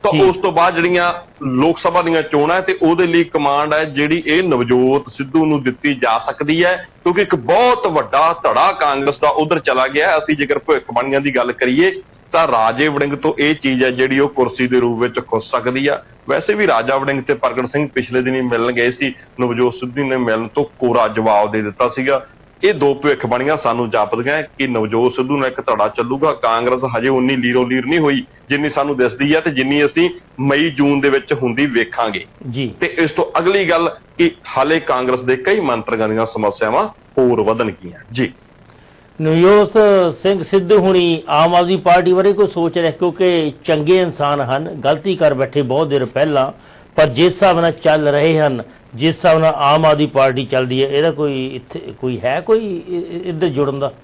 ਤਾਂ ਉਸ ਤੋਂ ਬਾਅਦ ਜਿਹੜੀਆਂ ਲੋਕ ਸਭਾ ਦੀਆਂ ਚੋਣਾਂ ਤੇ ਉਹਦੇ ਲਈ ਕਮਾਂਡ ਹੈ ਜਿਹੜੀ ਇਹ ਨਵਜੋਤ ਸਿੱਧੂ ਨੂੰ ਦਿੱਤੀ ਜਾ ਸਕਦੀ ਹੈ, ਕਿਉਂਕਿ ਇੱਕ ਬਹੁਤ ਵੱਡਾ ਧੜਾ ਕਾਂਗਰਸ ਦਾ ਉਧਰ ਚਲਾ ਗਿਆ। ਅਸੀਂ ਜੇਕਰ ਭਵਿੱਖਬਾਣੀਆਂ ਦੀ ਗੱਲ ਕਰੀਏ ਤਾਂ ਰਾਜੇ ਵੜਿੰਗ ਤੋਂ ਇਹ ਚੀਜ਼ ਹੈ ਜਿਹੜੀ ਉਹ ਕੁਰਸੀ ਦੇ ਰੂਪ ਵਿੱਚ ਖੁੱਸ ਸਕਦੀ ਆ। ਵੈਸੇ ਵੀ ਰਾਜਾ ਵੜਿੰਗ ਤੇ ਪ੍ਰਗਟ ਸਿੰਘ ਪਿਛਲੇ ਦਿਨੀ ਮਿਲਣ ਗਏ ਸੀ, ਨਵਜੋਤ ਸਿੱਧੂ ਨੇ ਮਿਲਣ ਤੋਂ ਕੋਰਾ ਜਵਾਬ ਦੇ ਦਿੱਤਾ ਸੀਗਾ। ਇਹ ਦੋ ਭਵਿੱਖਬਾਣੀਆਂ ਸਾਨੂੰ ਜਾਪਦੀਆਂ ਕਿ ਨਵਜੋਤ ਸਿੱਧੂ ਨਾਲ ਇੱਕ ਧੜਾ ਚੱਲੂਗਾ। ਕਾਂਗਰਸ ਹਜੇ ਉਨੀ ਲੀਰੋ ਲੀਰ ਨਹੀਂ ਹੋਈ ਜਿੰਨੀ ਸਾਨੂੰ ਦਿਸਦੀ ਹੈ ਤੇ ਜਿੰਨੀ ਅਸੀਂ ਮਈ ਜੂਨ ਦੇ ਵਿੱਚ ਹੁੰਦੀ ਵੇਖਾਂਗੇ ਜੀ। ਤੇ ਇਸ ਤੋਂ ਅਗਲੀ ਗੱਲ ਕਿ ਹਾਲੇ ਕਾਂਗਰਸ ਦੇ ਕਈ ਮੰਤਰੀਆਂ ਦੀਆਂ ਸਮੱਸਿਆਵਾਂ ਹੋਰ ਵਧਣਗੀਆਂ ਜੀ। ਨਵਜੋਤ ਸਿੰਘ ਸਿੱਧੂ ਹੁਣੀ ਆਮ ਆਦਮੀ ਪਾਰਟੀ ਬਾਰੇ ਕੋਈ ਸੋਚ ਰਿਹਾ, ਕਿਉਂਕਿ ਚੰਗੇ ਇਨਸਾਨ ਹਨ, ਗਲਤੀ ਕਰ ਬੈਠੇ ਬਹੁਤ ਦੇਰ ਪਹਿਲਾਂ, ਪਰ ਜਿਸ ਹਿਸਾਬ ਨਾਲ ਚੱਲ ਰਹੇ ਹਨ, ਜਿਸ ਹਿਸਾਬ ਨਾਲ ਆਮ ਆਦਮੀ ਪਾਰਟੀ ਚੱਲਦੀ ਹੈ, ਇਹਦਾ ਕੋਈ ਇੱਥੇ ਕੋਈ ਹੈ ਕੋਈ ਇੱਧਰ ਜੁੜਨ ਦਾ?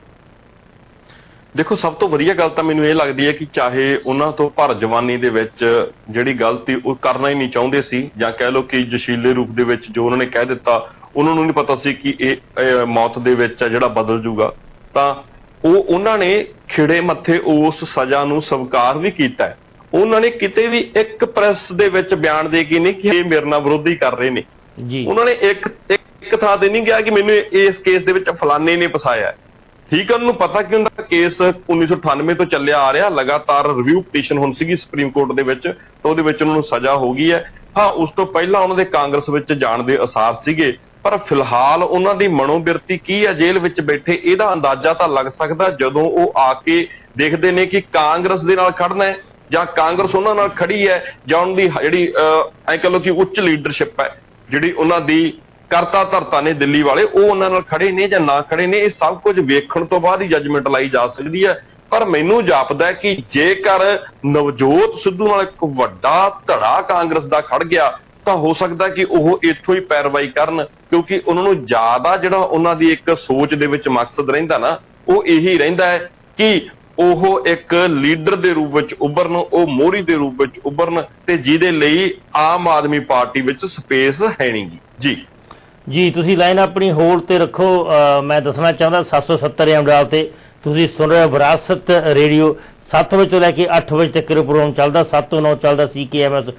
ਦੇਖੋ, ਸਭ ਤੋਂ ਵਧੀਆ ਗੱਲ ਤਾਂ ਮੈਨੂੰ ਇਹ ਲੱਗਦੀ ਹੈ ਕਿ ਚਾਹੇ ਉਹਨਾਂ ਤੋਂ ਭਰ ਜਵਾਨੀ ਦੇ ਵਿੱਚ ਜਿਹੜੀ ਗਲਤੀ ਉਹ ਕਰਨਾ ਹੀ ਨਹੀਂ ਚਾਹੁੰਦੇ ਸੀ, ਜਾਂ ਕਹਿ ਲਓ ਕਿ ਜਸ਼ੀਲੇ ਰੂਪ ਦੇ ਵਿੱਚ ਜੋ ਉਹਨਾਂ ਨੇ ਕਹਿ ਦਿੱਤਾ, ਉਹਨਾਂ ਨੂੰ ਨਹੀਂ ਪਤਾ ਸੀ ਕਿ ਇਹ ਮੌਤ ਦੇ ਵਿੱਚ ਜਿਹੜਾ ਬਦਲ ਜੂਗਾ, ਤਾਂ ਉਹਨਾਂ ਨੇ ਖਿੜੇ ਮੱਥੇ ਉਸ ਸਜ਼ਾ ਨੂੰ ਸਵੀਕਾਰ ਵੀ ਕੀਤਾ ਹੈ। ਉਹਨਾਂ ਨੇ ਕਿਤੇ ਵੀ ਇੱਕ ਪ੍ਰੈਸ ਦੇ ਵਿੱਚ ਬਿਆਨ ਦੇ ਕੇ ਨਹੀਂ ਕਿ ਇਹ ਮੇਰੇ ਨਾਲ ਵਿਰੋਧੀ ਕਰ ਰਹੇ ਨੇ ਜੀ। ਉਹਨਾਂ ਨੇ ਇੱਕ ਥਾਂ ਤੇ ਨਹੀਂ ਕਿਹਾ ਕਿ ਮੈਨੂੰ ਇਸ ਕੇਸ ਦੇ ਵਿੱਚ ਫਲਾਣੇ ਨੇ ਫਸਾਇਆ। ਠੀਕ ਹੈ, ਉਹਨੂੰ ਪਤਾ ਕਿ ਉਹਦਾ ਕੇਸ 1998 ਤੋਂ ਚੱਲਿਆ ਆ ਰਿਹਾ, ਲਗਾਤਾਰ ਰਿਵਿਊ ਪਟੀਸ਼ਨ ਹੁਣ ਸੀਗੀ ਸੁਪਰੀਮ ਕੋਰਟ ਦੇ ਵਿੱਚ, ਤਾਂ ਉਹਦੇ ਵਿੱਚ ਉਹਨਾਂ ਨੂੰ ਸਜ਼ਾ ਹੋ ਗਈ ਹੈ। ਹਾਂ, ਉਸ ਤੋਂ ਪਹਿਲਾਂ ਉਹਨਾਂ ਦੇ ਕਾਂਗਰਸ ਵਿੱਚ ਜਾਣ ਦੇ ਅਸਾਰ ਸੀਗੇ, ਪਰ ਫਿਲਹਾਲ ਉਹਨਾਂ ਦੀ ਮਨੋਬਿਰਤੀ ਕੀ ਹੈ ਜੇਲ੍ਹ ਵਿੱਚ ਬੈਠੇ, ਇਹਦਾ ਅੰਦਾਜ਼ਾ ਤਾਂ ਲੱਗ ਸਕਦਾ ਜਦੋਂ ਉਹ ਆ ਕੇ ਦੇਖਦੇ ਨੇ ਕਿ ਕਾਂਗਰਸ ਦੇ ਨਾਲ ਖੜਨਾ ਹੈ ਜਾਂ ਕਾਂਗਰਸ ਉਹਨਾਂ ਨਾਲ ਖੜੀ ਹੈ, ਜਾਂ ਉਹਨਾਂ ਦੀ ਜਿਹੜੀ ਐਂ ਕਹ ਲਓ ਕਿ ਉੱਚ ਲੀਡਰਸ਼ਿਪ ਹੈ ਜਿਹੜੀ ਉਹਨਾਂ ਦੀ ਕਰਤਾ ਧਰਤਾ ਨੇ ਦਿੱਲੀ ਵਾਲੇ, ਉਹ ਉਹਨਾਂ ਨਾਲ ਖੜੇ ਨੇ ਜਾਂ ਨਾ ਖੜੇ ਨੇ। ਇਹ ਸਭ ਕੁਝ ਵੇਖਣ ਤੋਂ ਬਾਅਦ ਹੀ ਜੱਜਮੈਂਟ ਲਾਈ ਜਾ ਸਕਦੀ ਹੈ। ਪਰ ਮੈਨੂੰ ਜਾਪਦਾ ਹੈ ਕਿ ਜੇਕਰ ਨਵਜੋਤ ਸਿੱਧੂ ਨਾਲ ਇੱਕ ਵੱਡਾ ਧੜਾ ਕਾਂਗਰਸ ਦਾ ਖੜ ਗਿਆ ਤਾਂ ਹੋ ਸਕਦਾ ਕਿ ਉਹ ਇੱਥੋਂ ਹੀ ਪੈਰਵਾਈ ਕਰਨ, ਕਿਉਂਕਿ ਉਹਨਾਂ ਨੂੰ ਜ਼ਿਆਦਾ ਜਿਹੜਾ ਉਹਨਾਂ ਦੀ ਇੱਕ ਸੋਚ ਦੇ ਵਿੱਚ ਮਕਸਦ ਰਹਿੰਦਾ ਨਾ, ਉਹ ਇਹੀ ਰਹਿੰਦਾ ਹੈ ਕਿ ਉਹ ਇੱਕ ਲੀਡਰ ਦੇ ਰੂਪ ਵਿੱਚ ਉੱਭਰਨ, ਉਹ ਮੋਹਰੀ ਦੇ ਰੂਪ ਵਿੱਚ ਉੱਭਰਨ, ਤੇ ਜਿਹਦੇ ਲਈ ਆਮ ਆਦਮੀ ਪਾਰਟੀ ਵਿੱਚ ਸਪੇਸ ਹੈ ਨਹੀਂ ਜੀ। ਜੀ, ਤੁਸੀਂ ਲਾਈਨ ਆਪਣੀ ਹੋਲਡ ਤੇ ਰੱਖੋ। ਮੈਂ ਦੱਸਣਾ ਚਾਹੁੰਦਾ 770 AM ਡਾਲ ਤੇ ਤੁਸੀਂ ਸੁਣ ਰਹੇ ਹੋ ਵਿਰਾਸਤ ਰੇਡੀਓ। 7 ਵਜੇ ਤੋਂ ਲੈ ਕੇ 8 ਵਜੇ ਤੱਕ ਪ੍ਰੋਗਰਾਮ ਚੱਲਦਾ, 7 ਤੋਂ 9 ਚੱਲਦਾ CKMS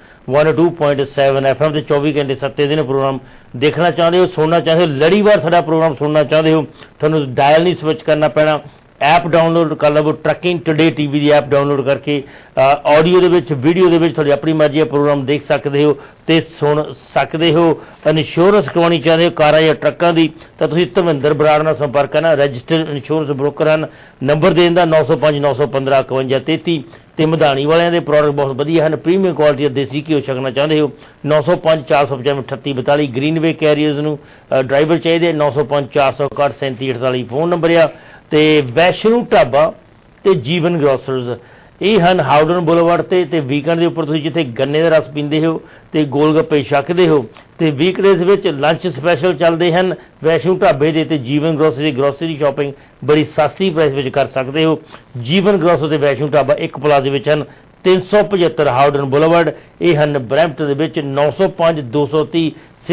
102.7 FM ਤੇ 24 ਘੰਟੇ 7 ਦਿਨ ਪ੍ਰੋਗਰਾਮ ਦੇਖਣਾ ਚਾਹੁੰਦੇ ਹੋ, ਸੁਣਨਾ ਚਾਹੁੰਦੇ ਹੋ, ਲੜੀਵਾਰ ਸਾਡਾ ਪ੍ਰੋਗਰਾਮ ਸੁਣਨਾ ਚਾਹੁੰਦੇ ਹੋ, ਤੁਹਾਨੂੰ ਡਾਇਲ ਨਹੀਂ ਸਵਿਚ ਕਰਨਾ ਪੈਣਾ। ਐਪ ਡਾਊਨਲੋਡ ਕਰ ਲਵੋ, ਟਰੱਕਿੰਗ ਟੂਡੇ TV ਦੀ ਐਪ ਡਾਊਨਲੋਡ ਕਰਕੇ ਆਡੀਓ ਦੇ ਵਿੱਚ, ਵੀਡੀਓ ਦੇ ਵਿੱਚ ਤੁਹਾਡੀ ਆਪਣੀ ਮਰਜ਼ੀ ਦਾ ਪ੍ਰੋਗਰਾਮ ਦੇਖ ਸਕਦੇ ਹੋ ਤੇ ਸੁਣ ਸਕਦੇ ਹੋ। ਇੰਸ਼ੋਰੈਂਸ ਕਰਵਾਉਣੀ ਚਾਹੁੰਦੇ ਹੋ ਕਾਰਾਂ ਜਾਂ ਟਰੱਕਾਂ ਦੀ ਤਾਂ ਤੁਸੀਂ ਧਰਮਿੰਦਰ ਬਰਾੜ ਨਾਲ ਸੰਪਰਕ ਕਰਨਾ, ਰਜਿਸਟਰਡ ਇੰਸ਼ੋਰੈਂਸ ਬ੍ਰੋਕਰ ਹਨ। ਨੰਬਰ ਦੇਣ ਦਾ 905 915 5133 ਤੇ ਮਧਾਣੀ ਵਾਲਿਆਂ ਦੇ ਪ੍ਰੋਡਕਟ ਬਹੁਤ ਵਧੀਆ ਹਨ, ਪ੍ਰੀਮੀਅਮ ਕੁਆਲਿਟੀ ਦਾ ਦੇਸੀ ਘਿਓ ਛਕਣਾ ਚਾਹੁੰਦੇ ਹੋ 905 495 3842। ਗ੍ਰੀਨਵੇ ਕੈਰੀਅਰਸ ਨੂੰ ਡਰਾਈਵਰ ਚਾਹੀਦੇ 905 461 3748 ਫੋਨ ਨੰਬਰ ਆ। ਤੇ ਵੈਸ਼ਨੂ ਢਾਬਾ ਤੇ ਜੀਵਨ ਗਰੋਸਰਸ ਇਹ ਹਨ ਹਾਊਡਨ ਬੁਲੇਵਾਰਡ ਤੇ ਵੀਕਐਂਡ ਦੇ ਉੱਪਰ ਤੁਸੀਂ ਜਿੱਥੇ ਗੰਨੇ ਦਾ ਰਸ ਪੀਂਦੇ ਹੋ ਤੇ ਗੋਲ ਗੱਪੇ ਛਕਦੇ ਹੋ, ਤੇ ਵੀਕਡੇਜ਼ ਵਿੱਚ ਲੰਚ ਸਪੈਸ਼ਲ ਚੱਲਦੇ ਹਨ ਵੈਸ਼ਨੂ ਢਾਬੇ ਦੇ, ਤੇ ਜੀਵਨ ਗਰੋਸਰੀ ਸ਼ਾਪਿੰਗ ਬੜੀ ਸਸਤੀ ਪ੍ਰਾਈਸ ਵਿੱਚ ਕਰ ਸਕਦੇ ਹੋ। ਜੀਵਨ ਗਰੋਸਰ ਤੇ ਵੈਸ਼ਨੂ ਢਾਬਾ ਇੱਕ ਪਲਾਜ਼ੇ ਵਿੱਚ ਹਨ, 375 ਹਾਊਡਨ ਬੁਲੇਵਾਰਡ। ਇਹ ਹਨ ਬਰੈਂਪਟਨ ਦੇ ਵਿੱਚ 905 230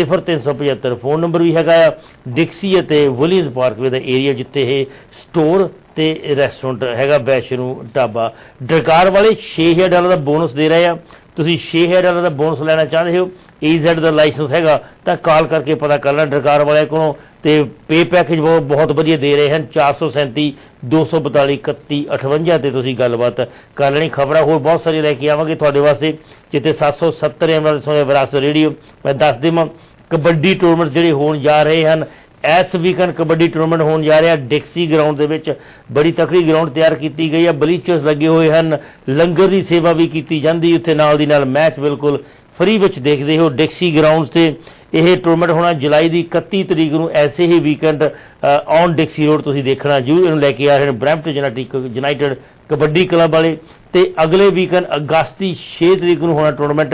0375। ਫੋਨ ਨੰਬਰ ਵੀ ਹੈਗਾ ਆ। ਡਿਕਸੀ ਅਤੇ ਵਿਲੀਅਮਸ ਪਾਰਕਵੇ ਦਾ ਏਰੀਆ ਜਿੱਥੇ ਇਹ ਸਟੋਰ ਤੇ ਰੈਸਟੋਰੈਂਟ ਹੈਗਾ ਵੈਸ਼ਨੂ ਢਾਬਾ। ਡਰਕਾਰ ਵਾਲੇ $6000 ਦਾ ਬੋਨਸ ਦੇ ਰਹੇ ਆ। ਤੁਸੀਂ $6000 ਦਾ ਬੋਨਸ ਲੈਣਾ ਚਾਹੁੰਦੇ ਹੋ, EZ ਦਾ ਲਾਇਸੈਂਸ ਹੈਗਾ ਤਾਂ ਕਾਲ ਕਰਕੇ ਪਤਾ ਕਰ ਲੈਣਾ ਡਰਕਾਰ ਵਾਲਿਆਂ ਕੋਲੋਂ। ਤੇ ਪੇ ਪੈਕੇਜ ਬਹੁਤ ਵਧੀਆ ਦੇ ਰਹੇ ਹਨ, 437 242 31 58 ਤੇ ਤੁਸੀਂ ਗੱਲਬਾਤ ਕਰ ਲੈਣੀ। ਖਬਰਾਂ ਹੋਰ ਬਹੁਤ ਸਾਰੀਆਂ ਲੈ ਕੇ ਆਵਾਂਗੇ ਤੁਹਾਡੇ ਵਾਸਤੇ, ਜਿੱਥੇ 770 AM ਸੁਣਿਆ ਵਿਰਾਸਤ ਰੇਡੀਓ। ਮੈਂ ਦੱਸ ਦੇਵਾਂ ਕਬੱਡੀ ਟੂਰਨਾਮੈਂਟ ਜਿਹੜੇ ਹੋਣ ਜਾ ਰਹੇ ਹਨ ਇਸ ਵੀਕਐਂਡ। ਕਬੱਡੀ ਟੂਰਨਾਮੈਂਟ ਹੋਣ ਜਾ ਰਿਹਾ ਡਿਕਸੀ ਗਰਾਊਂਡ ਦੇ ਵਿੱਚ, ਬੜੀ ਤਕੜੀ ਗਰਾਊਂਡ ਤਿਆਰ ਕੀਤੀ ਗਈ ਹੈ, ਬਲੀਚਰਸ ਲੱਗੇ ਹੋਏ ਹਨ, ਲੰਗਰ ਦੀ ਸੇਵਾ ਵੀ ਕੀਤੀ ਜਾਂਦੀ ਉੱਥੇ, ਨਾਲ ਦੀ ਨਾਲ ਮੈਚ ਬਿਲਕੁਲ ਫਰੀ ਵਿੱਚ ਦੇਖਦੇ ਹੋ ਡਿਕਸੀ ਗਰਾਊਂਡ ਤੇ। ਇਹ ਟੂਰਨਾਮੈਂਟ ਹੋਣਾ ਜੁਲਾਈ ਦੀ 31 ਤਰੀਕ ਨੂੰ, ਐਸੇ ਹੀ ਵੀਕਐਂਡ ਔਨ ਡਿਕਸੀ ਰੋਡ ਤੁਸੀਂ ਦੇਖਣਾ ਜ਼ਰੂਰ। ਇਹਨੂੰ ਲੈ ਕੇ ਆ ਰਹੇ ਨੇ ਬਰੈਂਪਟਨ ਯੂਨਾਈਟਿਡ ਕਬੱਡੀ ਕਲੱਬ ਵਾਲੇ। ਤੇ ਅਗਲੇ ਵੀਕਐਂਡ ਅਗਸਤ ਦੀ 6 ਤਰੀਕ ਨੂੰ ਹੋਣਾ ਟੂਰਨਾਮੈਂਟ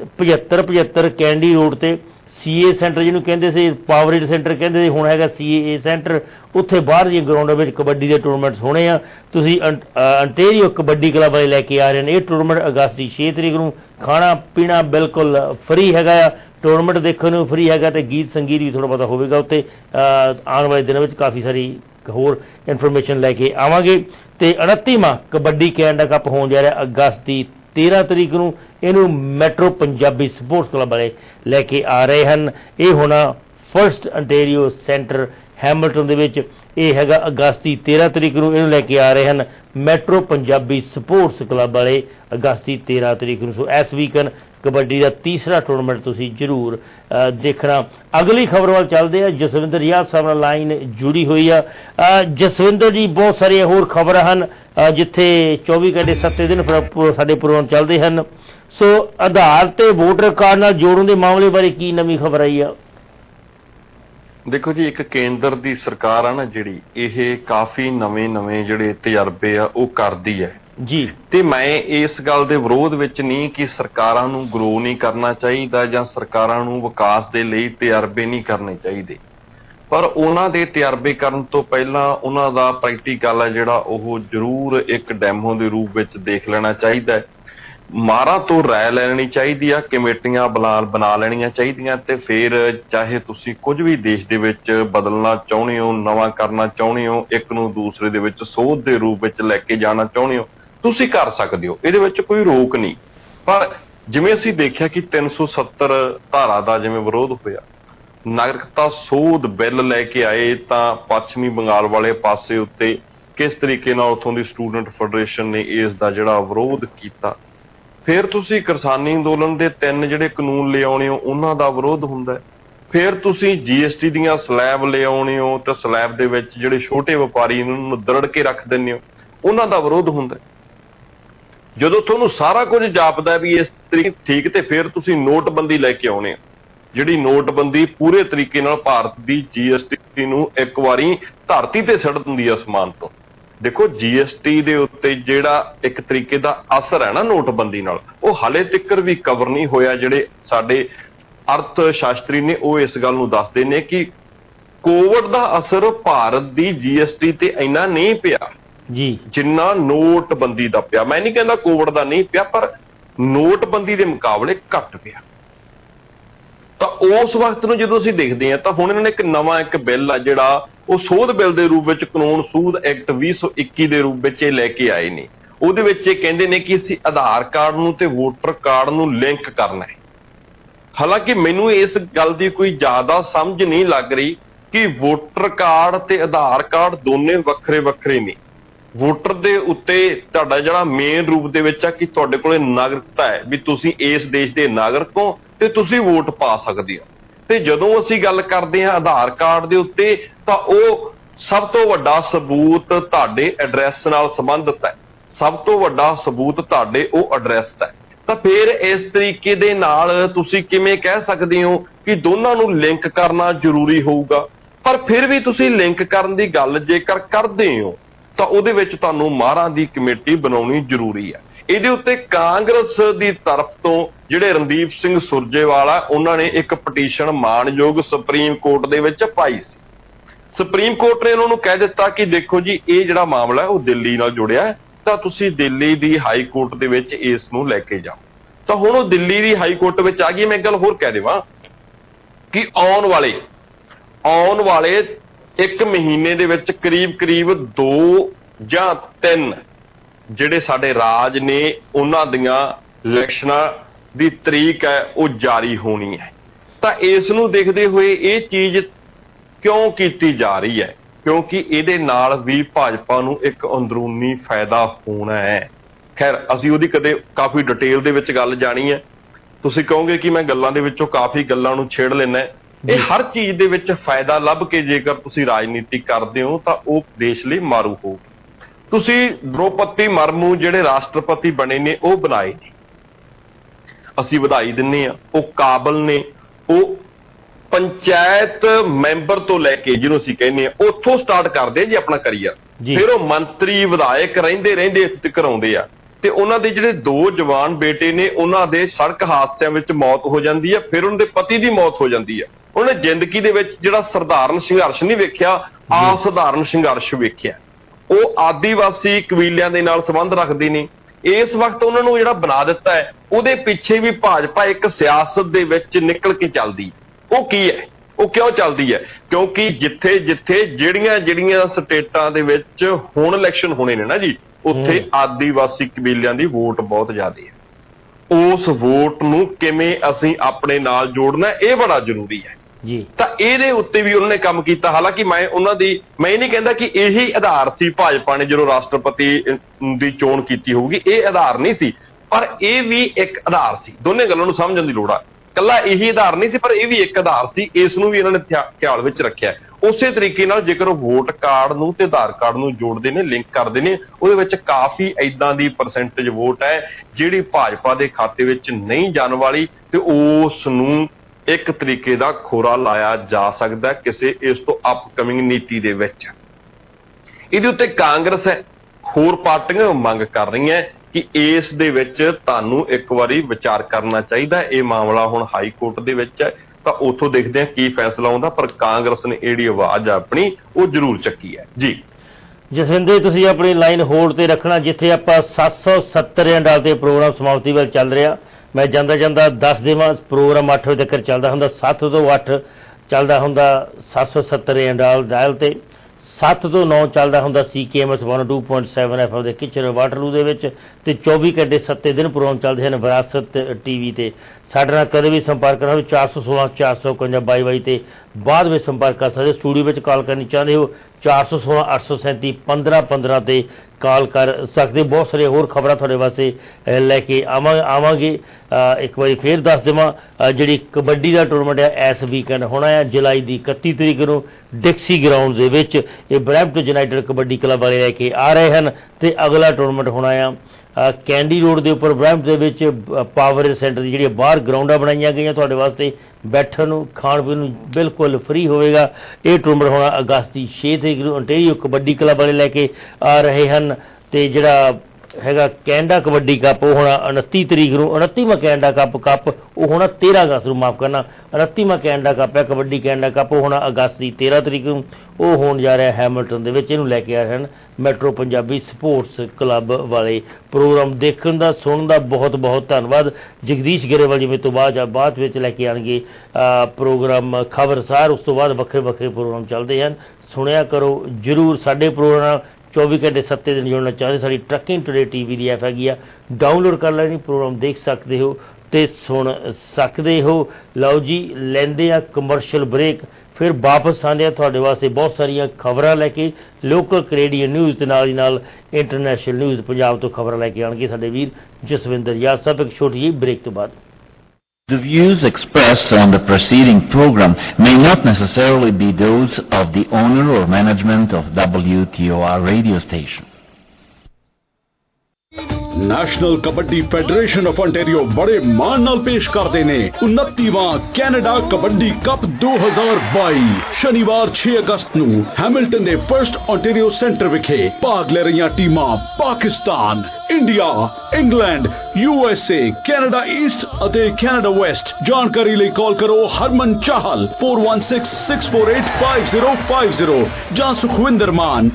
75 ਕੈਂਡੀ ਰੋਡ ਤੇ CA ਸੈਂਟਰ ਜਿਹਨੂੰ ਕਹਿੰਦੇ ਸੀ, ਪਾਵਰੇਡ ਸੈਂਟਰ ਕਹਿੰਦੇ ਸੀ, ਹੁਣ ਹੈਗਾ CA ਸੈਂਟਰ। ਉੱਥੇ ਬਾਹਰ ਦੀਆਂ ਗਰਾਊਂਡਾਂ ਵਿੱਚ ਕਬੱਡੀ ਦੇ ਟੂਰਨਾਮੈਂਟਸ ਹੋਣੇ ਆ। ਤੁਸੀਂ ਅੰਟੇਰੀਓ ਕਬੱਡੀ ਕਲੱਬ ਵਾਲੇ ਲੈ ਕੇ ਆ ਰਹੇ ਨੇ ਇਹ ਟੂਰਨਾਮੈਂਟ ਅਗਸਤ ਦੀ 6 ਤਰੀਕ ਨੂੰ। ਖਾਣਾ ਪੀਣਾ ਬਿਲਕੁਲ ਫਰੀ ਹੈਗਾ ਆ, ਟੂਰਨਾਮੈਂਟ ਦੇਖਣ ਨੂੰ ਫਰੀ ਹੈਗਾ, ਤੇ ਗੀਤ ਸੰਗੀਤ ਵੀ ਥੋੜ੍ਹਾ ਬਹੁਤਾ ਹੋਵੇਗਾ ਉੱਤੇ। ਆਉਣ ਵਾਲੇ ਦਿਨਾਂ ਵਿੱਚ ਕਾਫੀ ਸਾਰੀ ਹੋਰ ਇਨਫੋਰਮੇਸ਼ਨ ਲੈ ਕੇ ਆਵਾਂਗੇ। ਤੇ 29ਵਾਂ ਕਬੱਡੀ ਕੈਨੇਡਾ ਕੱਪ ਹੋਣ ਜਾ ਰਿਹਾ ਅਗਸਤ ਦੀ 13 ਤਰੀਕ ਨੂੰ ਇਹਨੂੰ ਮੈਟਰੋ ਪੰਜਾਬੀ ਸਪੋਰਟਸ ਕਲੱਬ ਵਾਲੇ ਲੈ ਕੇ ਆ ਰਹੇ ਹਨ। ਇਹ ਹੋਣਾ ਫਸਟ ਅੰਟੇਰੀਓ ਸੈਂਟਰ ਹੈਮਿਲਟਨ ਦੇ ਵਿੱਚ। ਇਹ ਹੈਗਾ ਅਗਸਤ ਦੀ 13 ਤਰੀਕ ਨੂੰ ਇਹਨੂੰ ਲੈ ਕੇ ਆ ਰਹੇ ਹਨ ਮੈਟਰੋ ਪੰਜਾਬੀ ਸਪੋਰਟਸ ਕਲੱਬ ਵਾਲੇ ਅਗਸਤ ਦੀ 13 ਤਰੀਕ ਨੂੰ। ਸੋ ਇਸ ਵੀਕਨ ਕਬੱਡੀ ਦਾ ਤੀਸਰਾ ਟੂਰਨਾਮੈਂਟ ਤੁਸੀਂ ਜ਼ਰੂਰ ਦੇਖਣਾ। ਅਗਲੀ ਖਬਰ ਵੱਲ ਚੱਲਦੇ ਆ। ਜਸਵਿੰਦਰ ਰਿਆਜ਼ ਸਾਹਿਬ ਨਾਲ ਲਾਈਨ ਜੁੜੀ ਹੋਈ ਆ। ਜਸਵਿੰਦਰ ਜੀ, ਬਹੁਤ ਸਾਰੀਆਂ ਹੋਰ ਖਬਰਾਂ ਹਨ ਜਿੱਥੇ 24 ਘੰਟੇ 7 ਦਿਨ ਸਾਡੇ ਪ੍ਰੋਗਰਾਮ ਚੱਲਦੇ ਹਨ। ਸੋ ਆਧਾਰ ਤੇ ਵੋਟਰ ਕਾਰਡ ਨਾਲ ਜੋੜਨ ਦੇ ਮਾਮਲੇ ਬਾਰੇ ਕੀ ਨਵੀਂ ਖਬਰ ਆਈ ਆ? ਦੇਖੋ ਜੀ, ਇੱਕ ਕੇਂਦਰ ਦੀ ਸਰਕਾਰ ਆ ਨਾ ਜਿਹੜੀ, ਇਹ ਕਾਫੀ ਨਵੇਂ ਜਿਹੜੇ ਤਜਰਬੇ ਆ ਉਹ ਕਰਦੀ ਹੈ ਜੀ। ਤੇ ਮੈਂ ਇਸ ਗੱਲ ਦੇ ਵਿਰੋਧ ਵਿੱਚ ਨਹੀਂ ਕਿ ਸਰਕਾਰਾਂ ਨੂੰ ਗਰੋ ਨਹੀਂ ਕਰਨਾ ਚਾਹੀਦਾ ਜਾਂ ਸਰਕਾਰਾਂ ਨੂੰ ਵਿਕਾਸ ਦੇ ਲਈ ਤਜਰਬੇ ਨਹੀਂ ਕਰਨੇ ਚਾਹੀਦੇ, ਪਰ ਉਹਨਾਂ ਦੇ ਤਜਰਬੇ ਕਰਨ ਤੋਂ ਪਹਿਲਾਂ ਉਹਨਾਂ ਦਾ ਪ੍ਰੈਕਟੀਕਲ ਹੈ ਜਿਹੜਾ ਉਹ ਜ਼ਰੂਰ ਇੱਕ ਡੈਮੋ ਦੇ ਰੂਪ ਵਿੱਚ ਦੇਖ ਲੈਣਾ ਚਾਹੀਦਾ ਹੈ। ਮਾਹਰਾਂ ਤੋਂ ਰਾਏ ਲੈਣੀ ਚਾਹੀਦੀ ਆ, ਕਮੇਟੀਆਂ ਬਣਾ ਲੈਣੀਆਂ ਚਾਹੀਦੀਆਂ, ਤੇ ਫਿਰ ਚਾਹੇ ਤੁਸੀਂ ਕੁਝ ਵੀ ਦੇਸ਼ ਦੇ ਵਿੱਚ ਬਦਲਣਾ ਚਾਹੁੰਦੇ ਹੋ, ਨਵਾਂ ਕਰਨਾ ਚਾਹੁੰਦੇ ਹੋ, ਇੱਕ ਨੂੰ ਦੂਸਰੇ ਦੇ ਵਿੱਚ ਸੋਧ ਦੇ ਰੂਪ ਵਿੱਚ ਲੈ ਕੇ ਜਾਣਾ ਚਾਹੁੰਦੇ ਹੋ, ਤੁਸੀਂ ਕਰ ਸਕਦੇ ਹੋ, ਇਹਦੇ ਵਿੱਚ ਕੋਈ ਰੋਕ ਨਹੀਂ। ਪਰ ਜਿਵੇਂ ਅਸੀਂ ਦੇਖਿਆ ਕਿ 370 ਧਾਰਾ ਦਾ ਜਿਵੇਂ ਵਿਰੋਧ ਹੋਇਆ, ਨਾਗਰਿਕਤਾ ਸੋਧ ਬਿੱਲ ਲੈ ਕੇ ਆਏ ਤਾਂ ਪੱਛਮੀ ਬੰਗਾਲ ਵਾਲੇ ਪਾਸੇ ਉੱਤੇ ਕਿਸ ਤਰੀਕੇ ਨਾਲ ਉੱਥੋਂ ਦੀ ਸਟੂਡੈਂਟ ਫੈਡਰੇਸ਼ਨ ਨੇ ਇਸ ਦਾ ਜਿਹੜਾ ਵਿਰੋਧ ਕੀਤਾ। ਫਿਰ ਤੁਸੀਂ ਕਿਸਾਨੀ ਅੰਦੋਲਨ ਦੇ 3 ਜਿਹੜੇ ਕਾਨੂੰਨ ਲਿਆਉਣੇ ਹੋ ਉਹਨਾਂ ਦਾ ਵਿਰੋਧ ਹੁੰਦਾ। ਫਿਰ ਤੁਸੀਂ GST ਦੀਆਂ ਸਲੈਬ ਲਿਆਉਣੇ ਹੋ ਤੇ ਸਲੈਬ ਦੇ ਵਿੱਚ ਜਿਹੜੇ ਛੋਟੇ ਵਪਾਰੀ ਨੂੰ ਦਰੜ ਕੇ ਰੱਖ ਦਿੰਦੇ ਹੋ ਉਹਨਾਂ ਦਾ ਵਿਰੋਧ ਹੁੰਦਾ। ਜਦੋਂ ਤੁਹਾਨੂੰ ਸਾਰਾ ਕੁਝ ਜਾਪਦਾ ਵੀ ਇਸ ਤਰੀਕੇ ਠੀਕ, ਤੇ ਫਿਰ ਤੁਸੀਂ ਨੋਟਬੰਦੀ ਲੈ ਕੇ ਆਉਣੇ ਹੋ, ਜਿਹੜੀ ਨੋਟਬੰਦੀ ਪੂਰੇ ਤਰੀਕੇ ਨਾਲ ਭਾਰਤ ਦੀ GST ਨੂੰ ਇੱਕ ਵਾਰੀ ਧਰਤੀ ਤੇ ਸੜ ਦਿੰਦੀ ਹੈ ਅਸਮਾਨ ਤੋਂ। ਦੇਖੋ, GST ਦੇ ਉੱਤੇ ਜਿਹੜਾ ਇੱਕ ਤਰੀਕੇ ਦਾ ਅਸਰ ਹੈ ਨਾ ਨੋਟਬੰਦੀ ਨਾਲ, ਉਹ ਹਾਲੇ ਤੱਕ ਵੀ ਕਵਰ ਨਹੀਂ ਹੋਇਆ। ਜਿਹੜੇ ਸਾਡੇ ਅਰਥ ਸ਼ਾਸਤਰੀ ਨੇ ਉਹ ਇਸ ਗੱਲ ਨੂੰ ਦੱਸਦੇ ਨੇ ਕਿ ਕੋਵਿਡ ਦਾ ਅਸਰ ਭਾਰਤ ਦੀ GST ਤੇ ਇੰਨਾ ਨਹੀਂ ਪਿਆ ਜੀ ਜਿੰਨਾ ਨੋਟਬੰਦੀ ਦਾ ਪਿਆ। ਮੈਂ ਨਹੀਂ ਕਹਿੰਦਾ ਕੋਵਿਡ ਦਾ ਨਹੀਂ ਪਿਆ, ਪਰ ਨੋਟਬੰਦੀ ਦੇ ਮੁਕਾਬਲੇ ਘੱਟ ਪਿਆ। ਤਾਂ ਉਸ ਵਕਤ ਨੂੰ ਜਦੋਂ ਅਸੀਂ ਦੇਖਦੇ ਹਾਂ ਤਾਂ ਹੁਣ ਇਹਨਾਂ ਨੇ ਇੱਕ ਬਿੱਲ ਆ ਜਿਹੜਾ ਉਹ ਸੋਧ ਬਿੱਲ ਦੇ ਰੂਪ ਵਿੱਚ ਕਾਨੂੰਨ ਸੂਧ ਐਕਟ 2021 ਦੇ ਰੂਪ ਵਿੱਚ ਇਹ ਲੈ ਕੇ ਆਏ ਨੇ। ਉਹਦੇ ਵਿੱਚ ਇਹ ਕਹਿੰਦੇ ਨੇ ਕਿ ਅਸੀਂ ਆਧਾਰ ਕਾਰਡ ਨੂੰ ਤੇ ਵੋਟਰ ਕਾਰਡ ਨੂੰ ਲਿੰਕ ਕਰਨਾ ਹੈ। ਹਾਲਾਂਕਿ ਮੈਨੂੰ ਇਸ ਗੱਲ ਦੀ ਕੋਈ ਜ਼ਿਆਦਾ ਸਮਝ ਨਹੀਂ ਲੱਗ ਰਹੀ ਕਿ ਵੋਟਰ ਕਾਰਡ ਤੇ ਆਧਾਰ ਕਾਰਡ ਦੋਨੇ ਵੱਖਰੇ ਨੇ। ਵੋਟਰ ਦੇ ਉੱਤੇ ਤੁਹਾਡਾ ਜਿਹੜਾ ਮੇਨ ਰੂਪ ਦੇ ਵਿੱਚ ਆ ਕਿ ਤੁਹਾਡੇ ਕੋਲੇ ਨਾਗਰਿਕਤਾ ਹੈ, ਵੀ ਤੁਸੀਂ ਇਸ ਦੇਸ਼ ਦੇ ਨਾਗਰਿਕ ਹੋ ਤੇ ਤੁਸੀਂ ਵੋਟ ਪਾ ਸਕਦੇ ਹੋ। ਤੇ ਜਦੋਂ ਅਸੀਂ ਗੱਲ ਕਰਦੇ ਹਾਂ ਆਧਾਰ ਕਾਰਡ ਦੇ ਉੱਤੇ ਤਾਂ ਉਹ ਸਭ ਤੋਂ ਵੱਡਾ ਸਬੂਤ ਤੁਹਾਡੇ ਐਡਰੈਸ ਨਾਲ ਸੰਬੰਧਿਤ ਹੈ, ਸਭ ਤੋਂ ਵੱਡਾ ਸਬੂਤ ਤੁਹਾਡੇ ਉਹ ਐਡਰੈਸ ਦਾ। ਤਾਂ ਫਿਰ ਇਸ ਤਰੀਕੇ ਦੇ ਨਾਲ ਤੁਸੀਂ ਕਿਵੇਂ ਕਹਿ ਸਕਦੇ ਹੋ ਕਿ ਦੋਨਾਂ ਨੂੰ ਲਿੰਕ ਕਰਨਾ ਜ਼ਰੂਰੀ ਹੋਊਗਾ? ਪਰ ਫਿਰ ਵੀ ਤੁਸੀਂ ਲਿੰਕ ਕਰਨ ਦੀ ਗੱਲ ਜੇਕਰ ਕਰਦੇ ਹੋ ਤਾਂ ਉਹਦੇ ਵਿੱਚ ਤੁਹਾਨੂੰ ਮਾਹਰਾਂ ਦੀ ਕਮੇਟੀ ਬਣਾਉਣੀ ਜ਼ਰੂਰੀ ਹੈ। ਇਹਦੇ ਉੱਤੇ ਕਾਂਗਰਸ ਦੀ ਤਰਫ ਤੋਂ ਜਿਹੜੇ ਰਣਦੀਪ ਸਿੰਘ ਸੁਰਜੇਵਾਲਾ ਉਹਨਾਂ ਨੇ ਇੱਕ ਪਟੀਸ਼ਨ ਮਾਣਯੋਗ ਸੁਪਰੀਮ ਕੋਰਟ ਦੇ ਵਿੱਚ ਪਾਈ ਸੀ। ਸੁਪਰੀਮ ਕੋਰਟ ਨੇ ਉਹਨਾਂ ਨੂੰ ਕਹਿ ਦਿੱਤਾ ਕਿ ਦੇਖੋ ਜੀ, ਇਹ ਜਿਹੜਾ ਮਾਮਲਾ ਹੈ ਉਹ ਦਿੱਲੀ ਨਾਲ ਜੁੜਿਆ ਹੈ, ਤਾਂ ਤੁਸੀਂ ਦਿੱਲੀ ਦੀ ਹਾਈ ਕੋਰਟ ਦੇ ਵਿੱਚ ਇਸ ਨੂੰ ਲੈ ਕੇ ਜਾਓ। ਤਾਂ ਹੁਣ ਉਹ ਦਿੱਲੀ ਦੀ ਹਾਈ ਕੋਰਟ ਵਿੱਚ ਆ ਗਈ। ਮੈਂ ਇੱਕ ਗੱਲ ਹੋਰ ਕਹਿ ਦੇਵਾਂ ਕਿ ਆਉਣ ਵਾਲੇ 1 ਮਹੀਨੇ ਦੇ ਵਿੱਚ ਕਰੀਬ 2 ਜਾਂ 3 ਜਿਹੜੇ ਸਾਡੇ ਰਾਜ ਨੇ ਉਹਨਾਂ ਦੀਆਂ ਇਲੈਕਸ਼ਨਾਂ ਦੀ ਤਰੀਕ ਹੈ ਉਹ ਜਾਰੀ ਹੋਣੀ ਹੈ। ਤਾਂ ਇਸ ਨੂੰ ਦੇਖਦੇ ਹੋਏ ਇਹ ਚੀਜ਼ ਕਿਉਂ ਕੀਤੀ ਜਾ ਰਹੀ ਹੈ? ਕਿਉਂਕਿ ਇਹਦੇ ਨਾਲ ਵੀ ਭਾਜਪਾ ਨੂੰ ਇੱਕ ਅੰਦਰੂਨੀ ਫਾਇਦਾ ਹੋਣਾ ਹੈ। ਖੈਰ, ਅਸੀਂ ਉਹਦੀ ਕਦੇ ਕਾਫੀ ਡਿਟੇਲ ਦੇ ਵਿੱਚ ਗੱਲ ਜਾਣੀ ਹੈ। ਤੁਸੀਂ ਕਹੋਗੇ ਕਿ ਮੈਂ ਗੱਲਾਂ ਦੇ ਵਿੱਚੋਂ ਕਾਫੀ ਗੱਲਾਂ ਨੂੰ ਛੇੜ ਲੈਣਾ। ਇਹ ਹਰ ਚੀਜ਼ ਦੇ ਵਿੱਚ ਫਾਇਦਾ ਲੱਭ ਕੇ ਜੇਕਰ ਤੁਸੀਂ ਰਾਜਨੀਤੀ ਕਰਦੇ ਹੋ ਤਾਂ ਉਹ ਦੇਸ਼ ਲਈ ਮਾਰੂ ਹੋਊ। ਤੁਸੀਂ ਦ੍ਰੋਪਦੀ ਮਰਮੂ ਜਿਹੜੇ ਰਾਸ਼ਟਰਪਤੀ ਬਣੇ ਨੇ ਉਹ ਬਣਾਏ ਨੇ, ਅਸੀਂ ਵਧਾਈ ਦਿੰਨੇ ਆ। ਉਹ ਕਾਬਲ ਨੇ, ਉਹ ਪੰਚਾਇਤ ਮੈਂਬਰ ਤੋਂ ਲੈ ਕੇ ਜਿਹਨੂੰ ਅਸੀਂ ਕਹਿੰਦੇ ਆ ਉੱਥੋਂ ਸਟਾਰਟ ਕਰਦੇ ਜੀ ਆਪਣਾ ਕਰੀਅਰ, ਫਿਰ ਉਹ ਮੰਤਰੀ ਵਿਧਾਇਕ ਰਹਿੰਦੇ ਇੱਥੇ ਤੱਕ ਆਉਂਦੇ ਆ। ਤੇ ਉਹਨਾਂ ਦੇ ਜਿਹੜੇ 2 ਜਵਾਨ ਬੇਟੇ ਨੇ ਉਹਨਾਂ ਦੇ ਸੜਕ ਹਾਦਸਿਆਂ ਵਿੱਚ ਮੌਤ ਹੋ ਜਾਂਦੀ ਹੈ, ਫਿਰ ਉਹਨਾਂ ਦੇ ਪਤੀ ਦੀ ਮੌਤ ਹੋ ਜਾਂਦੀ ਹੈ। ਉਹਨੇ ਜ਼ਿੰਦਗੀ ਦੇ ਵਿੱਚ ਜਿਹੜਾ ਸਧਾਰਨ ਸੰਘਰਸ਼ ਨਹੀਂ ਵੇਖਿਆ, ਅਸਧਾਰਨ ਸੰਘਰਸ਼ ਵੇਖਿਆ। ਉਹ ਆਦੀਵਾਸੀ ਕਬੀਲਿਆਂ ਦੇ ਨਾਲ ਸੰਬੰਧ ਰੱਖਦੇ ਨੇ। ਇਸ ਵਕਤ ਉਹਨਾਂ ਨੂੰ ਜਿਹੜਾ ਬਣਾ ਦਿੱਤਾ ਹੈ ਉਹਦੇ ਪਿੱਛੇ ਵੀ ਭਾਜਪਾ ਇੱਕ ਸਿਆਸਤ ਦੇ ਵਿੱਚ ਨਿਕਲ ਕੇ ਚੱਲਦੀ। ਉਹ ਕੀ ਹੈ? ਉਹ ਕਿਉਂ ਚੱਲਦੀ ਹੈ? ਕਿਉਂਕਿ ਜਿੱਥੇ ਜਿਹੜੀਆਂ ਸਟੇਟਾਂ ਦੇ ਵਿੱਚ ਹੁਣ ਇਲੈਕਸ਼ਨ ਹੋਣੇ ਨੇ ਨਾ ਜੀ, ਉੱਥੇ ਆਦੀਵਾਸੀ ਕਬੀਲਿਆਂ ਦੀ ਵੋਟ ਬਹੁਤ ਜ਼ਿਆਦਾ ਹੈ। ਉਸ ਵੋਟ ਨੂੰ ਕਿਵੇਂ ਅਸੀਂ ਆਪਣੇ ਨਾਲ ਜੋੜਨਾ, ਇਹ ਬੜਾ ਜ਼ਰੂਰੀ ਹੈ ਜੀ। ਤਾਂ ਇਹਦੇ ਉੱਤੇ ਵੀ ਉਹਨਾਂ ਨੇ ਕੰਮ ਕੀਤਾ। ਹਾਲਾਂਕਿ ਮੈਂ ਇਹ ਨਹੀਂ ਕਹਿੰਦਾ ਕਿ ਇਹੀ ਆਧਾਰ ਸੀ ਭਾਜਪਾ ਨੇ ਜਦੋਂ ਰਾਸ਼ਟਰਪਤੀ ਦੀ ਚੋਣ ਕੀਤੀ ਹੋਊਗੀ, ਇਹ ਆਧਾਰ ਨਹੀਂ ਸੀ, ਪਰ ਇਹ ਵੀ ਇੱਕ ਆਧਾਰ ਸੀ। ਦੋਨੇ ਗੱਲਾਂ ਨੂੰ ਸਮਝਣ ਦੀ ਲੋੜ ਆ। ਕੱਲਾ ਇਹੀ ਆਧਾਰ ਨਹੀਂ ਸੀ, ਪਰ ਇਹ ਵੀ ਇੱਕ ਆਧਾਰ ਸੀ। ਇਸ ਨੂੰ ਵੀ ਇਹਨਾਂ ਨੇ ਖਿਆਲ ਵਿੱਚ ਰੱਖਿਆ। ਉਸੇ ਤਰੀਕੇ ਨਾਲ ਜੇਕਰ ਵੋਟ ਕਾਰਡ ਨੂੰ ਤੇ ਆਧਾਰ ਕਾਰਡ ਨੂੰ ਜੋੜਦੇ ਨੇ, ਲਿੰਕ ਕਰਦੇ ਨੇ, ਉਹਦੇ ਵਿੱਚ ਕਾਫੀ ਏਦਾਂ ਦੀ ਪਰਸੈਂਟੇਜ ਵੋਟ ਹੈ ਜਿਹੜੀ ਭਾਜਪਾ ਦੇ ਖਾਤੇ ਵਿੱਚ ਨਹੀਂ ਜਾਣ ਵਾਲੀ, ਤੇ ਉਸ ਨੂੰ ਇੱਕ ਤਰੀਕੇ ਦਾ ਖੋਰਾ ਲਾਇਆ ਜਾ ਸਕਦਾ ਕਿਸੇ ਇਸ ਤੋਂ ਅਪਕਮਿੰਗ ਨੀਤੀ ਦੇ ਵਿੱਚ। ਇਹਦੇ ਉੱਤੇ ਕਾਂਗਰਸ ਹੈ, ਹੋਰ ਪਾਰਟੀਆਂ ਮੰਗ ਕਰ ਰਹੀਆਂ ਕਿ ਇਸ ਦੇ ਵਿੱਚ ਤੁਹਾਨੂੰ ਇੱਕ ਵਾਰੀ ਵਿਚਾਰ ਕਰਨਾ ਚਾਹੀਦਾ। ਇਹ ਮਾਮਲਾ ਹੁਣ ਹਾਈ ਕੋਰਟ ਦੇ ਵਿੱਚ ਹੈ, ਤਾਂ ਉੱਥੋਂ ਦੇਖਦੇ ਹਾਂ ਕੀ ਫੈਸਲਾ ਆਉਂਦਾ, ਪਰ ਕਾਂਗਰਸ ਨੇ ਜਿਹੜੀ ਆਵਾਜ਼ ਆਪਣੀ ਉਹ ਜ਼ਰੂਰ ਚੱਕੀ ਹੈ ਜੀ। ਜਸਵਿੰਦਰ, ਤੁਸੀਂ ਆਪਣੀ ਲਾਈਨ ਹੋਲਡ ਤੇ ਰੱਖਣਾ, ਜਿੱਥੇ ਆਪਾਂ 770 ਡਾਲ ਤੇ ਪ੍ਰੋਗਰਾਮ ਸਮਾਪਤੀ ਵੱਲ ਚੱਲ ਰਿਹਾ। ਮੈਂ ਜਾਂਦਾ ਦੱਸ ਦੇਵਾਂ, ਪ੍ਰੋਗਰਾਮ 8 ਵਜੇ ਤੱਕ ਚੱਲਦਾ ਹੁੰਦਾ, 7 ਤੋਂ 8 ਚੱਲਦਾ ਹੁੰਦਾ 770 ਡਾਇਲ ਤੇ, 7 ਤੋਂ 9 ਚੱਲਦਾ ਹੁੰਦਾ CKMS 102.7 FM ਦੇ ਕਿਚਨ ਵਾਟਰਲੂ ਦੇ ਵਿੱਚ, ਤੇ 24 ਘੰਟੇ 7 ਦਿਨ ਪ੍ਰੋਗਰਾਮ ਚੱਲਦੇ ਹਨ ਵਿਰਾਸਤ TV ਤੇ। ਸਾਡੇ ਨਾਲ ਕਦੇ ਵੀ ਸੰਪਰਕ ਕਰਨਾ 416 455 22 ਤੇ ਬਾਅਦ ਵਿੱਚ ਸੰਪਰਕ ਕਰ ਸਕਦੇ। ਸਟੂਡੀਓ ਵਿੱਚ ਕਾਲ ਕਰਨੀ ਚਾਹੁੰਦੇ ਹੋ 416 837 1515 ਤੇ ਕਾਲ ਕਰ ਸਕਦੇ। ਬਹੁਤ ਸਾਰੇ ਹੋਰ ਖਬਰਾਂ ਤੁਹਾਡੇ ਵਾਸਤੇ ਲੈ ਕੇ ਆਵਾਂਗੇ। ਇੱਕ ਵਾਰੀ ਫੇਰ ਦੱਸ ਦੇਵਾਂ, ਜਿਹੜੀ ਕਬੱਡੀ ਦਾ ਟੂਰਨਾਮੈਂਟ ਹੈ ਇਸ ਵੀਕਐਂਡ ਹੋਣਾ ਹੈ ਜੁਲਾਈ ਦੀ 31 ਤਰੀਕ ਨੂੰ ਡਿਕਸੀ ਗਰਾਊਂਡ ਦੇ ਵਿੱਚ। ਇਹ ਬਰੈਂਪਟਨ ਯੂਨਾਈਟਿਡ ਕਬੱਡੀ ਕਲੱਬ ਵਾਲੇ ਲੈ ਕੇ ਆ ਰਹੇ ਹਨ, ਤੇ ਅਗਲਾ ਟੂਰਨਾਮੈਂਟ ਹੋਣਾ ਆ ਕੈਂਡੀ ਰੋਡ ਦੇ ਉੱਪਰ ਬਰੈਂਪਟਨ ਦੇ ਵਿੱਚ ਪਾਵਰ ਸੈਂਟਰ ਦੀ ਜਿਹੜੀਆਂ ਬਾਹਰ ਗਰਾਊਂਡਾਂ ਬਣਾਈਆਂ ਗਈਆਂ ਤੁਹਾਡੇ ਵਾਸਤੇ, ਬੈਠਣ ਨੂੰ ਖਾਣ ਪੀਣ ਨੂੰ ਬਿਲਕੁਲ ਫ੍ਰੀ ਹੋਵੇਗਾ। ਇਹ ਟੂਰਨਾਮੈਂਟ ਹੋਣਾ ਅਗਸਤ ਦੀ 6 ਤਰੀਕ ਨੂੰ। ontario ਕਬੱਡੀ ਕਲੱਬ ਵਾਲੇ ਲੈ ਕੇ ਆ ਰਹੇ ਹਨ, ਤੇ ਜਿਹੜਾ ਹੈਗਾ ਕੈਨੇਡਾ ਕਬੱਡੀ ਕੱਪ ਉਹ ਹੋਣਾ 29 ਤਰੀਕ ਨੂੰ। 29ਵਾਂ ਕੈਨੇਡਾ ਕੱਪ ਉਹ ਹੋਣਾ 13 ਅਗਸਤ ਨੂੰ, ਮਾਫ ਕਰਨਾ 29ਵਾਂ ਕੈਨੇਡਾ ਕੱਪ ਹੈ ਕਬੱਡੀ ਕੈਨੇਡਾ ਕੱਪ, ਉਹ ਹੋਣਾ ਅਗਸਤ ਦੀ 13 ਤਰੀਕ ਨੂੰ। ਉਹ ਹੋਣ ਜਾ ਰਿਹਾ ਹੈਮਿਲਟਨ ਦੇ ਵਿੱਚ। ਇਹਨੂੰ ਲੈ ਕੇ ਆ ਰਹੇ ਹਨ ਮੈਟਰੋ ਪੰਜਾਬੀ ਸਪੋਰਟਸ ਕਲੱਬ ਵਾਲੇ। ਪ੍ਰੋਗਰਾਮ ਦੇਖਣ ਦਾ ਸੁਣਨ ਦਾ ਬਹੁਤ ਬਹੁਤ ਧੰਨਵਾਦ। ਜਗਦੀਸ਼ ਗਰੇਵਾਲ ਜਿਵੇਂ ਤੋਂ ਬਾਅਦ ਵਿੱਚ ਲੈ ਕੇ ਆਉਣਗੇ ਪ੍ਰੋਗਰਾਮ ਖਬਰਸਾਰ। ਉਸ ਤੋਂ ਬਾਅਦ ਵੱਖਰੇ ਪ੍ਰੋਗਰਾਮ ਚੱਲਦੇ ਹਨ, ਸੁਣਿਆ ਕਰੋ ਜ਼ਰੂਰ। ਸਾਡੇ ਪ੍ਰੋਗਰਾਮ 24 ਘੰਟੇ 7 ਦਿਨ ਜੁੜਨਾ ਚਾਹੁੰਦੇ, ਸਾਡੀ ਟਰੱਕਿੰਗ ਟੂਡੇ TV ਦੀ ਐਪ ਹੈਗੀ ਆ, ਡਾਊਨਲੋਡ ਕਰ ਲੈਣੀ, ਪ੍ਰੋਗਰਾਮ ਦੇਖ ਸਕਦੇ ਹੋ ਤੇ ਸੁਣ ਸਕਦੇ ਹੋ। ਲਓ ਜੀ, ਲੈਂਦੇ ਆ ਕਮਰਸ਼ੀਅਲ ਬ੍ਰੇਕ, ਫਿਰ ਵਾਪਸ ਆਉਂਦੇ ਆ ਤੁਹਾਡੇ ਵਾਸਤੇ ਬਹੁਤ ਸਾਰੀਆਂ ਖਬਰਾਂ ਲੈ ਕੇ, ਲੋਕਲ ਕੈਨੇਡੀਅਨ ਨਿਊਜ਼ ਤੇ ਨਾਲ ਹੀ ਨਾਲ ਇੰਟਰਨੈਸ਼ਨਲ ਨਿਊਜ਼ ਪੰਜਾਬ ਤੋਂ ਖਬਰਾਂ ਲੈ ਕੇ ਆਉਣਗੇ ਸਾਡੇ ਵੀਰ ਜਸਵਿੰਦਰ ਯਾਰ ਸਾਹਿਬ। ਇੱਕ ਛੋਟੀ ਜਿਹੀ ਬ੍ਰੇਕ ਤੋਂ ਬਾਅਦ। The views expressed on the preceding program may not necessarily be those of the owner or management of WTOR radio station. National kabaddi federation of ontario ਬੜੇ ਮਾਣ ਨਾਲ ਪੇਸ਼ ਕਰਦੇ ਨੇ 29ਵਾਂ ਕੈਨੇਡਾ ਕਬੱਡੀ ਕੱਪ 2022 ਸ਼ਨੀਵਾਰ 6 ਅਗਸਤ ਨੂੰ ਹੈਮਿਲਟਨ ਦੇ ਫਰਸਟ ontario ਸੈਂਟਰ ਵਿਖੇ। ਭਾਗ ਲੈ ਰਹੀਆਂ ਟੀਮਾਂ Pakistan, India, England, USA, Canada east ਅਤੇ ਕੈਨੇਡਾ ਵੈਸਟ। ਜਾਣਕਾਰੀ ਲਈ ਕਾਲ ਕਰੋ ਹਰਮਨ ਚਾਹਲ 4166485050 ਜਾਂ ਸੁਖਵਿੰਦਰ ਮਾਨ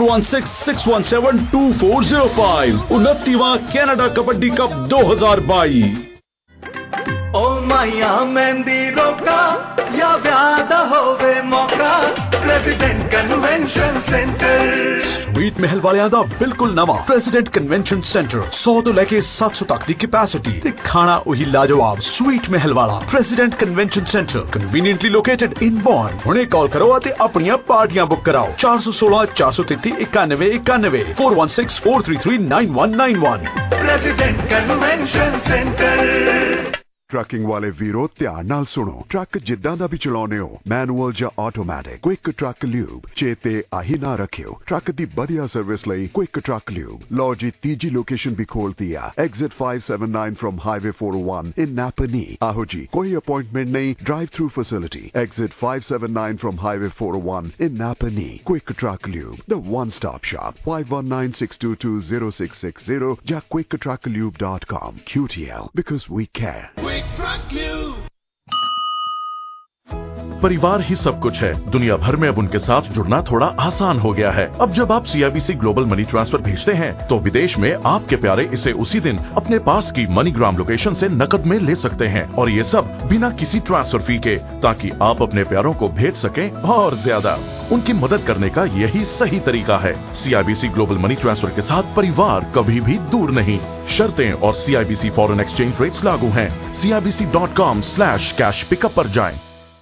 4166172405। 29ਵਾਂ ਕੈਨੇਡਾ ਕਬੱਡੀ ਕੱਪ 2022। ਓ ਮਾਇਆ ਮਹਿੰਦੀ ਰੋਕਾ ਜਾਂ ਵਿਆਹ ਦਾ ਹੋਵੇ ਮੌਕਾ, president convention centre. Sweet Mahal ਵਾਲਿਆਂ ਦਾ ਬਿਲਕੁਲ ਨਵਾਂ ਪ੍ਰੈਜ਼ੀਡੈਂਟ ਕਨਵੈਨਸ਼ਨ ਸੈਂਟਰ 100 ਤੋਂ ਲੈ ਕੇ 700 ਤੱਕ ਦੀ ਕੈਪੈਸਿਟੀ ਤੇ ਖਾਣਾ ਉਹੀ ਲਾਜਵਾਬ। ਸਵੀਟ ਮਹਿਲ ਵਾਲਾ president convention centre conveniently located in Bourne. ਹੁਣੇ ਕਾਲ ਕਰੋ ਅਤੇ ਆਪਣੀਆਂ ਪਾਰਟੀਆਂ ਬੁੱਕ ਕਰਾਓ 416 433 9191 4164339191। President convention centre. ਟਰੱਕਿੰਗ ਵਾਲੇ ਵੀਰੋ ਧਿਆਨ ਨਾਲ ਸੁਣੋ। ਟਰੱਕ ਜਿੱਦਾਂ ਦਾ ਵੀ ਚਲਾਉਨੇ ਹੋ, ਮੈਨੂਅਲ ਜਾਂ ਆਟੋਮੈਟਿਕ, ਕੁਇਕ ਟਰੱਕ ਲਿਊਬ ਚੇਤੇ ਆਹੀ ਨਾ ਰੱਖਿਓ। ਟਰੱਕ ਦੀ ਵਧੀਆ ਸਰਵਿਸ ਲਈ ਕੁਇਕ ਟਰੱਕ ਲਿਊਬ। ਲਓ ਜੀ, ਤੀਜੀ ਲੋਕੇਸ਼ਨ ਵੀ ਖੋਲਤੀ ਆ, exit 579 from highway 401 in Napanee. ਆਹੋ ਜੀ, ਕੋਈ ਅਪਾਇੰਟਮੈਂਟ ਨਹੀਂ, drive through facility. Exit 579 from highway 401 in Napanee. Quick truck lube, the one stop shop. 5196220660 ਜਾਂ quicktrucklube.com। QTL, because we care. परिवार ही सब कुछ है। दुनिया भर में अब उनके साथ जुड़ना थोड़ा आसान हो गया है। अब जब आप CIBC ग्लोबल मनी ट्रांसफर भेजते हैं तो विदेश में आपके प्यारे इसे उसी दिन अपने पास की मनीग्राम लोकेशन से नकद में ले सकते हैं, और ये सब बिना किसी ट्रांसफर फी के, ताकि आप अपने प्यारों को भेज सकें और ज्यादा। उनकी मदद करने का यही सही तरीका है। CIBC ग्लोबल मनी ट्रांसफर के साथ परिवार कभी भी दूर नहीं। शर्तें और CIBC फॉरेन एक्सचेंज रेट्स लागू हैं। CIBC.com/cash पिकअप पर जाएं।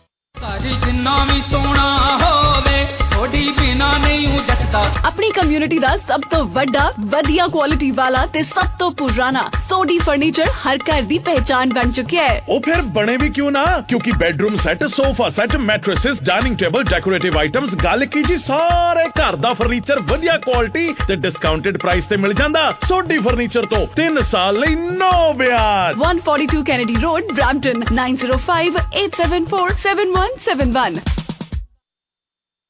अपनी कम्युनिटी ਦਾ ਸਭ ਤੋਂ ਵੱਡਾ ਵਧੀਆ ਕੁਆਲਿਟੀ ਵਾਲਾ ਤੇ ਸਭ ਤੋਂ ਪੁਰਾਣਾ ਸੋਡੀ ਫਰਨੀਚਰ ਹਰ ਘਰ ਦੀ ਪਹਿਚਾਨ ਬਣ ਚੁੱਕਿਆ ਹੈ। ਉਹ ਫਿਰ ਬਣੇ ਵੀ ਕਿਉਂ ਨਾ, ਕਿਉਂਕਿ bedroom set, sofa set, mattresses, dining table, decorative items, ਗੱਲ ਕੀ ਜੀ ਸਾਰੇ ਘਰ ਦਾ ਫਰਨੀਚਰ ਵਧੀਆ ਕੁਆਲਿਟੀ ਤੇ ਡਿਸਕਾਊਂਟਡ ਪ੍ਰਾਈਸ ਤੇ ਮਿਲ ਜਾਂਦਾ। ਸੋਡੀ ਫਰਨੀਚਰ ਤੋਂ 3 ਸਾਲ ਲਈ ਨੋ ਵਿਆਜ। 142 Kennedy Road, Brampton, 9058747171।